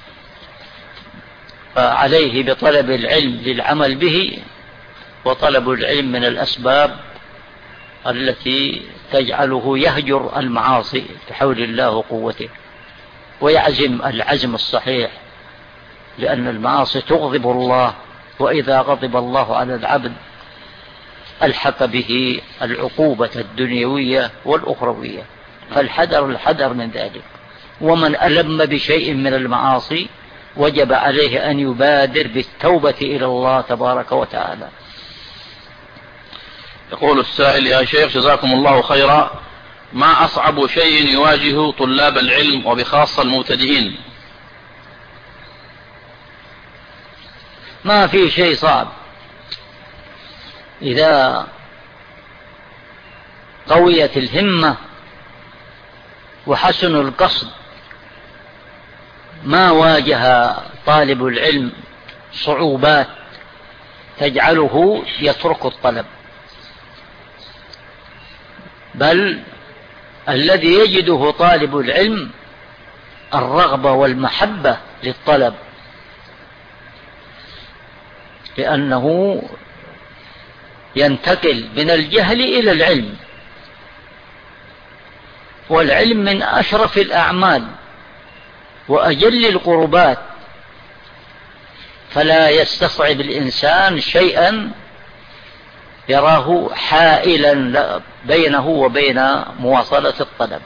فعليه بطلب العلم للعمل به، وطلب العلم من الأسباب التي تجعله يهجر المعاصي بحول الله وقوته، ويعزم العزم الصحيح، لأن المعاصي تغضب الله، وإذا غضب الله على العبد ألحق به العقوبة الدنيوية والأخروية، فالحذر الحذر من ذلك. ومن ألم بشيء من المعاصي وجب عليه أن يبادر بالتوبة إلى الله تبارك وتعالى. يقول السائل يا شيخ جزاكم الله خيرا، ما أصعب شيء يواجه طلاب العلم وبخاصة المبتدئين؟ ما في شيء صعب إذا قويت الهمة وحسن القصد. ما واجه طالب العلم صعوبات تجعله يترك الطلب، بل الذي يجده طالب العلم الرغبة والمحبة للطلب، لأنه ينتقل من الجهل إلى العلم، والعلم من أشرف الأعمال وأجل القربات، فلا يستصعب الإنسان شيئا يراه حائلا بينه وبين مواصلة الطلب.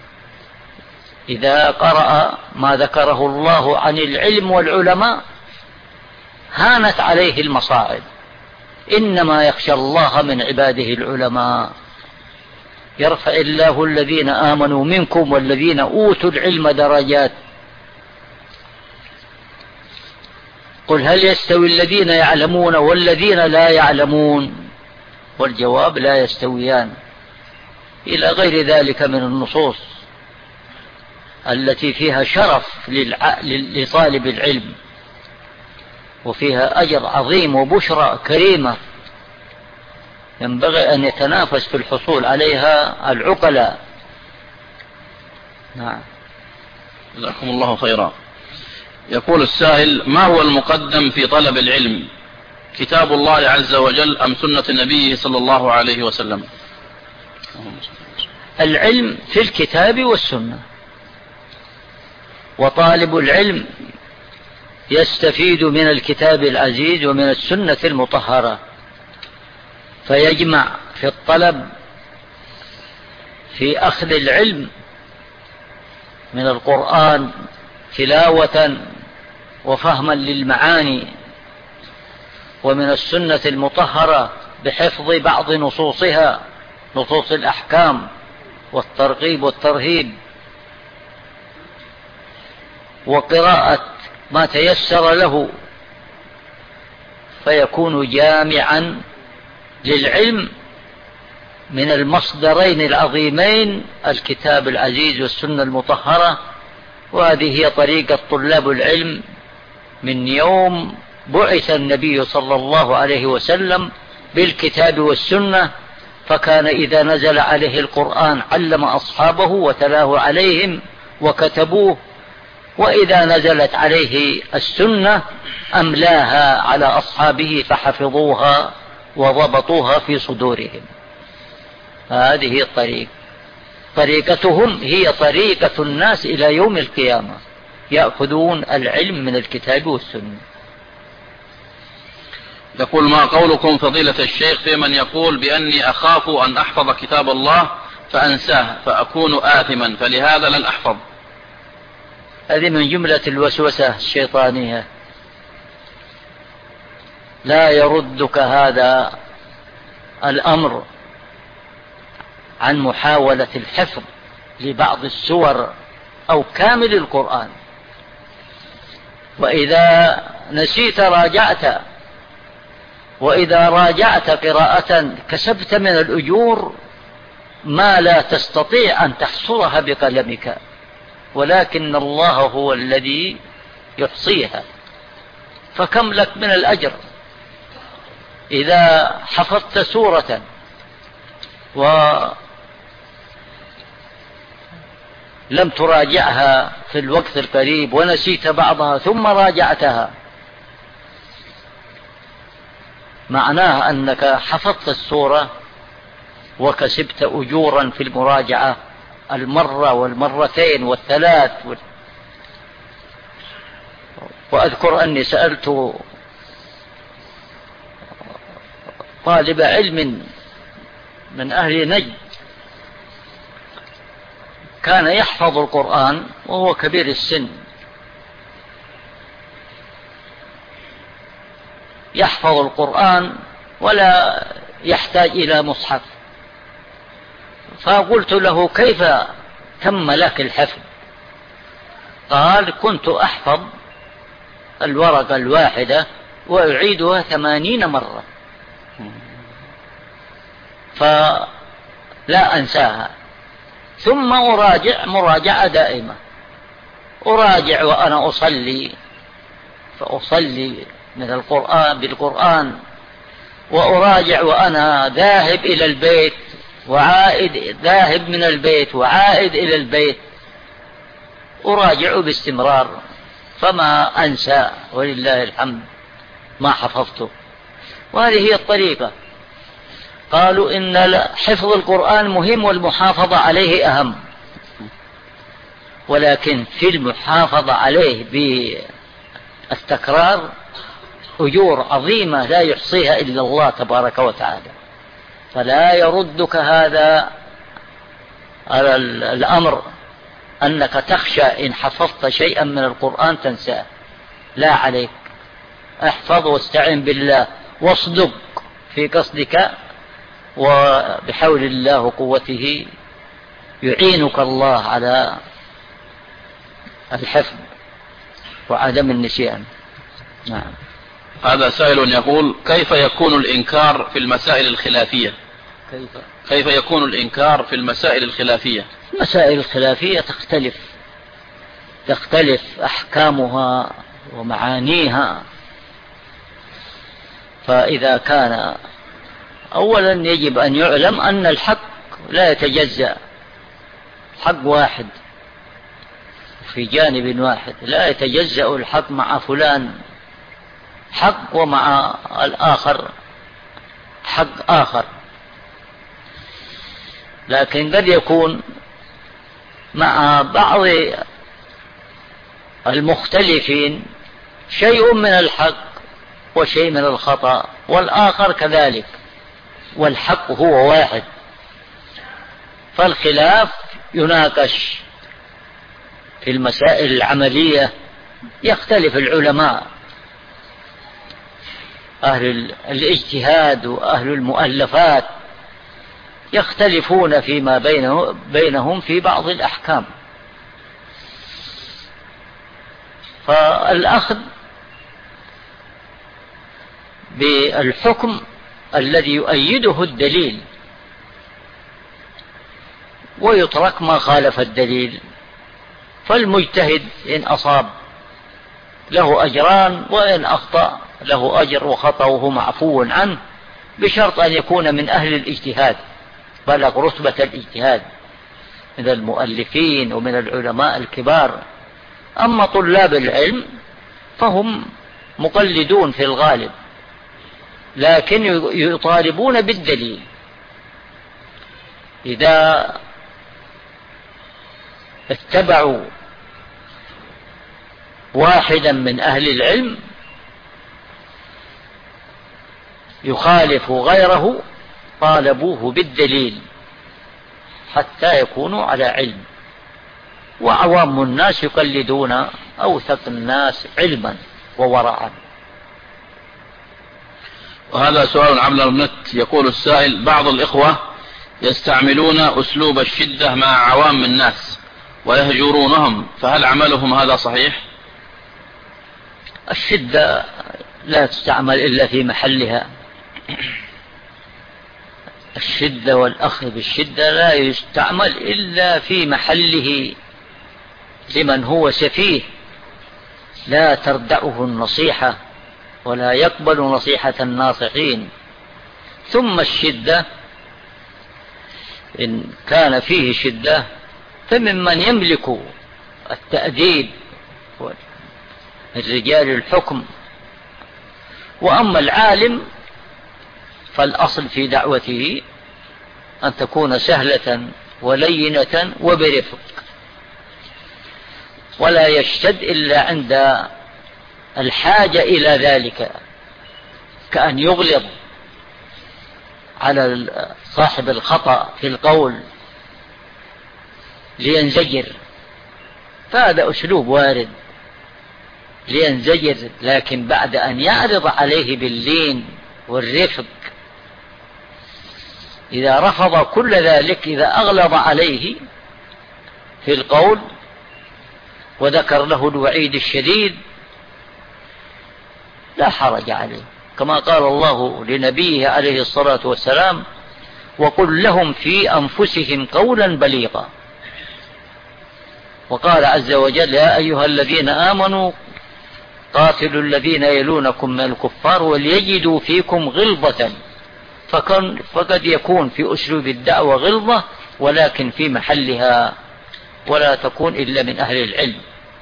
إذا قرأ ما ذكره الله عن العلم والعلماء هانت عليه المصاعب. إنما يخشى الله من عباده العلماء، يرفع الله الذين آمنوا منكم والذين أوتوا العلم درجات. قل هل يستوي الذين يعلمون والذين لا يعلمون؟ والجواب لا يستويان، إلى غير ذلك من النصوص التي فيها شرف لطالب العلم، وفيها أجر عظيم وبشرى كريمة ينبغي أن يتنافس في الحصول عليها العقلاء. نعم. جزاكم الله خيرا. يقول السائل ما هو المقدم في طلب العلم، كتاب الله عز وجل أم سنة النبي صلى الله عليه وسلم؟ العلم في الكتاب والسنة، وطالب العلم يستفيد من الكتاب العزيز ومن السنة المطهرة، فيجمع في الطلب في أخذ العلم من القرآن تلاوة وفهما للمعاني، ومن السنة المطهرة بحفظ بعض نصوصها، نصوص الأحكام والترغيب والترهيب، وقراءة ما تيسر له، فيكون جامعا للعلم من المصدرين العظيمين، الكتاب العزيز والسنة المطهرة. وهذه هي طريقة طلاب العلم من يوم بعث النبي صلى الله عليه وسلم بالكتاب والسنة، فكان إذا نزل عليه القرآن علم أصحابه وتلاه عليهم وكتبوه، وإذا نزلت عليه السنة أملاها على أصحابه فحفظوها وضبطوها في صدورهم. هذه الطريقة، طريقتهم هي طريقة الناس إلى يوم القيامة، يأخذون العلم من الكتاب والسنة. يقول: ما قولكم فضيلة الشيخ في من يقول بأني أخاف أن أحفظ كتاب الله فأنساه فأكون آثما فلهذا لن أحفظ؟ هذه من جملة الوسوسة الشيطانية. لا يردك هذا الأمر عن محاولة الحفظ لبعض السور أو كامل القرآن، وإذا نسيت راجعت، وإذا راجعت قراءة كسبت من الأجور ما لا تستطيع أن تحصرها بقلمك، ولكن الله هو الذي يحصيها. فكم لك من الأجر إذا حفظت سورة ولم تراجعها في الوقت القريب ونسيت بعضها ثم راجعتها، معناها أنك حفظت السورة وكسبت أجورا في المراجعة المرة والمرتين والثلاث. وأذكر أني سألت طالب علم من أهل نجد كان يحفظ القرآن وهو كبير السن، يحفظ القرآن ولا يحتاج إلى مصحف، فقلت له: كيف تم لك الحفظ؟ قال: كنت أحفظ الورقة الواحدة وأعيدها ثمانين مرة فلا أنساها، ثم أراجع مراجعة دائمة، أراجع وأنا أصلي فأصلي من القرآن بالقرآن، وأراجع وأنا ذاهب إلى البيت وعائد، ذاهب من البيت وعائد إلى البيت، أراجع باستمرار فما أنسى ولله الحمد ما حفظته. وهذه هي الطريقة. قالوا إن حفظ القرآن مهم والمحافظة عليه أهم، ولكن في المحافظة عليه بالتكرار أجور عظيمة لا يحصيها إلا الله تبارك وتعالى. فلا يردك هذا على الأمر أنك تخشى إن حفظت شيئا من القرآن تنساه، لا عليك، احفظ واستعن بالله واصدق في قصدك، وبحول الله وقوته يعينك الله على الحفظ وعدم النسيان. نعم. هذا سائل يقول: كيف يكون الإنكار في المسائل الخلافية؟ كيف كيف يكون الإنكار في المسائل الخلافية؟ المسائل الخلافية تختلف تختلف أحكامها ومعانيها. فإذا كان أولا يجب أن يعلم أن الحق لا يتجزأ، حق واحد في جانب واحد، لا يتجزأ الحق مع فلان حق ومع الآخر حق آخر، لكن قد يكون مع بعض المختلفين شيء من الحق وشيء من الخطأ، والآخر كذلك، والحق هو واحد، فالخلاف يناقش في المسائل العملية، يختلف العلماء أهل الاجتهاد وأهل المؤلفات يختلفون فيما بينهم في بعض الأحكام. فالأخذ بالحكم الذي يؤيده الدليل، ويترك ما خالف الدليل. فالمجتهد إن أصاب له أجران، وإن أخطأ له أجر وخطأه معفو عنه، بشرط أن يكون من أهل الاجتهاد، بلغ رتبة الاجتهاد من المؤلفين ومن العلماء الكبار. أما طلاب العلم فهم مقلدون في الغالب، لكن يطالبون بالدليل. إذا اتبعوا واحدا من أهل العلم يخالف غيره طالبوه بالدليل حتى يكونوا على علم. وعوام الناس يقلدون أوثق الناس علما وورعا. وهذا سؤال عبر النت. يقول السائل: بعض الإخوة يستعملون أسلوب الشدة مع عوام الناس ويهجرونهم، فهل عملهم هذا صحيح؟ الشدة لا تستعمل إلا في محلها. الشدة والأخذ بالشدة لا يستعمل إلا في محله لمن هو سفيه لا تردعه النصيحة ولا يقبل نصيحة الناصحين. ثم الشدة إن كان فيه شدة فممن يملك التأديب الرجال الحكم. وأما العالم فالأصل في دعوته أن تكون سهلة ولينة وبرفق، ولا يشتد إلا عند الحاجة إلى ذلك، كأن يغلظ على صاحب الخطأ في القول لينزجر، فهذا أسلوب وارد لينزجر، لكن بعد أن يعرض عليه باللين والرفق. إذا رفض كل ذلك، إذا أغلظ عليه في القول وذكر له الوعيد الشديد لا حرج عليه، كما قال الله لنبيه عليه الصلاة والسلام: وقل لهم في أنفسهم قولا بليغا. وقال عز وجل: يا أيها الذين آمنوا قاتلوا الذين يلونكم من الكفار وليجدوا فيكم غلظة. فقد يكون في أسلوب الدعوة غلظة، ولكن في محلها، ولا تكون إلا من أهل العلم.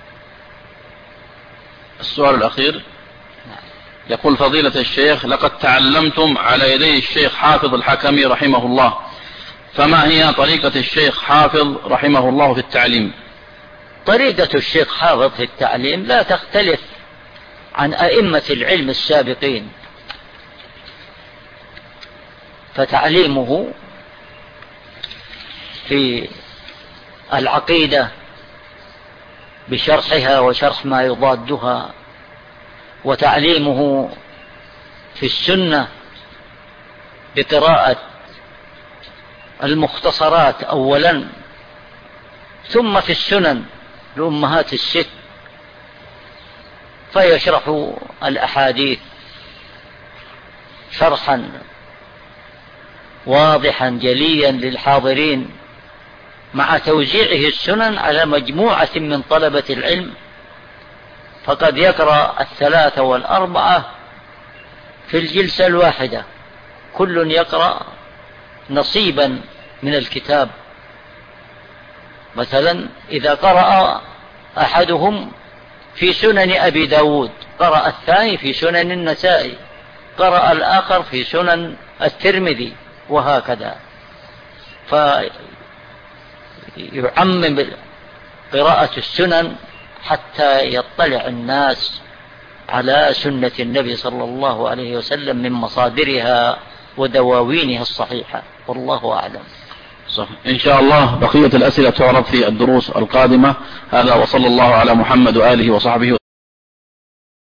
السؤال الأخير يقول: فضيلة الشيخ، لقد تعلمتم على يدي الشيخ حافظ الحكمي رحمه الله، فما هي طريقة الشيخ حافظ رحمه الله في التعليم؟ طريقة الشيخ حافظ في التعليم لا تختلف عن أئمة العلم السابقين، فتعليمه في العقيدة بشرحها وشرح ما يضادها، وتعليمه في السنة بقراءة المختصرات أولا، ثم في السنن لأمهات الست فيشرح الأحاديث شرحا واضحا جليا للحاضرين، مع توزيعه السنن على مجموعة من طلبة العلم. فقد يقرأ الثلاثة والأربعة في الجلسة الواحدة، كل يقرأ نصيبا من الكتاب. مثلا إذا قرأ أحدهم في سنن أبي داود، قرأ الثاني في سنن النسائي، قرأ الآخر في سنن الترمذي، وهكذا. فيعمم قراءة السنن حتى يطلع الناس على سنة النبي صلى الله عليه وسلم من مصادرها ودواوينها الصحيحة، والله أعلم. صح. إن شاء الله بقية الأسئلة تعرض في الدروس القادمة. هذا وصلى الله على محمد وآله وصحبه.